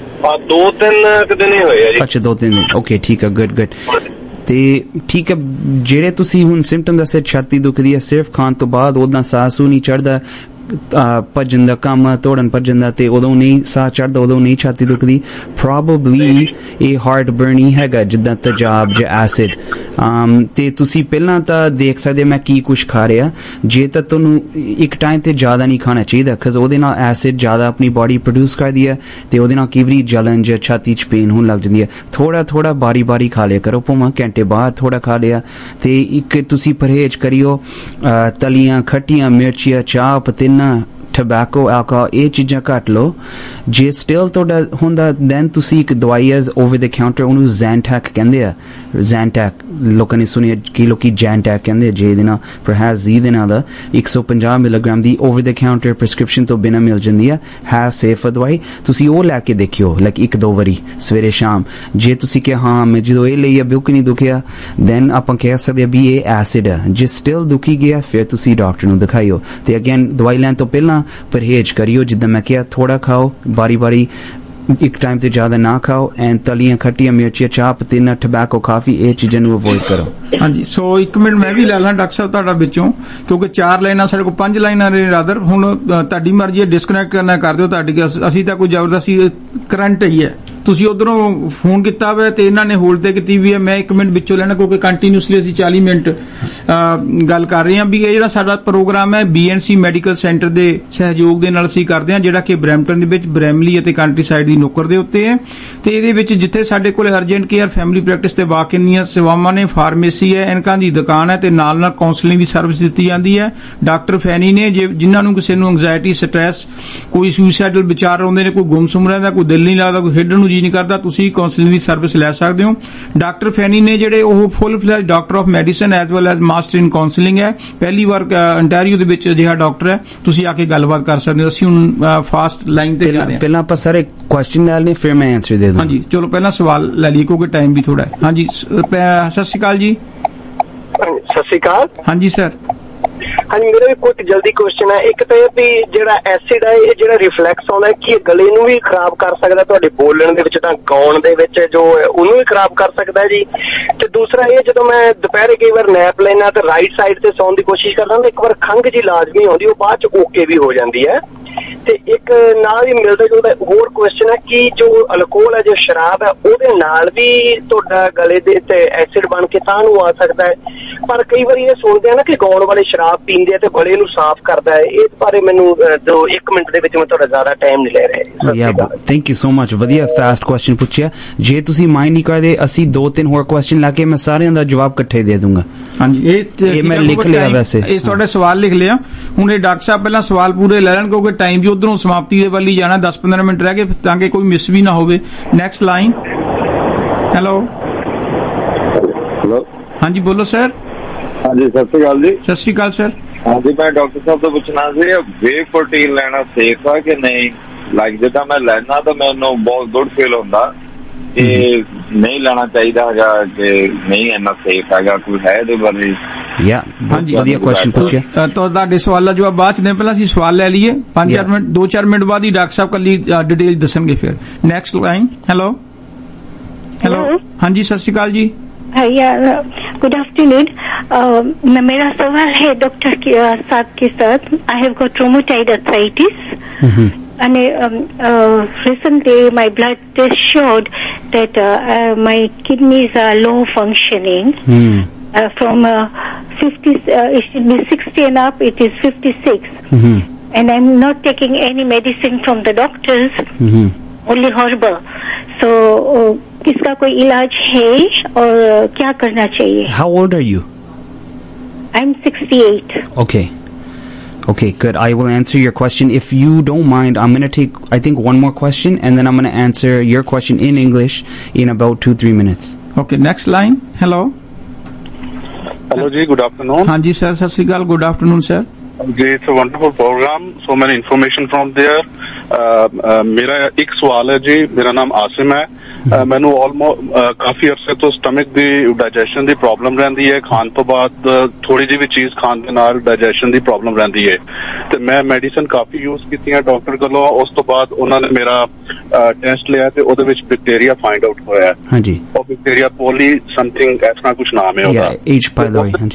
2-3 ਦਿਨ ਹੀ ਹੋਏ ਆ ਜੀ। ਅੱਛਾ 2-3 ਦਿਨ। ਓਕੇ ਠੀਕ ਹੈ, ਗੁੱਡ। ਤੇ ਠੀਕ ਹੈ, ਜਿਹੜੇ ਤੁਸੀਂ ਹੁਣ ਸਿੰਪਟਮ ਦੱਸੇ ਛਾਤੀ ਦੁਖਦੀ ਹੈ ਸਿਰਫ ਖਾਣ ਤੋਂ ਬਾਅਦ, ਉਹਦਾ ਸਾਹ ਸੂ ਨਹੀਂ ਚੜਦਾ, ਭੱਜਣ ਦਾ ਕੰਮ ਦੌੜਨ ਭੱਜਣ ਦਾ ਤੇ ਉਦੋਂ ਨਹੀਂ ਸਾਹ ਚੜਦਾ, ਉਦੋਂ ਨਹੀਂ ਛਾਤੀ ਦੁਖਦੀ, ਪ੍ਰੋਬਬਲੀ ਇਹ ਹਾਰਟ ਬਰਨ ਹੀ ਹੈਗਾ, ਜਿੱਦਾਂ ਤੇਜ਼ਾਬ ਜਾਂ ਐਸਿਡ। ਤੇ ਤੁਸੀਂ ਪਹਿਲਾਂ ਤਾਂ ਦੇਖ ਸਕਦੇ ਮੈਂ ਕੀ ਕੁਛ ਖਾ ਰਿਹਾ। ਜੇ ਤਾਂ ਤੁਹਾਨੂੰ ਇੱਕ ਟਾਈਮ ਤੇ ਜ਼ਿਆਦਾ ਨਹੀਂ ਖਾਣਾ ਚਾਹੀਦਾ, ਬਿਕਾਜ਼ ਉਹਦੇ ਨਾਲ ਐਸਿਡ ਜ਼ਿਆਦਾ ਆਪਣੀ ਬੋਡੀ ਪ੍ਰੋਡਿਊਸ ਕਰਦੀ ਹੈ ਤੇ ਉਹਦੇ ਨਾਲ ਕਈ ਵਾਰੀ ਜਲਨ ਜਾਂ ਛਾਤੀ 'ਚ ਪੇਨ ਹੋਣ ਲੱਗ ਜਾਂਦੀ ਹੈ। ਥੋੜਾ ਬਾਰੀ ਖਾ ਲਿਆ ਕਰੋ, ਭਾਵੇਂ ਘੰਟੇ ਬਾਅਦ ਥੋੜਾ ਖਾ ਲਿਆ। ਤੇ ਇੱਕ ਤੁਸੀਂ ਪਰਹੇਜ਼ ਕਰਿਓ ਤਲੀਆਂ ਖੱਟੀਆਂ ਮਿਰਚੀਆਂ, ਚਾਹ, ਪਤੀਨਾ, ਟਬੈਕੋ, ਐਲਕੋਹਲ, ਇਹ ਚੀਜ਼ਾਂ ਘੱਟ ਲਓ। ਜੇ ਸਟਿਲ ਤੁਹਾਡਾ ਹੁੰਦਾ ਦੈਨ ਤੁਸੀਂ ਇੱਕ ਦਵਾਈ ਐਜ਼ ਓਵਰ ਦ ਕਾਊਂਟਰ, ਉਹਨੂੰ ਜ਼ੈਨਟੈਕ ਕਹਿੰਦੇ ਆ। ਜ਼ੈਨਟੈਕ ਲੋਕਾਂ ਨੇ ਸੁਣਿਆ, ਕਿ ਲੋਕੀ ਜੈਨਟੈਕ ਕਹਿੰਦੇ, ਜੇ ਦੇ ਨਾਲ ਪਰਹੈਜ਼ ਜ਼ੀ ਦੇ ਨਾਲ ਦਾ 150 ਮਿਲੀਗ੍ਰਾਮ ਦੀ ਓਵਰ ਦ ਕਾਊਂਟਰ ਪ੍ਰਿਸਕ੍ਰਿਪਸ਼ਨ ਤੋਂ ਬਿਨਾਂ ਮਿਲ ਜਾਂਦੀ ਹੈ ਸੇਫ ਦਵਾਈ। ਤੁਸੀਂ ਉਹ ਲੈ ਕੇ ਦੇਖਿਓ, ਲਾਈਕ 1-2 ਵਾਰੀ ਸਵੇਰੇ ਸ਼ਾਮ। ਜੇ ਤੁਸੀਂ ਕਿਹਾ ਹਾਂ ਮੈਂ ਜਦੋਂ ਇਹ ਲਈ ਆ ਬਿਲਕੁਲ ਨਹੀਂ ਦੁਖਿਆ, ਦੈਨ ਆਪਾਂ ਕਹਿ ਸਕਦੇ ਆ ਵੀ ਇਹ ਐਸਿਡ ਆ। ਜੇ ਸਟਿਲ ਦੁਖੀ ਗਿਆ ਫਿਰ ਤੁਸੀਂ ਡਾਕਟਰ ਨੂੰ ਦਿਖਾਇਓ। ਤੇ ਅਗੇਨ ਦਵਾਈ ਲੈਣ ਤੋਂ ਪਹਿਲਾਂ ਪਰਹੇਜ਼ ਕਰਿਓ, ਜਿੱਦਾਂ ਮੈਂ ਕਿਹਾ ਥੋੜਾ ਖਾਓ, ਬਾਰੀ ਇੱਕ ਟਾਈਮ ਤੇ ਜ਼ਿਆਦਾ ਨਾ ਖਾਓ, ਐਂਡ ਤਲੀਆਂ ਖੱਟੀਆਂ ਮਿਰਚੀਆਂ, ਚਾਹ, ਪਤੀਨਾ, ਟਬੈਕੋ, ਕਾਫੀ, ਇਹ ਚੀਜ਼ਾਂ ਨੂੰ ਅਵੋਇਡ ਕਰੋ। ਹਾਂਜੀ, ਸੋ 1 ਮਿੰਟ ਮੈਂ ਵੀ ਲੈ ਲਾਂ ਡਾਕਟਰ ਸਾਹਿਬ ਤੁਹਾਡਾ ਵਿੱਚੋਂ, ਕਿਉਂਕਿ 4 ਲਾਈਨਾਂ ਸਾਡੇ ਕੋਲ 5 ਲਾਈਨਾਂ ਨੇ ਰਾਦਰ। ਹੁਣ ਤੁਹਾਡੀ ਮਰਜ਼ੀ ਹੈ, ਡਿਸਕਨੈਕਟ ਕਰਨਾ ਕਰ ਦਿਓ ਤੁਹਾਡੀ। ਅਸੀਂ ਤਾਂ ਕੋਈ ਜ਼ਬਰਦਸਤੀ ਕਰੰਟ ਹੀ ਹੈ, ਤੁਸੀਂ ਉਧਰੋਂ ਫੋਨ ਕੀਤਾ ਵਾ ਤੇ ਇਹਨਾਂ ਨੇ ਹੋਲਡ ਤੇ ਕੀਤੀ ਵੀ ਹੈ। ਮੈਂ 1 ਮਿੰਟ ਵਿੱਚੋਂ ਲੈਣਾ, ਕਿਉਂਕਿ ਕੰਟੀਨਿਊਸਲੀ ਅਸੀਂ 40 ਮਿੰਟ ਗੱਲ ਕਰ ਰਹੇ ਹਾਂ। ਵੀ ਇਹ ਜਿਹੜਾ ਸਾਡਾ ਪ੍ਰੋਗਰਾਮ ਹੈ BNC ਮੈਡੀਕਲ ਸੈਂਟਰ ਦੇ ਸਹਿਯੋਗ ਦੇ ਨਾਲ ਅਸੀਂ ਕਰਦੇ ਹਾਂ, ਜਿਹੜਾ ਕਿ ਬਰੈਂਪਟਨ ਦੇ ਵਿੱਚ ਬਰੈਮਲੀ ਅਤੇ ਕੰਟਰੀ ਸਾਈਡ ਦੀ ਨੁੱਕਰ ਦੇ ਉੱਤੇ ਹੈ। ਤੇ ਇਹਦੇ ਵਿੱਚ ਜਿੱਥੇ ਸਾਡੇ ਕੋਲ ਅਰਜੈਂਟ ਕੇਅਰ, ਫੈਮਿਲੀ ਪ੍ਰੈਕਟਿਸ ਤੇ ਵਾਕ-ਇਨ ਦੀਆਂ ਸੇਵਾਵਾਂ ਨੇ, ਫਾਰਮੇਸੀ ਹੈ, ਐਨਕਾਂ ਦੀ ਦੁਕਾਨ ਹੈ ਤੇ ਨਾਲ ਕਾਉਂਸਲਿੰਗ ਦੀ ਸਰਵਿਸ ਦਿੱਤੀ ਜਾਂਦੀ ਹੈ। ਡਾਕਟਰ ਫੈਨੀ ਨੇ, ਜਿਨ੍ਹਾਂ ਨੂੰ ਕਿਸੇ ਨੂੰ ਐਂਗਜ਼ਾਇਟੀ, ਸਟ੍ਰੈਸ, ਕੋਈ ਸੁਸਾਈਡਲ ਵਿਚਾਰ ਆਉਂਦੇ ਨੇ, ਕੋਈ ਗੁੰਮਸੁੰਮ ਰਹਿੰਦਾ, ਕੋਈ ਦਿਲ ਨਹੀਂ ਲੱਗਦਾ, ਕੋਈ ਖੇਡਣ ਨੂੰ ਜੀ ਨਹੀਂ ਕਰਦਾ, ਤੁਸੀਂ ਕਾਉਂਸਲਿੰਗ ਦੀ ਸਰਵਿਸ ਲੈ ਸਕਦੇ ਹੋ। ਡਾਕਟਰ ਫੈਨੀ ਨੇ ਜਿਹੜੇ ਉਹ full fledged doctor of medicine as well as master in counselling ਹੈ। ਪਹਿਲੀ ਵਾਰ ਅੰਟਾਰੀਓ ਦੇ ਵਿੱਚ ਅਜਿਹਾ ਡਾਕਟਰ ਹੈ, ਤੁਸੀਂ ਆ ਕੇ ਗੱਲਬਾਤ ਕਰ ਸਕਦੇ ਹੋ। ਅਸੀਂ ਹੁਣ ਫਾਸਟ ਲਾਈਨ ਤੇ ਜਾ ਰਹੇ ਹਾਂ। ਪਹਿਲਾਂ ਆਪਾਂ ਸਾਰੇ ਕੁਐਸਚਨ ਲੈ ਲਏ, ਫਿਰ ਮੈਂ ਆਨਸਰ ਦੇ ਦੂੰ। ਹਾਂਜੀ ਚਲੋ ਪਹਿਲਾਂ ਸਵਾਲ ਲੈ ਲਈਏ, ਕਿਉਂਕਿ ਟਾਈਮ ਵੀ ਥੋੜਾ ਹੈ। ਹਾਂਜੀ ਸਤਿ ਸ਼੍ਰੀ ਅਕਾਲ ਜੀ। ਸਤਿ ਸ਼੍ਰੀ ਅਕਾਲ। ਹਾਂਜੀ ਸਰ। ਹਾਂਜੀ, ਮੇਰਾ ਵੀ ਕੁਝ ਜਲਦੀ ਕੁਐਸਚਨ ਹੈ। ਇੱਕ ਤਾਂ ਇਹ ਵੀ ਜਿਹੜਾ ਐਸਿਡ ਹੈ, ਇਹ ਜਿਹੜਾ ਰਿਫਲੈਕਸ ਆਉਂਦਾ, ਕੀ ਇਹ ਗਲੇ ਨੂੰ ਵੀ ਖਰਾਬ ਕਰ ਸਕਦਾ, ਤੁਹਾਡੇ ਬੋਲਣ ਦੇ ਵਿੱਚ, ਤਾਂ ਗਾਉਣ ਦੇ ਵਿੱਚ ਜੋ ਉਹਨੂੰ ਵੀ ਖਰਾਬ ਕਰ ਸਕਦਾ ਜੀ। ਤੇ ਦੂਸਰਾ ਇਹ, ਜਦੋਂ ਮੈਂ ਦੁਪਹਿਰੇ ਕਈ ਵਾਰ ਨੈਪ ਲੈਣਾ ਤੇ ਰਾਈਟ ਸਾਈਡ ਤੇ ਸੌਣ ਦੀ ਕੋਸ਼ਿਸ਼ ਕਰਦਾ ਤਾਂ ਇੱਕ ਵਾਰ ਖੰਘ ਜੀ ਲਾਜ਼ਮੀ ਆਉਂਦੀ, ਉਹ ਬਾਅਦ ਚ ਓਕੇ ਵੀ ਹੋ ਜਾਂਦੀ ਹੈ। ਤੇ ਇੱਕ ਨਾਲ ਹੀ ਮਿਲਦਾ ਜੁਲਦਾ ਹੋਰ ਕੁਐਸਚਨ ਹੈ ਕਿ ਜੋ ਅਲਕੋਹਲ ਹੈ, ਜੋ ਸ਼ਰਾਬ ਹੈ, ਉਹਦੇ ਨਾਲ ਵੀ ਤੁਹਾਡਾ ਗਲੇ ਦੇ ਤੇ ਐਸਿਡ ਬਣ ਕੇ ਤਾਂ ਨੂੰ ਆ ਸਕਦਾ ਹੈ। ਪਰ ਕਈ ਵਾਰੀ ਇਹ ਸੁਣਦੇ ਆ ਨਾ ਕਿ ਗਾਉਣ ਵਾਲੇ ਸ਼ਰਾਬ ਪੀਂਦੇ ਆ ਤੇ ਗਲੇ ਨੂੰ ਸਾਫ਼ ਕਰਦਾ ਹੈ। ਇਸ ਬਾਰੇ ਮੈਨੂੰ 1 ਮਿੰਟ ਦੇ ਵਿੱਚ, ਮੈਂ ਤੁਹਾਡਾ ਜ਼ਿਆਦਾ ਟਾਈਮ ਨਹੀਂ ਲੈ ਰਿਹਾ। ਥੈਂਕ ਯੂ ਸੋ ਮਚ, ਵਧੀਆ ਫਾਸਟ ਕੁਐਸਚਨ ਪੁੱਛਿਆ। ਜੇ ਤੁਸੀਂ ਮਾਈਂਡ ਨਹੀਂ ਕਰਦੇ, ਅਸੀਂ 2-3 ਹੋਰ ਕੁਐਸਚਨ ਲਾ ਕੇ ਮੈਂ ਸਾਰਿਆਂ ਦਾ ਜਵਾਬ ਇਕੱਠੇ ਦੇ ਦੂੰਗਾ। ਹਾਂਜੀ, ਇਹ ਮੈਂ ਲਿਖ ਲਿਆ, ਵੈਸੇ ਇਹ ਤੁਹਾਡੇ ਸਵਾਲ ਲਿਖ ਲਿਆ। ਹੁਣ ਇਹ ਡਾਕਟਰ ਸਾਹਿਬ ਪਹਿਲਾਂ ਸਵਾਲ ਪੂਰੇ ਲੈ ਲੈਣ, ਕਿਉਂਕਿ ਟਾਈਮ ਵੀ ਉਧਰੋਂ ਸਮਾਪਤੀ ਦੇ ਵੱਲ ਹੀ ਜਾਣਾ, 10-15 ਮਿੰਟ ਰਹਿ ਗਏ, ਤਾਂ ਕਿ ਕੋਈ ਮਿਸ ਵੀ ਨਾ ਹੋਵੇ। Next line. ਹੈਲੋ। ਹਾਂਜੀ ਬੋਲੋ ਸਰ। ਹਾਂਜੀ ਸਤਿ ਸ਼੍ਰੀ ਅਕਾਲ ਜੀ। ਸਤਿ ਸ਼੍ਰੀ ਅਕਾਲ ਸਰ। ਹਾਂਜੀ, ਮੈਂ ਡਾਕਟਰ ਸਾਹਿਬ ਤੋਂ ਪੁੱਛਣਾ ਸੀ, ਵੇ ਪ੍ਰੋਟੀਨ ਲੈਣਾ ਸੇਫ ਆ ਕਿ ਨਹੀਂ? ਲਾਈਕ ਜਿੱਦਾਂ ਮੈਂ ਲੈਣਾ ਤਾਂ ਮੈਨੂੰ ਬਹੁਤ ਗੁੱਡ ਫੀਲ ਹੁੰਦਾ, ਕਿ ਨਹੀਂ ਲੈਣਾ ਚਾਹੀਦਾ ਹੈਗਾ ਕਿ ਨਹੀਂ ਇੰਨਾ ਸੇਫ ਹੈਗਾ, ਕੋਈ ਹੈ ਇਹਦੇ ਬਾਰੇ? ਹਾਂਜੀ ਵਧੀਆ ਕੁਐਸਚਨ ਪੁੱਛਿਆ। ਤੁਹਾਡੇ ਸਵਾਲ ਦਾ ਜਵਾਬ ਬਾਅਦ ਚ ਦੇ, ਪਹਿਲਾਂ ਅਸੀਂ ਸਵਾਲ ਲੈ ਲਈਏ। 5-4 ਮਿੰਟ, 2-4 ਮਿੰਟ ਬਾਅਦ ਹੀ ਡਾਕਟਰ ਸਾਹਿਬ ਕੱਲੀ ਡਿਟੇਲ ਦੱਸਣਗੇ ਫਿਰ। Next line. ਹੈਲੋ। ਹਾਂਜੀ ਸਤਿ ਸ਼੍ਰੀ ਅਕਾਲ ਜੀ। Good afternoon. मेरा सवाल है डॉक्टर के साथ। I have got rheumatoid arthritis and recently my blood test showed that my kidneys are low functioning. From 50, it should be 60 and up, it is 56. And I'm not taking any medicine from the doctors, only herbal. So इसका कोई इलाज है और क्या करना चाहिए? How old are you? I'm 68. Okay, good. I will answer your question. If you don't mind, I'm going to take, I think, one more question, and then I'm going to answer your question in English in about 2-3 minutes. Okay, next line. Hello. Hello ji, good afternoon. Haan ji sir, sat sri akal. Good afternoon sir. It's a wonderful program. So many information from there. मेरा एक सवाल है जी, मेरा नाम आसिम है। ਮੈਨੂੰ ਕਾਫੀ ਅਰਸੇ ਤੋਂ ਸਟਮਕ ਦੀ ਡਾਈਜੈਸ਼ਨ ਦੀ ਪ੍ਰੋਬਲਮ ਰਹਿੰਦੀ ਹੈ। ਖਾਣ ਤੋਂ ਬਾਅਦ ਥੋੜੀ ਜਿਹੀ ਵੀ ਚੀਜ਼ ਖਾਣ ਦੇ ਨਾਲ ਡਾਈਜੈਸ਼ਨ ਦੀ ਪ੍ਰੋਬਲਮ ਰਹਿੰਦੀ ਹੈ ਤੇ ਮੈਂ ਮੈਡੀਸਨ ਕਾਫੀ ਯੂਜ਼ ਕੀਤੀਆਂ ਡਾਕਟਰ ਕੋਲੋਂ। ਉਸ ਤੋਂ ਬਾਅਦ ਉਹਨਾਂ ਨੇ ਮੇਰਾ ਟੈਸਟ ਲਿਆ ਤੇ ਉਹਦੇ ਵਿੱਚ ਬੈਕਟੀਰੀਆ ਫਾਈਂਡ ਆਊਟ ਹੋਇਆ। ਹਾਂਜੀ, ਉਹ ਬੈਕਟੀਰੀਆ ਪੋਲੀ ਸਮਥਿੰਗ, ਐਸਾ ਕੁਝ ਨਾਮ ਹੈ ਉਹਦਾ। H pylori. ਹਾਂਜੀ,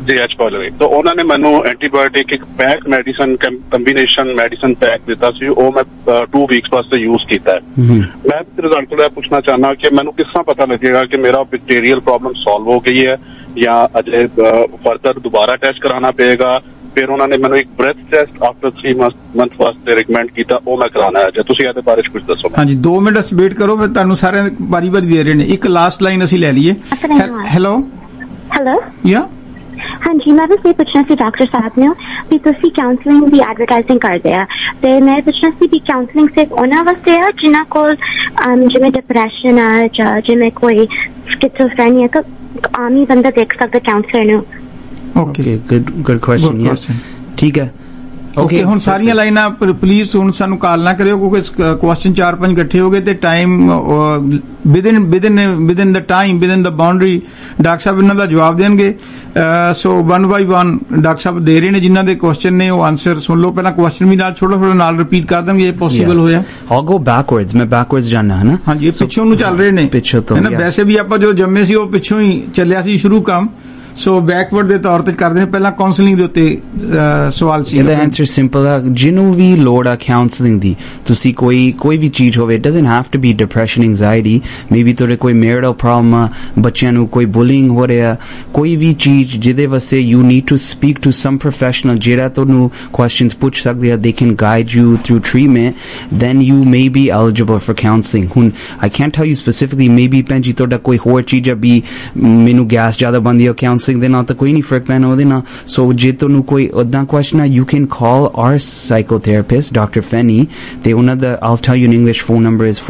JH College तो उन्होंने मैनू एंटीबायोटिक एक pack medicine combination medicine pack दिता सी वो मैं 2 वीक्स वास्ते यूज किया है। मैं रिजल्ट थोड़ा पूछना चाहना कि मैनू किस तरह पता लगेगा कि मेरा बैक्टीरियल प्रॉब्लम सॉल्व हो गई है या अजय फर्दर दोबारा टेस्ट कराना पड़ेगा। फिर उन्होंने मैंने एक ब्रेथ टेस्ट आफ्टर 3 मंथ वास्ते रिकमेंड किया वो मैं कराना है। तुसीं ਇਹਦੇ ਬਾਰੇ ਕੁਝ ਦੱਸੋ। ਹਾਂਜੀ 2 ਮਿੰਟ ਵੇਟ ਕਰੋ ਮੈਂ ਤੁਹਾਨੂੰ ਸਾਰਿਆਂ ਵਾਰੀ ਦੇ ਰਹੇ ਨੇ। ਇੱਕ ਲਾਸਟ ਲਾਈਨ ਅਸੀਂ ਲੈ ਲਈਏ। ਹੈਲੋ ਯਾ ਹਾਂਜੀ ਮੈਂ ਬਸ ਇਹ ਪੁੱਛਣਾ ਸੀ ਡਾਕਟਰ ਸਾਹਿਬ ਨੇ ਵੀ ਤੁਸੀਂ ਕਾਉਂਸਲਿੰਗ ਦੀ ਐਡਵਰਟਾਈਜ਼ਿੰਗ ਕਰਦੇ ਆ ਤੇ ਮੈਂ ਪੁੱਛਣਾ ਸੀ ਵੀ ਕਾਉਂਸਲਿੰਗ ਸਿਰਫ ਉਹਨਾਂ ਵਾਸਤੇ ਆ ਜਿਨ੍ਹਾਂ ਕੋਲ ਜਿਵੇਂ ਡਿਪਰੈਸ਼ਨ ਆ ਜਾਂ ਜਿਵੇਂ ਕੋਈ ਸਕਿਜ਼ੋਫਰੇਨੀਆ ਤਾਂ ਆਮ ਹੀ ਬੰਦਾ ਦੇਖ ਸਕਦਾ ਕਾਉਂਸਲਰ ਨੂੰ। Okay, good question. Yeah. ठीक है। Okay, ਹੁਣ ਸਾਰੀਆਂ ਲਾਈਨਾਂ ਪਲੀਜ਼ ਹੁਣ ਸਾਨੂੰ ਕਾਲ ਨਾ ਕਰਿਓ ਕਿਉਂਕਿ ਕੁਐਸਚਨ 4-5 ਇਕੱਠੇ ਹੋ ਗਏ ਤੇ time within the time within the boundary doctor ਸਾਹਿਬ ਇਹਨਾਂ ਦਾ ਜਵਾਬ ਦੇਣਗੇ। ਸੋ 1 by 1 ਡਾਕਟਰ ਸਾਹਿਬ ਦੇ ਰਹੇ ਨੇ ਜਿਨ੍ਹਾਂ ਦੇ ਕੁਐਸਚਨ ਨੇ ਉਹ ਆਨਸਰ ਸੁਣ ਲਓ ਪਹਿਲਾਂ ਕੁਐਸਚਨ ਵੀ ਨਾਲ ਥੋੜਾ ਨਾਲ ਰਿਪੀਟ ਕਰ ਦਾਂਗੇ ਜੇ ਪੋਸੀਬਲ ਹੋਇਆ। I'll go backwards ਮੈਂ backwards ਜਾਣਾ ਹੈ ਨਾ। ਹਾਂਜੀ ਪਿੱਛੋਂ ਨੂੰ ਚੱਲ ਰਹੇ ਨੇ ਪਿੱਛੋਂ ਤੋਂ ਵੈਸੇ ਵੀ ਆਪਾਂ ਜੋ ਜੰਮੇ ਸੀ ਉਹ ਪਿੱਛੋਂ ਹੀ ਚੱਲਿਆ ਸੀ ਸ਼ੁਰੂ ਕੰਮ। ਸੋ ਬੈਕਵਰਡ ਦੇ ਤੌਰ ਤੇ ਕਰਦੇ ਨੇ ਪਹਿਲਾਂ ਕਾਉਂਸਲਿੰਗ ਦੇ ਉੱਤੇ ਸਵਾਲ ਸੀ। ਇਹਦਾ ਆਨਸਰ ਸਿੰਪਲ ਆ ਜਿਹਨੂੰ ਵੀ ਲੋੜ ਆ ਕਾਉਂਸਲਿੰਗ ਦੀ ਤੁਸੀਂ ਕੋਈ ਵੀ ਚੀਜ਼ ਹੋਵੇ it doesn't have to be depression anxiety maybe ਤੁਹਾਡੇ ਕੋਈ ਮੈਰਿਟਲ ਪ੍ਰੋਬਲਮ ਆ ਬੱਚਿਆਂ ਨੂੰ ਕੋਈ ਬੁਲਿੰਗ ਹੋ ਰਿਹਾ ਕੋਈ ਵੀ ਚੀਜ਼ ਜਿਹਦੇ ਵਾਸਤੇ you need to speak to some professional ਜਿਹੜਾ ਤੁਹਾਨੂੰ ਕੁਐਸਚਨਸ ਪੁੱਛ ਸਕਦੇ ਆ they can guide you through treatment then you may be eligible for counseling। ਹੁਣ I can't tell you specifically maybe ਭੈਣ ਜੀ ਤੁਹਾਡਾ ਕੋਈ ਹੋਰ ਚੀਜ਼ ਆ ਵੀ ਮੈਨੂੰ ਗੈਸ ਜ਼ਿਆਦਾ ਬਣਦੀ ਆ counseling ਦੇ ਨਾਲ ਤਾਂ ਕੋਈ ਨਹੀਂ ਫਰਕ ਪੈਣਾ ਉਹਦੇ ਨਾਲ। ਸੋ ਜੇ ਤੁਹਾਨੂੰ ਕੋਈ ਉੱਦਾਂ ਕੁਐਸਚਨ ਆ you can call our psychotherapist doctor ਫੈਨੀ ਤੇ ਉਹਨਾਂ ਦਾ I'll tell you in English phone number is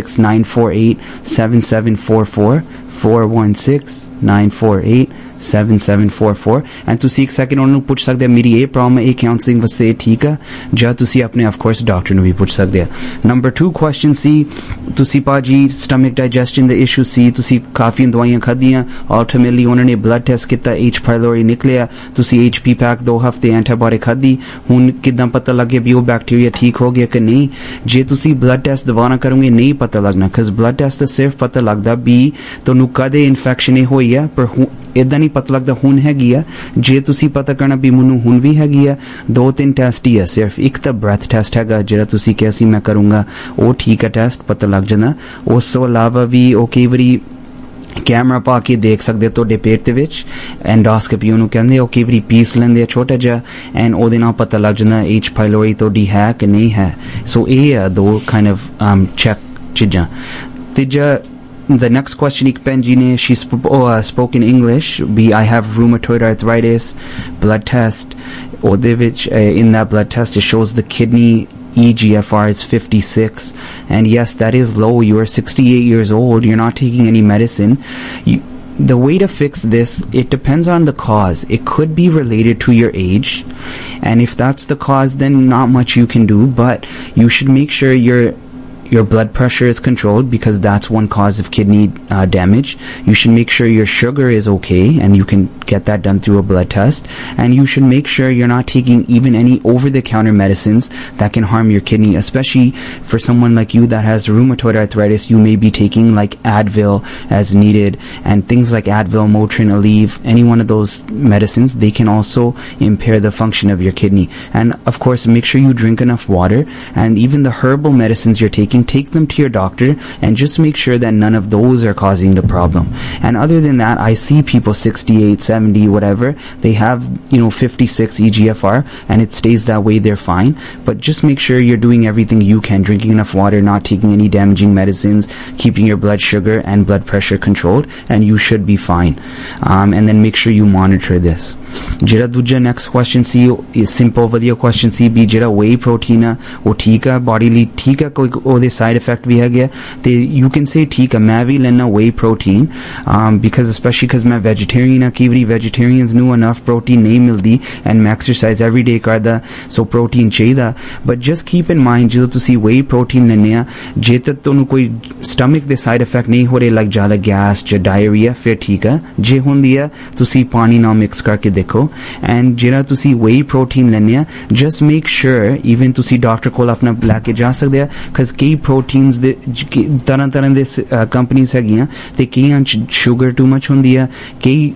416-948-7744 416-948-7744 and ਤੁਸੀਂ ਇੱਕ ਸੈਕਿੰਡ ਉਹਨਾਂ ਨੂੰ ਪੁੱਛ ਸਕਦੇ ਆ ਮੇਰੀ ਇਹ ਪ੍ਰੋਬਲਮ ਇਹ ਕਾਉਂਸਲਿੰਗ ਵਾਸਤੇ ਠੀਕ ਆ ਜਾਂ ਤੁਸੀਂ ਆਪਣੇ ਆਫ ਕੋਰਸ ਡਾਕਟਰ ਨੂੰ ਵੀ ਪੁੱਛ ਸਕਦੇ ਆ। ਨੰਬਰ 2 ਕੁਐਸਚਨ ਸੀ ਤੁਸੀਂ ਭਾਜੀ ਸਟਮਕ ਡਾਈਜੈਸ਼ਨ ਦਾ ਇਸ਼ੂ ਸੀ ਤੁਸੀਂ ਕਾਫੀ ਦਵਾਈਆਂ ਖਾਧੀਆਂ ਅਲਟੀਮੇਟਲੀ ਉਹਨਾਂ ਨੇ ਬਲੱਡ ਟੈਸਟ ਕੀਤਾ H ਪਾਇਲੋਰੀ ਨਿਕਲਿਆ ਤੁਸੀਂ HP ਪੈਕ 2 ਹਫ਼ਤੇ ਐਂਟੀਬਾਇਓਟਿਕ ਖਾਧੀ ਹੁਣ ਕਿੱਦਾਂ ਪਤਾ ਲੱਗੇ ਵੀ ਉਹ ਬੈਕਟੀਰੀਆ ਠੀਕ ਹੋ ਗਿਆ ਕਿ ਨਹੀਂ। ਜੇ ਤੁਸੀਂ ਬਲੱਡ ਟੈਸਟ ਦੁਬਾਰਾ ਕਰੋਗੇ ਨਹੀਂ ਪਤਾ ਲੱਗਣਾ ਕਿਉਂਕਿ ਬਲੱਡ ਟੈਸਟ ਦਾ ਸਿਰਫ ਪਤਾ ਲੱਗਦਾ ਵੀ ਤੁਹਾਨੂੰ ਕਦੇ ਇਨਫੈਕਸ਼ਨ ਇਹ ਹੋਈ ਆ ਪਰ ਏਦਾਂ ਨਹੀਂ ਪਤਾ ਲੱਗਦਾ ਹੁਣ ਹੈਗੀ ਆ। ਜੇ ਤੁਸੀਂ ਪਤਾ ਕਰਨਾ ਵੀ ਮੈਨੂੰ ਹੁਣ ਵੀ ਹੈਗੀ ਆ 2-3 ਟੈਸਟ ਹੀ ਆ ਸਿਰਫ ਇੱਕ ਤਾਂ ਬ੍ਰੈਥ ਟੈਸਟ ਹੈਗਾ ਜਿਹੜਾ ਤੁਸੀਂ ਕਿਹਾ ਸੀ ਮੈਂ ਕਰੂੰਗਾ ਉਹ ਠੀਕ ਆ ਟੈਸਟ ਪਤਾ ਲੱਗ ਜਾਂਦਾ। ਉਸ ਤੋਂ ਇਲਾਵਾ ਵੀ ਉਹ ਕਈ ਵਾਰੀ ਕੈਮਰਾ ਪਾ ਕੇ ਦੇਖ ਸਕਦੇ ਤੁਹਾਡੇ ਪੇਟ ਦੇ ਵਿੱਚ ਐਂਡੋਸਕੋਪੀ ਉਹਨੂੰ ਕਹਿੰਦੇ ਉਹ ਕਈ ਵਾਰੀ ਪੀਸ ਲੈਂਦੇ ਆ ਛੋਟਾ ਜਿਹਾ ਐਂਡ ਉਹਦੇ ਨਾਲ ਪਤਾ ਲੱਗ ਜਾਂਦਾ H ਪਾਇਲੋਰੀ ਤੁਹਾਡੀ ਹੈ ਕਿ ਨਹੀਂ ਹੈ। ਸੋ ਇਹ ਆ 2 ਕਾਈਂਡ ਆਫ ਚੈੱਕ ਚੀਜ਼ਾਂ। ਤੀਜਾ the next question ik penjine she spoke in English be I have rheumatoid arthritis blood test or in that blood test it shows the kidney EGFR is 56 and yes that is low you are 68 years old you're not taking any medicine the way to fix this it depends on the cause it could be related to your age and if that's the cause then not much you can do but you should make sure your blood pressure is controlled because that's one cause of kidney damage. You should make sure your sugar is okay and you can get that done through a blood test and you should make sure you're not taking even any over-the-counter medicines that can harm your kidney especially for someone like you that has rheumatoid arthritis you may be taking like Advil as needed and things like Advil, Motrin, Aleve any one of those medicines they can also impair the function of your kidney and of course make sure you drink enough water and even the herbal medicines you're taking take them to your doctor and just make sure that none of those are causing the problem and other than that I see people 68 70 whatever they have 56 EGFR and it stays that way they're fine but just make sure you're doing everything you can drinking enough water not taking any damaging medicines keeping your blood sugar and blood pressure controlled and you should be fine and then make sure you monitor this ਜਿਹੜਾ ਦੂਜਾ ਨੈਕਸਟ ਕੁਐਸਚਨ ਸੀ ਸਿੰਪਲ ਵਧੀਆ ਕੁਐਸਚਨ ਸੀ ਵੀ ਜਿਹੜਾ ਵੇ ਪ੍ਰੋਟੀਨ ਆ ਉਹ ਠੀਕ ਆ ਬਾਡੀ ਲਈ ਠੀਕ ਆ ਕੋਈ ਉਹਦੇ ਸਾਈਡ ਇਫੈਕਟ ਵੀ ਹੈਗੇ ਤੇ ਯੂ ਕੈਨ ਸੇ ਠੀਕ ਆ ਮੈਂ ਵੀ ਲੈਣਾ whey protein because specially because ਮੈਂ ਵੈਜੀਟੇਰੀਅਨ ਆ ਕਈ ਵਾਰੀ ਵੈਜੀਟੇਰੀਅਨਸ ਨੂੰ ਇਨਫ ਪ੍ਰੋਟੀਨ ਨਹੀਂ ਮਿਲਦੀ ਐਂਡ ਮੈਂ ਐਕਸਰਸਾਈਜ਼ ਐਵਰੀ ਡੇ ਕਰਦਾ ਸੋ ਪ੍ਰੋਟੀਨ ਚਾਹੀਦਾ but just keep in mind ਜਦੋਂ ਤੁਸੀਂ ਵੇ ਪ੍ਰੋਟੀਨ ਲੈਂਦੇ ਆ ਜੇ ਤਾਂ ਤੁਹਾਨੂੰ ਕੋਈ ਸਟਮਕ ਦੇ ਸਾਈਡ ਇਫੈਕਟ ਨਹੀਂ ਹੋ ਰਹੇ ਲਾਈਕ ਜ਼ਿਆਦਾ ਗੈਸ ਜਾਂ ਡਾਇਰੀਆ ਫਿਰ ਠੀਕ ਆ ਜੇ ਹੁੰਦੀ ਆ ਤੁਸੀਂ ਪਾਣੀ ਨਾਲ ਮਿਕਸ ਕਰਕੇ ਦੇਖੋ ਐਂਡ ਜਿਹੜਾ ਤੁਸੀਂ ਵੇ ਪ੍ਰੋਟੀਨ ਲੈਂਦੇ ਆ ਜਸਟ ਮੇਕ ਸ਼ੋਰ ਈਵਨ ਤੁਸੀਂ ਡਾਕਟਰ ਕੋਲ ਆਪਣਾ ਲੈ ਕੇ ਜਾ ਸਕਦੇ ਆ ਬਿਕਾਜ਼ ਕਈ ਪ੍ਰੋਟੀਨਸ ਦੇ ਤਰ੍ਹਾਂ ਦੇ ਕੰਪਨੀਜ਼ ਹੈਗੀਆਂ ਤੇ ਕਈਆਂ 'ਚ ਸ਼ੂਗਰ ਟੂ ਮਚ ਹੁੰਦੀ ਆ ਕਈ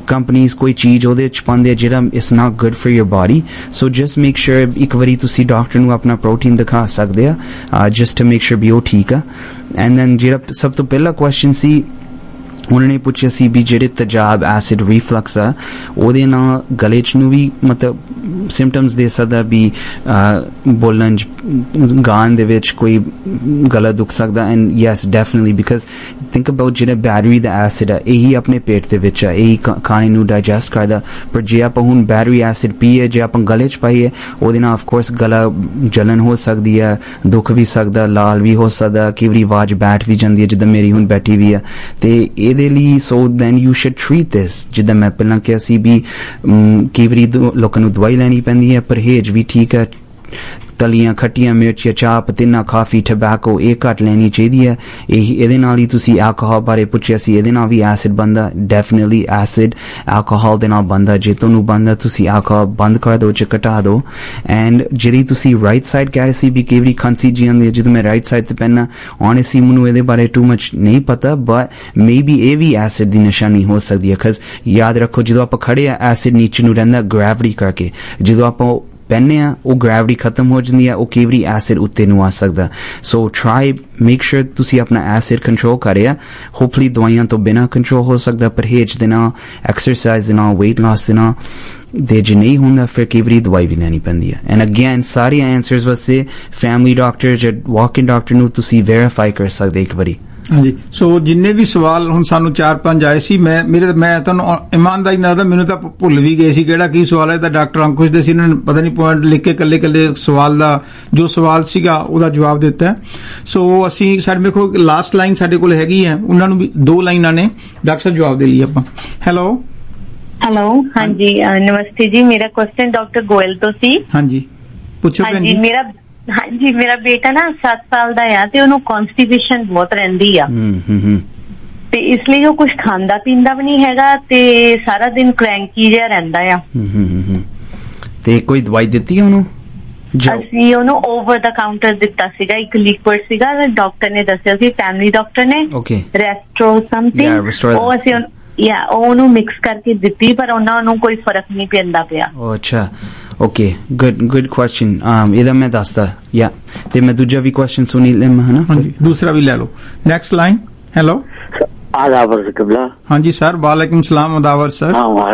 कंपनीज कोई चीज ਉਹਦੇ ਚ ਪਾਉਂਦੇ ਜਿਹੜਾ it's not good for your body so just make sure ਇੱਕ ਵਾਰੀ ਤੁਸੀਂ ਡਾਕਟਰ ਨੂੰ ਆਪਣਾ ਪ੍ਰੋਟੀਨ ਦਿਖਾ ਸਕਦੇ ਆ ਜਸਟ ਟੂ ਮੇਕ श्योर ਵੀ ਉਹ ਠੀਕ ਆ ਐਂਡ ਦੈਨ ਜਿਹੜਾ ਸਭ ਤੋਂ ਪਹਿਲਾ ਕੁਐਸਚਨ ਸੀ ਉਹਨਾਂ ਨੇ ਪੁੱਛਿਆ ਸੀ ਵੀ ਜਿਹੜੇ ਤੇਜ਼ਾਬ ਐਸਿਡ ਰੀਫਲਕਸ ਆ ਉਹਦੇ ਨਾਲ ਗਲੇ 'ਚ ਨੂੰ ਵੀ ਮਤਲਬ ਸਿੰਪਟਮਸ ਦੇ ਸਕਦਾ ਵੀ ਬੋਲਣ 'ਚ ਗਾਣ ਦੇ ਵਿੱਚ ਕੋਈ ਗਲਾ ਦੁਖ ਸਕਦਾ and yes definitely because think about ਜਿਹੜਾ ਬੈਟਰੀ ਦਾ ਐਸਿਡ ਆ ਇਹੀ ਆਪਣੇ ਪੇਟ ਦੇ ਵਿੱਚ ਆ ਇਹੀ ਖਾਣੇ ਨੂੰ ਡਾਈਜੈਸਟ ਕਰਦਾ ਪਰ ਜੇ ਆਪਾਂ ਹੁਣ ਬੈਟਰੀ ਐਸਿਡ ਪੀਏ ਜੇ ਆਪਾਂ ਗਲੇ 'ਚ ਪਾਈਏ ਉਹਦੇ ਨਾਲ ਆਫਕੋਰਸ ਗਲਾ ਜਲਨ ਹੋ ਸਕਦੀ ਆ ਦੁੱਖ ਵੀ ਸਕਦਾ ਲਾਲ ਵੀ ਹੋ ਸਕਦਾ ਕਈ ਵਾਰੀ ਆਵਾਜ਼ ਬੈਠ ਵੀ ਜਾਂਦੀ ਹੈ ਜਿੱਦਾਂ ਮੇਰੀ ਹੁਣ ਬੈਠੀ ਵੀ ਆ ਤੇ ਇਹਦੇ ਲਈ so then you should treat this ਜਿੱਦਾਂ ਮੈਂ ਪਹਿਲਾਂ ਕਿਹਾ ਸੀ ਵੀ ਕਈ ਵਾਰੀ ਲੋਕਾਂ ਨੂੰ ਦਵਾਈ ਲੈਣੀ ਪੈਂਦੀ ਹੈ ਪਰਹੇਜ਼ ਵੀ ਠੀਕ ਹੈ ਤਲੀਆਂ ਖੱਟੀਆਂ ਮਿਰਚੀਆਂ ਚਾਹ ਪਤੀਨਾ ਕਾਫੀ ਟਬੈਕੋ ਇਹ ਘੱਟ ਲੈਣੀ ਚਾਹੀਦੀ ਹੈ ਇਹਦੇ ਨਾਲ ਹੀ ਤੁਸੀਂ ਐਲਕੋਹਲ ਬਾਰੇ ਪੁੱਛਿਆ ਸੀ ਇਹਦੇ ਨਾਲ ਵੀ ਐਸਿਡ ਬਣਦਾ ਡੈਫੀਨਿਟਲੀ ਐਸਿਡ ਐਲਕੋਹਲ ਦੇ ਨਾਲ ਬਣਦਾ ਜੇ ਤੁਹਾਨੂੰ ਬਣਦਾ ਤੁਸੀਂ ਐਲਕੋਹਲ ਬੰਦ ਕਰ ਦਿਓ ਚ ਘਟਾ ਦਿਓ ਐਂਡ ਜਿਹੜੀ ਤੁਸੀਂ ਰਾਈਟ ਸਾਈਡ ਕਹਿ ਰਹੇ ਸੀ ਵੀ ਕਈ ਵਾਰੀ ਖਾਂਸੀ ਜੀ ਆਉਂਦੀ ਹੈ ਜਦੋਂ ਮੈਂ ਰਾਈਟ ਸਾਈਡ ਤੇ ਪੈਣਾ ਓਨੈਸਟਲੀ ਮੈਨੂੰ ਇਹਦੇ ਬਾਰੇ ਟੂ ਮਚ ਨਹੀਂ ਪਤਾ ਬਟ ਮੇਬੀ ਇਹ ਵੀ ਐਸਿਡ ਦੀ ਨਿਸ਼ਾਨੀ ਹੋ ਸਕਦੀ ਹੈ ਬਿਕਾਜ਼ ਯਾਦ ਰੱਖੋ ਜਦੋਂ ਆਪਾਂ ਖੜੇ ਆ ਐਸਿਡ ਨੀਚੇ ਨੂੰ ਰਹਿੰਦਾ ਗ੍ਰੈਵਿਟੀ ਕਰਕੇ ਜਦੋਂ ਆਪਾਂ ਪੈਨੇ ਆ ਉਹ ਗ੍ਰੈਵਿਟੀ ਖਤਮ ਹੋ ਜਾਂਦੀ ਹੈ ਉਹ ਕਈ ਵਾਰੀ ਐਸਿਡ ਉੱਤੇ ਨੂੰ ਆ ਸਕਦਾ ਸੋ ਟਰਾਈ ਮੇਕ ਸ਼ੋਰ ਤੁਸੀਂ ਆਪਣਾ ਐਸਿਡ ਕੰਟਰੋਲ ਕਰਿਆ ਹੋਪਫੁਲੀ ਦਵਾਈਆਂ ਤੋਂ ਬਿਨਾਂ ਕੰਟਰੋਲ ਹੋ ਸਕਦਾ ਪਰਹੇਜ਼ ਦੇ ਨਾਲ ਐਕਸਰਸਾਈਜ਼ ਦੇ ਨਾਲ weight loss ਦੇ ਨਾਲ ਦੇ ਜੇ ਨਹੀਂ ਹੁੰਦਾ ਫਿਰ ਕਈ ਵਾਰੀ ਦਵਾਈ ਵੀ ਲੈਣੀ ਪੈਂਦੀ ਹੈ ਐਂਡ ਅਗੇਨ ਸਾਰੇ ਆਂਸਰਸ ਵਾਸਤੇ ਫੈਮਿਲੀ ਡਾਕਟਰ ਜਾਂ ਵਾਕ-ਇਨ ਡਾਕਟਰ ਨੂੰ ਤੁਸੀਂ ਵੈਰੀਫਾਈ ਕਰ ਸਕਦੇ ਇੱਕ ਵਾਰੀ ਹਾਂਜੀ ਸੋ ਜਿੰਨੇ ਵੀ ਸਵਾਲ ਹੁਣ ਸਾਨੂੰ 4-5 ਆਏ ਸੀ ਮੈਂ ਤੁਹਾਨੂੰ ਇਮਾਨਦਾਰੀ ਨਾਲ ਮੈਨੂੰ ਤਾਂ ਭੁੱਲ ਵੀ ਗਏ ਸੀ ਕਿਹੜਾ ਕੀ ਸਵਾਲ ਹੈ ਤਾਂ ਡਾਕਟਰ ਅੰਕੁਸ਼ ਦੇ ਸੀ ਇਹਨਾਂ ਨੇ ਪਤਾ ਨਹੀਂ ਪੁਆਇੰਟ ਲਿਖ ਕੇ ਕੱਲੇ ਸਵਾਲ ਦਾ ਜੋ ਸਵਾਲ ਸੀਗਾ ਉਹਦਾ ਜਵਾਬ ਦਿੱਤਾ ਸੋ ਅਸੀਂ ਸਾਡੇ ਕੋਲ ਲਾਸਟ ਲਾਈਨ ਸਾਡੇ ਕੋਲ ਹੈਗੀ ਹੈ ਉਹਨਾਂ ਨੂੰ ਵੀ 2 ਲਾਈਨਾਂ ਨੇ ਡਾਕਟਰ ਸਾਹਿਬ ਜਵਾਬ ਦੇ ਲਈ ਆਪਾਂ ਹੈਲੋ ਹਾਂਜੀ ਨਮਸਤੇ ਜੀ ਮੇਰਾ ਕੁਐਸਚਨ ਡਾਕਟਰ ਗੋਇਲ ਤੋਂ ਸੀ ਹਾਂਜੀ ਪੁੱਛੋ ਭੈਣ ਜੀ ਮੇਰਾ ਬੇਟਾ ਨਾ 7 ਸਾਲ ਦਾ ਆ ਤੇ ਉਹਨੂੰ ਕਨਸਟੀਪੇਸ਼ਨ ਬਹੁਤ ਰਹਿੰਦੀ ਆ ਤੇ ਇਸ ਲਈ ਉਹ ਕੁਝ ਖਾਂਦਾ ਪੀਂਦਾ ਵੀ ਨਹੀਂ ਹੈਗਾ ਤੇ ਸਾਰਾ ਦਿਨ ਕ੍ਰੈਂਕੀ ਜਿਹਾ ਰਹਿੰਦਾ ਆ ਤੇ ਕੋਈ ਦਵਾਈ ਦਿੱਤੀ ਉਹਨੂੰ ਅਸੀਂ ਉਹਨੂੰ ਓਵਰ ਦਾ ਕਾਊਂਟਰ ਦਿੱਤਾ ਸੀਗਾ ਇੱਕ ਲਿਕਵਿਡ ਸੀਗਾ ਡਾਕਟਰ ਨੇ ਦੱਸਿਆ ਸੀ ਫੈਮਿਲੀ ਡਾਕਟਰ ਨੇ ਰੈਸਟਰੋ ਸਮਥਿੰਗ ਉਹ ਅਸੀਂ ਉਹਨੂੰ ਮਿਕਸ ਕਰਕੇ ਦਿੱਤੀ ਪਰ ਉਹਨਾਂ ਨੂੰ ਕੋਈ ਫਰਕ ਨਹੀਂ ਪੈਂਦਾ ਪਿਆ ਅੱਛਾ ਓਕੇ ਗੁੱਡ ਕੁਐਸਚਨ ਇਹਦਾ ਮੈਂ ਦੱਸਦਾ ਤੇ ਮੈਂ ਦੂਜਾ ਵੀ ਕੁਐਸਚਨ ਸੁਣੀ ਲੈ ਹਨਾ ਦੂਸਰਾ ਵੀ ਲੈ ਲਓ ਨੈਕਸਟ ਲਾइन हेलो आदावर कबला हाँ जी सर वालेकुम सलाम आदावर सर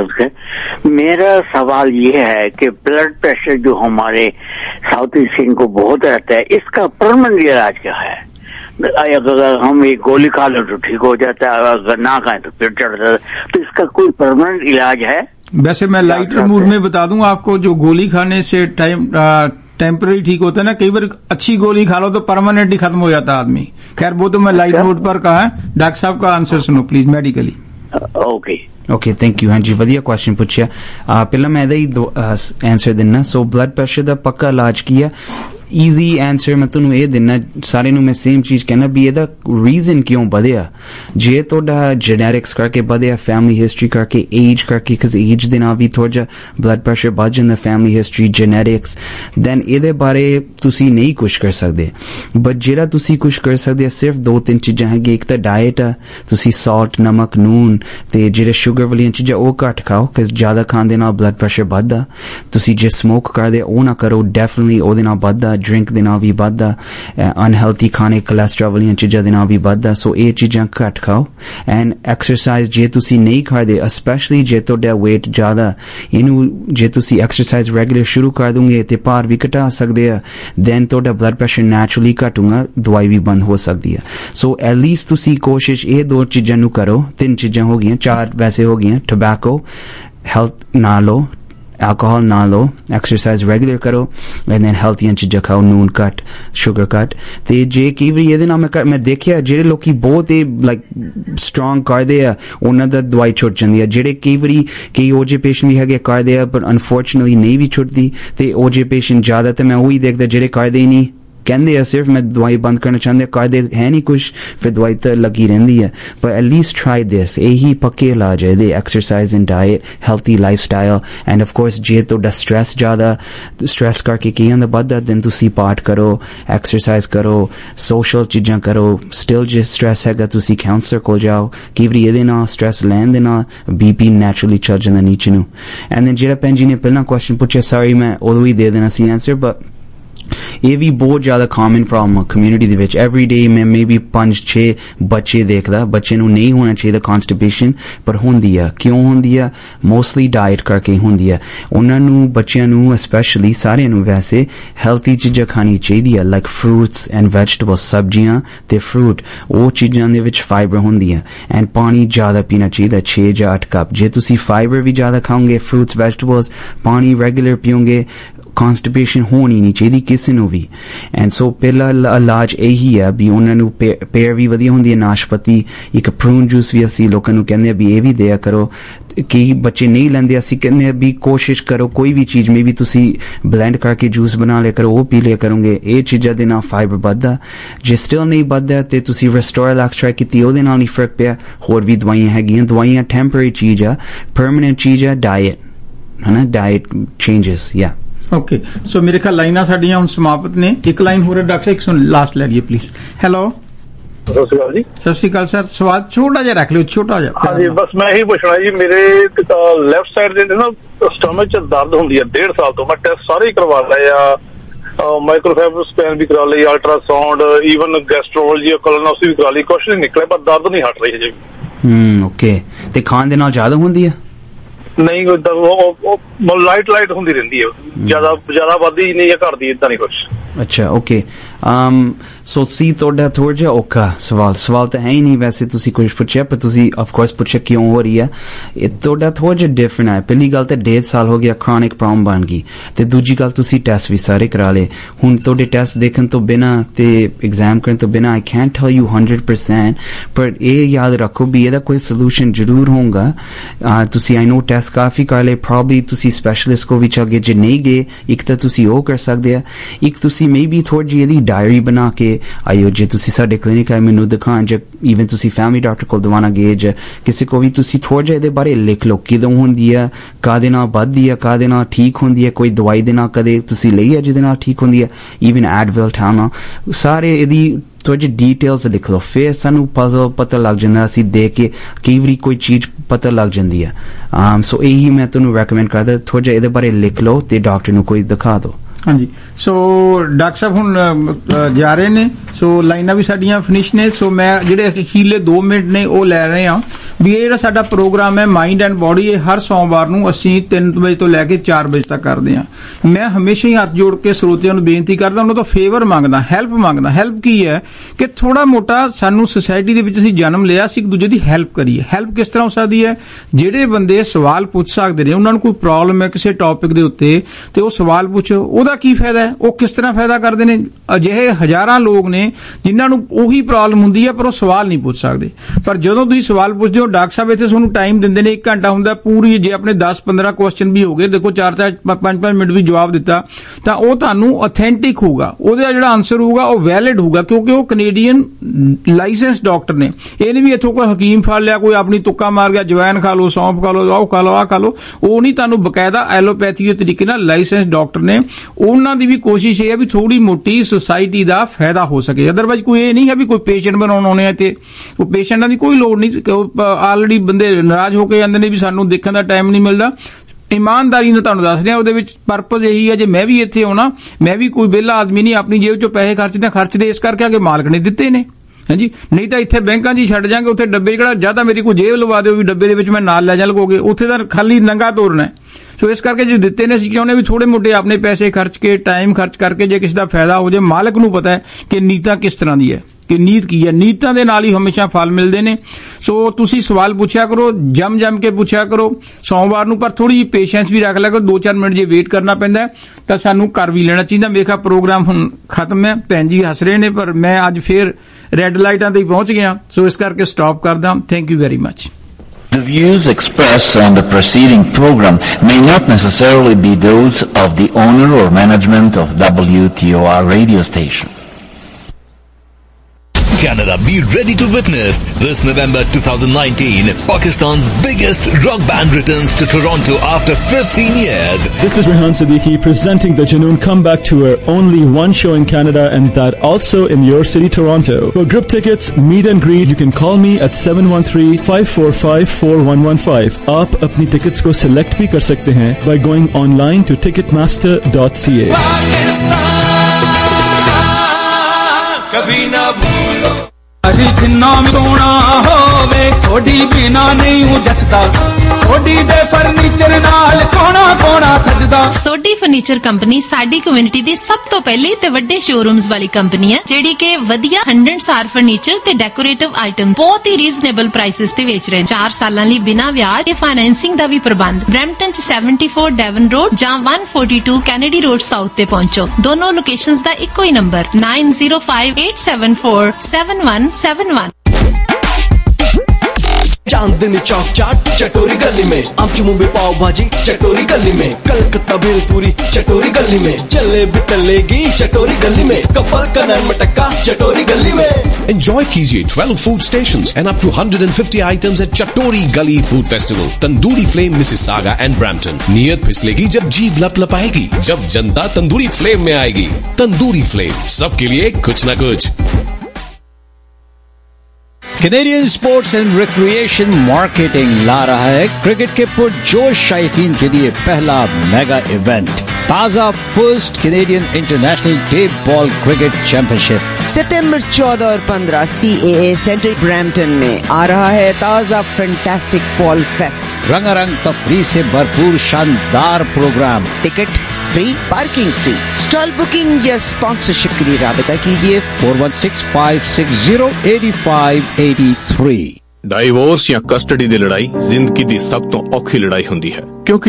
मेरा सवाल ये है कि ब्लड प्रेशर जो हमारे साउथ एशियन को बहुत रहता है इसका परमानेंट इलाज क्या है अगर हम एक गोली खा लो तो ठीक हो जाता है अगर ना खाएं तो फिर चढ़ता है तो इसका कोई परमानेंट इलाज है वैसे मैं लाइटर मूड में बता दूं आपको जो गोली खाने से टेम्पररी ठीक होता है ना कई बार अच्छी गोली खा लो तो परमानेंट ही खत्म हो जाता है आदमी खैर वो तो मैं लाइट नोट पर कहा है डॉक्टर साहब का आंसर सुनो please medically okay thank you हाँ जी वधिया क्वेश्चन पूछा पहला मैं ਇਹਦਾ ਹੀ आंसर देना सो ब्लड प्रेशर ਦਾ ਪੱਕਾ ਇਲਾਜ ਕੀ ਹੈ ਈਜ਼ੀ ਆਂਸਰ ਮੈਂ ਤੁਹਾਨੂੰ ਇਹ ਦੇਣਾ ਸਾਰੇ ਨੂੰ ਮੈਂ ਸੇਮ ਚੀਜ਼ ਕਹਿਣਾ ਵੀ ਇਹਦਾ ਰੀਜ਼ਨ ਕਿਉਂ ਵਧਿਆ ਜੇ ਤੁਹਾਡਾ ਜੈਨੇਟਿਕਸ ਕਰਕੇ ਵਧਿਆ ਫੈਮਿਲੀ ਹਿਸਟਰੀ ਕਰਕੇ ਏਜ ਕਰਕੇ ਕਿਉਂਕਿ ਏਜ ਦੇ ਨਾਲ ਵੀ ਥੋੜਾ ਜਿਹਾ ਬਲੱਡ ਪ੍ਰੈਸ਼ਰ ਵੱਧ ਜਾਂਦਾ ਫੈਮਿਲੀ ਹਿਸਟਰੀ ਜੈਨੇਟਿਕਸ ਦੈਨ ਇਹਦੇ ਬਾਰੇ ਤੁਸੀਂ ਨਹੀਂ ਕੁਝ ਕਰ ਸਕਦੇ ਬਟ ਜਿਹੜਾ ਤੁਸੀਂ ਕੁਝ ਕਰ ਸਕਦੇ ਸਿਰਫ 2-3 ਚੀਜ਼ਾਂ ਹੈਗੀਆਂ ਇੱਕ ਤਾਂ ਡਾਇਟ ਆ ਤੁਸੀਂ ਸਾਲਟ ਨਮਕ ਨੂਨ ਤੇ ਜਿਹੜੇ ਸ਼ੂਗਰ ਵਾਲੀਆਂ ਚੀਜ਼ਾਂ ਉਹ ਘੱਟ ਖਾਓ ਕਿਉਂਕਿ ਜ਼ਿਆਦਾ ਖਾਣ ਦੇ ਨਾਲ ਬਲੱਡ ਪ੍ਰੈਸ਼ਰ ਵੱਧਦਾ ਤੁਸੀਂ ਜੇ ਸਮੋਕ ਕਰਦੇ ਉਹ ਨਾ ਕਰੋ ਡੈਫੀਨਿਟਲੀ ਉਹਦੇ ਨਾਲ ਵੱਧਦਾ ਡਰਿੰਕ ਦੇ ਨਾਲ ਵੀ ਵੱਧਦਾ ਅਨਹੈਲਥੀ ਖਾਣੇ ਕੋਲੈਸਟਰੋਲ ਵਾਲੀਆਂ ਚੀਜ਼ਾਂ ਦੇ ਨਾਲ ਵੀ ਵੱਧਦਾ ਸੋ ਇਹ ਚੀਜ਼ਾਂ ਘੱਟ ਖਾਓ ਐਂਡ ਐਕਸਰਸਾਈਜ਼ ਜੇ ਤੁਸੀਂ ਨਹੀਂ ਕਰਦੇ ਸਪੈਸ਼ਲੀ ਜੇ ਤੁਹਾਡਾ weight ਜ਼ਿਆਦਾ ਇਹਨੂੰ ਜੇ ਤੁਸੀਂ ਐਕਸਰਸਾਈਜ਼ ਰੈਗੂਲਰ ਸ਼ੁਰੂ ਕਰ ਦੋਗੇ ਤੇ ਭਾਰ ਵੀ ਘਟਾ ਸਕਦੇ ਆ ਦੈਨ ਤੁਹਾਡਾ ਬਲੱਡ ਪ੍ਰੈਸ਼ਰ ਨੈਚੁਰਲੀ ਘਟੂਗਾ ਦਵਾਈ ਵੀ ਬੰਦ ਹੋ ਸਕਦੀ ਹੈ ਸੋ ਐਟ ਲੀਸਟ ਤੁਸੀਂ ਕੋਸ਼ਿਸ਼ ਇਹ 2 ਚੀਜ਼ਾਂ ਨੂੰ ਕਰੋ 3 ਚੀਜ਼ਾਂ ਹੋ ਗਈਆਂ 4 ਵੈਸੇ ਹੋ ਗਈਆਂ ਟੋਬੈਕੋ ਹੈਲਥ ਨਾ ਲਓ alcohol ਨਾ ਲਓ ਐਕਸਰਸਾਈਜ਼ ਰੈਗੂਲਰ ਕਰੋ ਐਂਡ ਦੈਨ ਹੈਲਥੀਆਂ ਚੀਜ਼ਾਂ ਖਾਓ ਨੂਨ ਘੱਟ ਸ਼ੂਗਰ ਘੱਟ ਤੇ ਜੇ ਕਈ ਵਾਰੀ ਇਹਦੇ ਨਾਲ ਮੈਂ ਦੇਖਿਆ ਜਿਹੜੇ ਲੋਕੀ ਬਹੁਤ ਹੀ ਲਾਈਕ ਸਟਰੋਂਗ ਕਰਦੇ ਆ ਉਹਨਾਂ ਦਾ ਦਵਾਈ ਛੁੱਟ ਜਾਂਦੀ ਆ ਜਿਹੜੇ ਕਈ ਵਾਰੀ ਕਈ ਉਹ ਜਿਹੇ ਪੇਸ਼ੈਂਟ ਵੀ ਹੈਗੇ ਕਰਦੇ ਆ ਪਰ ਅਨਫੋਰਚੂਨੇਟਲੀ ਨਹੀਂ ਵੀ ਛੁੱਟਦੀ ਤੇ ਉਹ ਜਿਹੇ ਪੇਸ਼ੈਂਟ ਜ਼ਿਆਦਾ ਤੇ ਮੈਂ ਉਹੀ ਦੇਖਦਾ ਜਿਹੜੇ ਕਰਦੇ ਹੀ ਨਹੀਂ कहते हैं सिर्फ मैं दवाई बंद करना चाहते कायदे है नहीं कुछ, फिर दवाई तो लगी रहती है, but at least try this. यही पक्के इलाज है दे, exercise and diet, healthy lifestyle, and of course जे तो स्ट्रेस ज्यादा स्ट्रेस करके की होंदा बददा दिन तुसी पाठ करो, एक्सरसाइज करो, सोशल चीजां करो, स्टिल जे स्ट्रेस हैगा तुसी काउंसलर को जाओ, कई बारी ਇਹਦੇ ਨਾਲ स्ट्रेस ਲੈਣ ਦੇ ਨਾਲ BP ਨੈਚੁਰਲੀ ਚੱਲ ਜਾਂਦਾ ਨੀਚੇ ਨੂੰ. ਐਂਡ ਦੈਨ ਜਿਹੜਾ ਭੈਣ ਜੀ ਨੇ ਪਹਿਲਾਂ ਕੁਐਸਚਨ ਪੁੱਛਿਆ, ਸੌਰੀ ਮੈਂ ਉਦੋਂ ਵੀ ਦੇ ਦੇਣਾ ਸੀ ਆਂਸਰ, ਬਟ ਇਹ ਵੀ ਬਹੁਤ ਜ਼ਿਆਦਾ ਕਾਮਨ ਪ੍ਰੋਬਲਮ ਕਮਿਊਨਿਟੀ ਦੇ ਵਿੱਚ. ਐਵਰੀ ਡੇ ਮੈਂ ਮੇਬੀ 5-6 ਬੱਚੇ ਦੇਖਦਾ, ਬੱਚੇ ਨੂੰ ਨਹੀਂ ਹੋਣਾ ਚਾਹੀਦਾ ਕਨਸਟੀਪੇਸ਼ਨ, ਪਰ ਹੁੰਦੀ ਆ. ਕਿਉਂ ਹੁੰਦੀ ਆ? ਮੋਸਟਲੀ ਡਾਇਟ ਕਰਕੇ ਹੁੰਦੀ ਆ. ਉਹਨਾਂ ਨੂੰ ਬੱਚਿਆਂ ਨੂੰ ਸਪੈਸ਼ਲੀ ਸਾਰਿਆਂ ਨੂੰ ਵੈਸੇ ਹੈਲਥੀ ਚੀਜ਼ਾਂ ਖਾਣੀ ਚਾਹੀਦੀ ਆ, ਲਾਈਕ ਫਰੂਟਸ ਐਂਡ ਵੈਜੀਟੇਬਲਸ, ਸਬਜ਼ੀਆਂ ਤੇ ਫਰੂਟ. ਉਹ ਚੀਜ਼ਾਂ ਦੇ ਵਿੱਚ ਫਾਈਬਰ ਹੁੰਦੀ ਆ. ਐਂਡ ਪਾਣੀ ਜ਼ਿਆਦਾ ਪੀਣਾ ਚਾਹੀਦਾ, 6 ਜਾਂ 8 ਕੱਪ. ਜੇ ਤੁਸੀਂ ਫਾਈਬਰ ਵੀ ਜ਼ਿਆਦਾ ਖਾਓਗੇ, ਫਰੂਟਸ ਵੈਜੀਟੇਬਲਸ, ਪਾਣੀ ਰੈਗੂਲਰ ਪੀਓਗੇ, ਕਨਸਟੀਪੇਸ਼ਨ ਹੋਣੀ ਨਹੀਂ ਚਾਹੀਦੀ ਕਿਸੇ ਨੂੰ ਵੀ. ਐਂਡ ਸੋ ਪਹਿਲਾ ਇਲਾਜ ਇਹੀ ਆ ਵੀ ਉਹਨਾਂ ਨੂੰ ਪੇਅਰ ਵੀ ਵਧੀਆ ਹੁੰਦੀ ਹੈ, ਨਾਸ਼ਪਤੀ, ਇੱਕ ਪ੍ਰੂਨ ਜੂਸ ਵੀ ਅਸੀਂ ਲੋਕਾਂ ਨੂੰ ਕਹਿੰਦੇ ਆ ਵੀ ਇਹ ਵੀ ਦਿਆ ਕਰੋ. ਕਈ ਬੱਚੇ ਨਹੀਂ ਲੈਂਦੇ, ਅਸੀਂ ਕਹਿੰਦੇ ਆ ਵੀ ਕੋਸ਼ਿਸ਼ ਕਰੋ ਕੋਈ ਵੀ ਚੀਜ਼ ਮੇ ਵੀ ਤੁਸੀਂ ਬਲੈਂਡ ਕਰਕੇ ਜੂਸ ਬਣਾ ਲਿਆ ਕਰੋ, ਉਹ ਪੀ ਲਿਆ ਕਰੋਗੇ. ਇਹ ਚੀਜ਼ਾਂ ਦੇ ਨਾਲ ਫਾਈਬਰ ਵੱਧਦਾ. ਜੇ ਸਟਿਲ ਨਹੀਂ ਵੱਧਦਾ ਤੇ ਤੁਸੀਂ ਰੈਸਟੋਰੈਲਾਕਸ ਟਰਾਈ ਕੀਤੀ, ਉਹਦੇ ਨਾਲ ਨਹੀਂ ਫਰਕ ਪਿਆ, ਹੋਰ ਵੀ ਦਵਾਈਆਂ ਹੈਗੀਆਂ. ਦਵਾਈਆਂ ਟੈਂਪਰੇਰੀ ਚੀਜ਼ ਆ, ਪਰਮਾਨੈਂਟ ਚੀਜ਼ ਆ ਡਾਇਟ, ਹੈ ਨਾ, diet changes. Yeah okay, so ਮੇਰੇ ਖਿਆਲ ਲਾਈਨਾਂ ਸਾਡੀਆਂ ਹੁਣ ਸਮਾਪਤ ਨੇ. ਇੱਕ ਲਾਈਨ ਹੋਰ ਹੈ ਡਾਕਟਰ ਸਾਹਿਬ, ਇੱਕ ਸੁਣ ਲਾਸਟ ਲੈ ਲਈਏ ਪਲੀਜ਼. ਹੈਲੋ, ਸਤਿ ਸ਼੍ਰੀ ਅਕਾਲ ਜੀ. ਸਤਿ ਸ਼੍ਰੀ ਅਕਾਲ ਸਰ, ਸਵਾਲ ਛੋਟਾ ਜਿਹਾ ਰੱਖ ਲਿਓ, ਛੋਟਾ ਜਿਹਾ. ਹਾਂਜੀ, ਬਸ ਮੈਂ ਇਹੀ ਪੁੱਛਣਾ ਜੀ, ਮੇਰੇ ਲੈਫਟ ਸਾਈਡ ਦੇ ਨਾ ਸਟਮਕ 'ਚ ਦਰਦ ਹੁੰਦੀ ਹੈ 1.5 ਸਾਲ ਤੋਂ. ਮੈਂ ਟੈਸਟ ਸਾਰੇ ਹੀ ਕਰਵਾ ਲਏ ਆ, ਮਾਈਕਰੋਫੈਬਰ ਸਕੈਨ ਵੀ ਕਰਾ ਲਈ, ਅਲਟਰਾਸਾਊਂਡ, ਈਵਨ ਗੈਸਟ੍ਰੋਲੋਜੀ, ਕੋਲੋਨੋਸਕੋਪੀ ਵੀ ਕਰਾ ਲਈ, ਕੁਛ ਨਹੀਂ ਨਿਕਲਿਆ, ਪਰ ਦਰਦ ਨਹੀਂ ਹਟ ਰਹੀ ਹਜੇ. ਓਕੇ, ਤੇ ਖਾਣ ਦੇ ਨਾਲ ਜ਼ਿਆਦਾ ਹੁੰਦੀ ਹੈ? ਨਹੀਂ, ਉਹ ਲਾਈਟ ਹੁੰਦੀ ਰਹਿੰਦੀ ਹੈ, ਜ਼ਿਆਦਾ ਵੱਧਦੀ ਨਹੀਂ ਹੈ, ਘਟਦੀ ਏਦਾਂ ਨਹੀਂ ਕੁਛ. ਅੱਛਾ, ਓਕੇ. ਸੋ ਸੀ ਤੁਹਾਡਾ ਥੋੜਾ ਜਿਹਾ ਔਖਾ ਸਵਾਲ ਤਾਂ ਹੈ ਹੀ ਨਹੀਂ ਵੈਸੇ, ਤੁਸੀਂ ਕੁਝ ਪੁੱਛਿਆ, ਪਰ ਤੁਸੀਂ ਆਫਕੋਰਸ ਪੁੱਛਿਆ ਕਿਉਂ ਹੋ ਰਹੀ ਹੈ. ਇਹ ਤੁਹਾਡਾ ਥੋੜਾ ਜਿਹਾ ਡਿਫਰੈਂਟ ਹੈ. ਪਹਿਲੀ ਗੱਲ ਤਾਂ 1.5 ਸਾਲ ਹੋ ਗਿਆ, ਕ੍ਰੋਨਿਕ ਪ੍ਰੋਬਲਮ ਬਣ ਗਈ, ਤੇ ਦੂਜੀ ਗੱਲ ਤੁਸੀਂ ਟੈਸਟ ਵੀ ਸਾਰੇ ਕਰਾ ਲਏ. ਹੁਣ ਤੁਹਾਡੇ ਟੈਸਟ ਦੇਖਣ ਤੋਂ ਬਿਨਾਂ ਤੇ ਐਗਜ਼ਾਮ ਕਰਨ ਤੋਂ ਬਿਨਾਂ ਆਈ ਕੈਨਟ ਟੈਲ ਯੂ 100%, ਪਰ ਇਹ ਯਾਦ ਰੱਖੋ ਵੀ ਇਹਦਾ ਕੋਈ ਸੋਲੂਸ਼ਨ ਜ਼ਰੂਰ ਹੋਊਗਾ. ਤੁਸੀਂ ਆਈ ਨੋ ਟੈਸਟ ਕਾਫੀ ਕਰ ਲਏ, ਪ੍ਰੋਬਬਲੀ ਤੁਸੀਂ ਸਪੈਸ਼ਲਿਸਟ ਕੋ ਵੀ ਚੱਗੇ, ਜੇ ਨਹੀਂ ਗਏ ਇੱਕ ਤਾਂ ਤੁਸੀਂ ਉਹ ਕਰ ਸਕਦੇ ਆ, ਇੱਕ ਤੁਸੀਂ ਮੇਬੀ ਥੋੜੀ ਜਿਹੀ ਇਹਦੀ ਡਾਇਰੀ ਬਣਾ ਕੇ ਆਇਓ. ਜੇ ਤੁਸੀਂ ਸਾਡੇ ਕਲੀਨਿਕ ਆਏ ਮੈਨੂੰ ਦਿਖਾਉਣ, ਜਾਂ ਈਵਨ ਤੁਸੀਂ ਫੈਮਿਲੀ ਡਾਕਟਰ ਕੋਲ ਦਵਾਣਾ ਗਏ, ਜਾਂ ਕਿਸੇ ਕੋ ਵੀ ਤੁਸੀਂ ਥੋੜਾ ਜਿਹਾ ਇਹਦੇ ਬਾਰੇ ਲਿਖ ਲਓ, ਕਿਦੋਂ ਹੁੰਦੀ ਆ, ਕਾਹਦੇ ਨਾਲ ਵੱਧਦੀ ਆ, ਕਾਹਦੇ ਨਾਲ ਠੀਕ ਹੁੰਦੀ ਹੈ, ਕੋਈ ਦਵਾਈ ਦੇ ਨਾਲ ਕਦੇ ਤੁਸੀਂ ਲਈ ਹੈ ਜਿਹਦੇ ਨਾਲ ਠੀਕ ਹੁੰਦੀ ਹੈ, ਈਵਨ ਐਡਵਿਲ ਟਾਉਨ, ਸਾਰੇ ਇਹਦੀ ਥੋੜੀ ਜਿਹੀ ਡੀਟੇਲਸ ਲਿਖ ਲਓ. ਫਿਰ ਸਾਨੂੰ ਪਜ਼ਲ ਪਤਾ ਲੱਗ ਜਾਂਦਾ, ਅਸੀਂ ਦੇਖ ਕੇ ਕਈ ਵਾਰੀ ਕੋਈ ਚੀਜ਼ ਪਤਾ ਲੱਗ ਜਾਂਦੀ ਹੈ. ਸੋ ਇਹੀ ਮੈਂ ਤੁਹਾਨੂੰ ਰეკਮੈਂਡ ਕਰਦਾ, ਥੋੜਾ ਜਿਹਾ ਇਹਦੇ ਬਾਰੇ ਲਿਖ ਲਓ ਤੇ ਡਾਕਟਰ ਨੂੰ ਕੋਈ ਦਿਖਾ ਦਿਓ. ਹਾਂਜੀ, ਸੋ ਡਾਕਟਰ ਸਾਹਿਬ ਹੁਣ ਜਾ ਰਹੇ ਨੇ, ਸੋ ਲਾਈਨਾਂ ਵੀ ਸਾਡੀਆਂ ਫਿਨਿਸ਼ ਨੇ. ਸੋ ਮੈਂ ਜਿਹੜੇ ਅਖੀਰਲੇ 2 ਮਿੰਟ ਨੇ ਉਹ ਲੈ ਰਹੇ ਹਾਂ ਵੀ ਇਹ ਜਿਹੜਾ ਸਾਡਾ ਪ੍ਰੋਗਰਾਮ ਹੈ ਮਾਈਂਡ ਐਂਡ ਬੋਡੀ, ਇਹ ਹਰ ਸੋਮਵਾਰ ਨੂੰ ਅਸੀਂ 3 ਵਜੇ ਤੋਂ ਲੈ ਕੇ 4 ਵਜੇ ਤੱਕ ਕਰਦੇ ਹਾਂ. ਮੈਂ ਹਮੇਸ਼ਾ ਹੀ ਹੱਥ ਜੋੜ ਕੇ ਸਰੋਤਿਆਂ ਨੂੰ ਬੇਨਤੀ ਕਰਦਾ, ਉਹਨਾਂ ਤੋਂ ਫੇਵਰ ਮੰਗਦਾ, ਹੈਲਪ ਮੰਗਦਾ. ਹੈਲਪ ਕੀ ਹੈ ਕਿ ਥੋੜਾ ਮੋਟਾ ਸਾਨੂੰ ਸੁਸਾਇਟੀ ਦੇ ਵਿੱਚ ਅਸੀਂ ਜਨਮ ਲਿਆ, ਅਸੀਂ ਇੱਕ ਦੂਜੇ ਦੀ ਹੈਲਪ ਕਰੀਏ. ਹੈਲਪ ਕਿਸ ਤਰ੍ਹਾਂ ਹੋ ਸਕਦੀ ਹੈ? ਜਿਹੜੇ ਬੰਦੇ ਸਵਾਲ ਪੁੱਛ ਸਕਦੇ ਨੇ, ਉਹਨਾਂ ਨੂੰ ਕੋਈ ਪ੍ਰੋਬਲਮ ਹੈ ਕਿਸੇ ਟੌਪਿਕ ਦੇ ਉੱਤੇ, ਤੇ ਉਹ ਸਵਾਲ ਪੁੱਛੋ, ਉਹਦਾ ਕੀ ਫਾਇਦਾ ਹੈ, ਉਹ ਕਿਸ ਤਰ੍ਹਾਂ ਫਾਇਦਾ ਕਰਦੇ ਨੇ. ਅਜਿਹੇ ਹਜ਼ਾਰਾਂ ਲੋਕ ਨੇ ਜਿਨ੍ਹਾਂ ਨੂੰ ਉਹੀ ਪ੍ਰੋਬਲਮ ਹੁੰਦੀ ਹੈ, ਪਰ ਉਹ ਸਵਾਲ ਨਹੀਂ ਪੁੱਛ ਸਕਦੇ. ਪਰ ਜਦੋਂ ਤੁਸੀਂ ਸਵਾਲ ਪੁੱਛਦੇ ਹੋ, ਡਾਕਟਰ ਸਾਹਿਬ ਇੱਥੇ ਤੁਹਾਨੂੰ ਟਾਈਮ ਦਿੰਦੇ ਨੇ, 1 ਘੰਟਾ ਹੁੰਦਾ ਪੂਰੀ. ਜੇ ਆਪਣੇ 10-15 ਕੁਐਸਚਨ ਵੀ ਹੋ ਗਏ, ਦੇਖੋ 4-5 ਮਿੰਟ ਵੀ ਜਵਾਬ ਦਿੱਤਾ, ਤਾਂ ਉਹ ਤੁਹਾਨੂੰ ਅਥੈਂਟਿਕ ਹੋਊਗਾ, ਉਹਦਾ ਜਿਹੜਾ ਆਨਸਰ ਹੋਊਗਾ ਉਹ ਵੈਲਿਡ ਹੋਊਗਾ, ਕਿਉਂਕਿ ਉਹ ਕੈਨੇਡੀਅਨ ਲਾਇਸੈਂਸ ਡਾਕਟਰ ਨੇ. ਇਹ ਨਹੀਂ ਵੀ ਇੱਥੋਂ ਕੋਈ ਹਕੀਮ ਫੜ ਲਿਆ, ਕੋਈ ਆਪਣੀ ਤੁੱਕਾ ਮਾਰ ਗਿਆ, ਜਵੈਨ ਖਾ ਲਓ, ਸੌਂਫ ਖਾ ਲਓ, ਆਹ ਖਾ ਲਓ, ਆਹ ਖਾ ਲਓ. ਉਹ ਨਹੀਂ, ਤੁਹਾਨੂੰ ਬਕਾਇਦਾ ਐਲੋਪੈਥੀ ਦੇ ਤਰੀਕੇ ਨਾਲ ਲਾਇਸੈਂਸ ਡਾਕਟਰ ਨੇ. ਉਹਨਾਂ ਦੀ ਵੀ ਕੋਸ਼ਿਸ਼ ਇਹ ਹੈ ਵੀ ਥੋੜੀ ਮੋਟੀ ਸੁਸਾਇਟੀ ਦਾ ਫਾਇਦਾ ਹੋ ਸਕੇ. ਅਦਰਵਾਈਜ਼ ਕੋਈ ਇਹ ਨਹੀਂ ਹੈ ਵੀ ਕੋਈ ਪੇਸ਼ੈਂਟ ਬਣਾਉਣ ਆਉਣੇ ਆ, ਤੇ ਉਹ ਪੇਸ਼ੈਂਟਾਂ ਦੀ ਕੋਈ ਲੋੜ ਨਹੀਂ. ਆਲਰੇਡੀ ਬੰਦੇ ਨਾਰਾਜ਼ ਹੋ ਕੇ ਜਾਂਦੇ ਨੇ ਵੀ ਸਾਨੂੰ ਦੇਖਣ ਦਾ ਟਾਈਮ ਨਹੀਂ ਮਿਲਦਾ. ਇਮਾਨਦਾਰੀ ਨਾਲ ਤੁਹਾਨੂੰ ਦੱਸ ਰਿਹਾ, ਉਹਦੇ ਵਿੱਚ ਪਰਪਸ ਇਹੀ ਹੈ, ਜੇ ਮੈਂ ਵੀ ਇੱਥੇ ਆਉਣਾ, ਮੈਂ ਵੀ ਕੋਈ ਵਿਹਲਾ ਆਦਮੀ ਨਹੀਂ, ਆਪਣੀ ਜੇਬ ਚੋਂ ਪੈਸੇ ਖਰਚਦੇ ਇਸ ਕਰਕੇ ਆ ਕਿ ਮਾਲਕ ਨੇ ਦਿੱਤੇ ਨੇ. ਹਾਂਜੀ, ਨਹੀਂ ਤਾਂ ਇੱਥੇ ਬੈਂਕਾਂ 'ਚ ਛੱਡ ਜਾਾਂਗੇ, ਉੱਥੇ ਡੱਬੇ ਜਿਹੜਾ ਜਾਂ ਤਾਂ ਮੇਰੀ ਕੋਈ ਜੇਬ ਲਵਾ ਦਿਓ ਵੀ ਡੱਬੇ ਦੇ ਵਿੱਚ ਮੈਂ ਨਾਲ ਲੈ ਜਾ ਲਗੋਗੇ, ਉੱਥੇ ਤਾਂ ਖਾਲੀ ਨੰਗਾ ਤੋਰਨਾ. ਸੋ ਇਸ ਕਰਕੇ ਜੇ ਦਿੱਤੇ ਨੇ, ਅਸੀਂ ਚਾਹੁੰਦੇ ਵੀ ਥੋੜੇ ਮੋਟੇ ਆਪਣੇ ਪੈਸੇ ਖਰਚ ਕੇ, ਟਾਈਮ ਖਰਚ ਕਰਕੇ, ਜੇ ਕਿਸੇ ਦਾ ਫਾਇਦਾ ਹੋ ਜਾਏ, ਮਾਲਕ ਨੂੰ ਪਤਾ ਹੈ ਕਿ ਨੀਤਾਂ ਕਿਸ ਤਰ੍ਹਾਂ ਦੀ ਹੈ, ਕਿ ਨੀਤ ਕੀ ਹੈ. ਨੀਤਾਂ ਦੇ ਨਾਲ ਹੀ ਹਮੇਸ਼ਾ ਫਲ ਮਿਲਦੇ ਨੇ. ਸੋ ਤੁਸੀਂ ਸਵਾਲ ਪੁੱਛਿਆ ਕਰੋ, ਜਮ ਕੇ ਪੁੱਛਿਆ ਕਰੋ ਸੋਮਵਾਰ ਨੂੰ, ਪਰ ਥੋੜੀ ਜਿਹੀ ਪੇਸ਼ੈਂਸ ਵੀ ਰੱਖ ਲਿਆ ਕਰੋ. 2-4 ਮਿੰਟ ਜੇ ਵੇਟ ਕਰਨਾ ਪੈਂਦਾ ਤਾਂ ਸਾਨੂੰ ਕਰ ਵੀ ਲੈਣਾ ਚਾਹੀਦਾ. ਮੇਰਾ ਪ੍ਰੋਗਰਾਮ ਹੁਣ ਖਤਮ ਹੈ, ਭੈਣ ਜੀ ਹੱਸ ਰਹੇ ਨੇ, ਪਰ ਮੈਂ ਅੱਜ ਫੇਰ ਰੈੱਡ ਲਾਈਟਾਂ ਤੇ ਪਹੁੰਚ ਗਿਆ, ਸੋ ਇਸ ਕਰਕੇ ਸਟਾਪ ਕਰਦਾ. Thank you very much. The views expressed on the preceding program may not necessarily be those of the owner or management of WTOR radio station. Canada, be ready to witness this November 2019 Pakistan's biggest rock band returns to Toronto after 15 years. This is Rehan Siddiqui presenting the Junoon Comeback Tour. Only one show in Canada and that also in your city, Toronto. For group tickets, meet and greet, you can call me at 713-545-4115. आप अपनी tickets को select भी कर सकते हैं by going online to ticketmaster.ca. कभी ना भूलो अजी जिन्ना भी सोना होवे थोड़ी बिना नहीं हूं जचदा सोडी दे फर्नीचर नाल कोना कोना सजदा सोडी फर्नीचर कंपनी साडी कम्युनिटी दी सब तो पहली ते वड्डे शोरूम्स वाली कंपनी है जेडी के वधिया 100 फर्नीचर ते डेकोरेटिव आइटम बहुत ही रीजनेबल प्राइसेस ते बेच रहे हैं 4 सालां लई बिना ब्याज ते फाइनेंसिंग दा भी प्रबंध ब्रैम्पटन च 74 डेवन रोड जां 142 कैनेडी रोड साउथ ते पहुंचो दोनों लोकेशंस दा इक्को ही नंबर 9058747171 चांदनी चौक चाट चटोरी गली में आमची मुंबई पाव भाजी चटोरी गली में कलकत्ता भेलपूरी चटोरी गली में जलेबी तलेगी चटोरी गली में कपल का नान मटक्का चटोरी गली में Enjoy कीजिए 12 food stations and up to 150 items at Chatori Gully Food Festival, Tandoori Flame, Mississauga and Brampton. नीयत फिसलेगी जब जीभ लपलपाएगी, जब जनता तंदूरी फ्लेम में आएगी. तंदूरी फ्लेम, सबके लिए कुछ न कुछ. Canadian sports and recreation marketing ला रहा है क्रिकेट के पुरजोश शायकीन के लिए पहला मेगा इवेंट ताजा first Canadian international day ball cricket championship सितंबर 14 और 15 CAA सेंटर ब्रैम्पटन में आ रहा है ताजा फैंटास्टिक फॉल फेस्ट रंगारंग तफरीह से भरपूर शानदार programme ticket free parking free stall booking या स्पॉन्सरशिप के लिए राबता कीजिए 4165608583 डाइवोर्स या कस्टडी दी लड़ाई जिंदगी दी सब तो औखी लड़ाई हुंदी है क्योंकि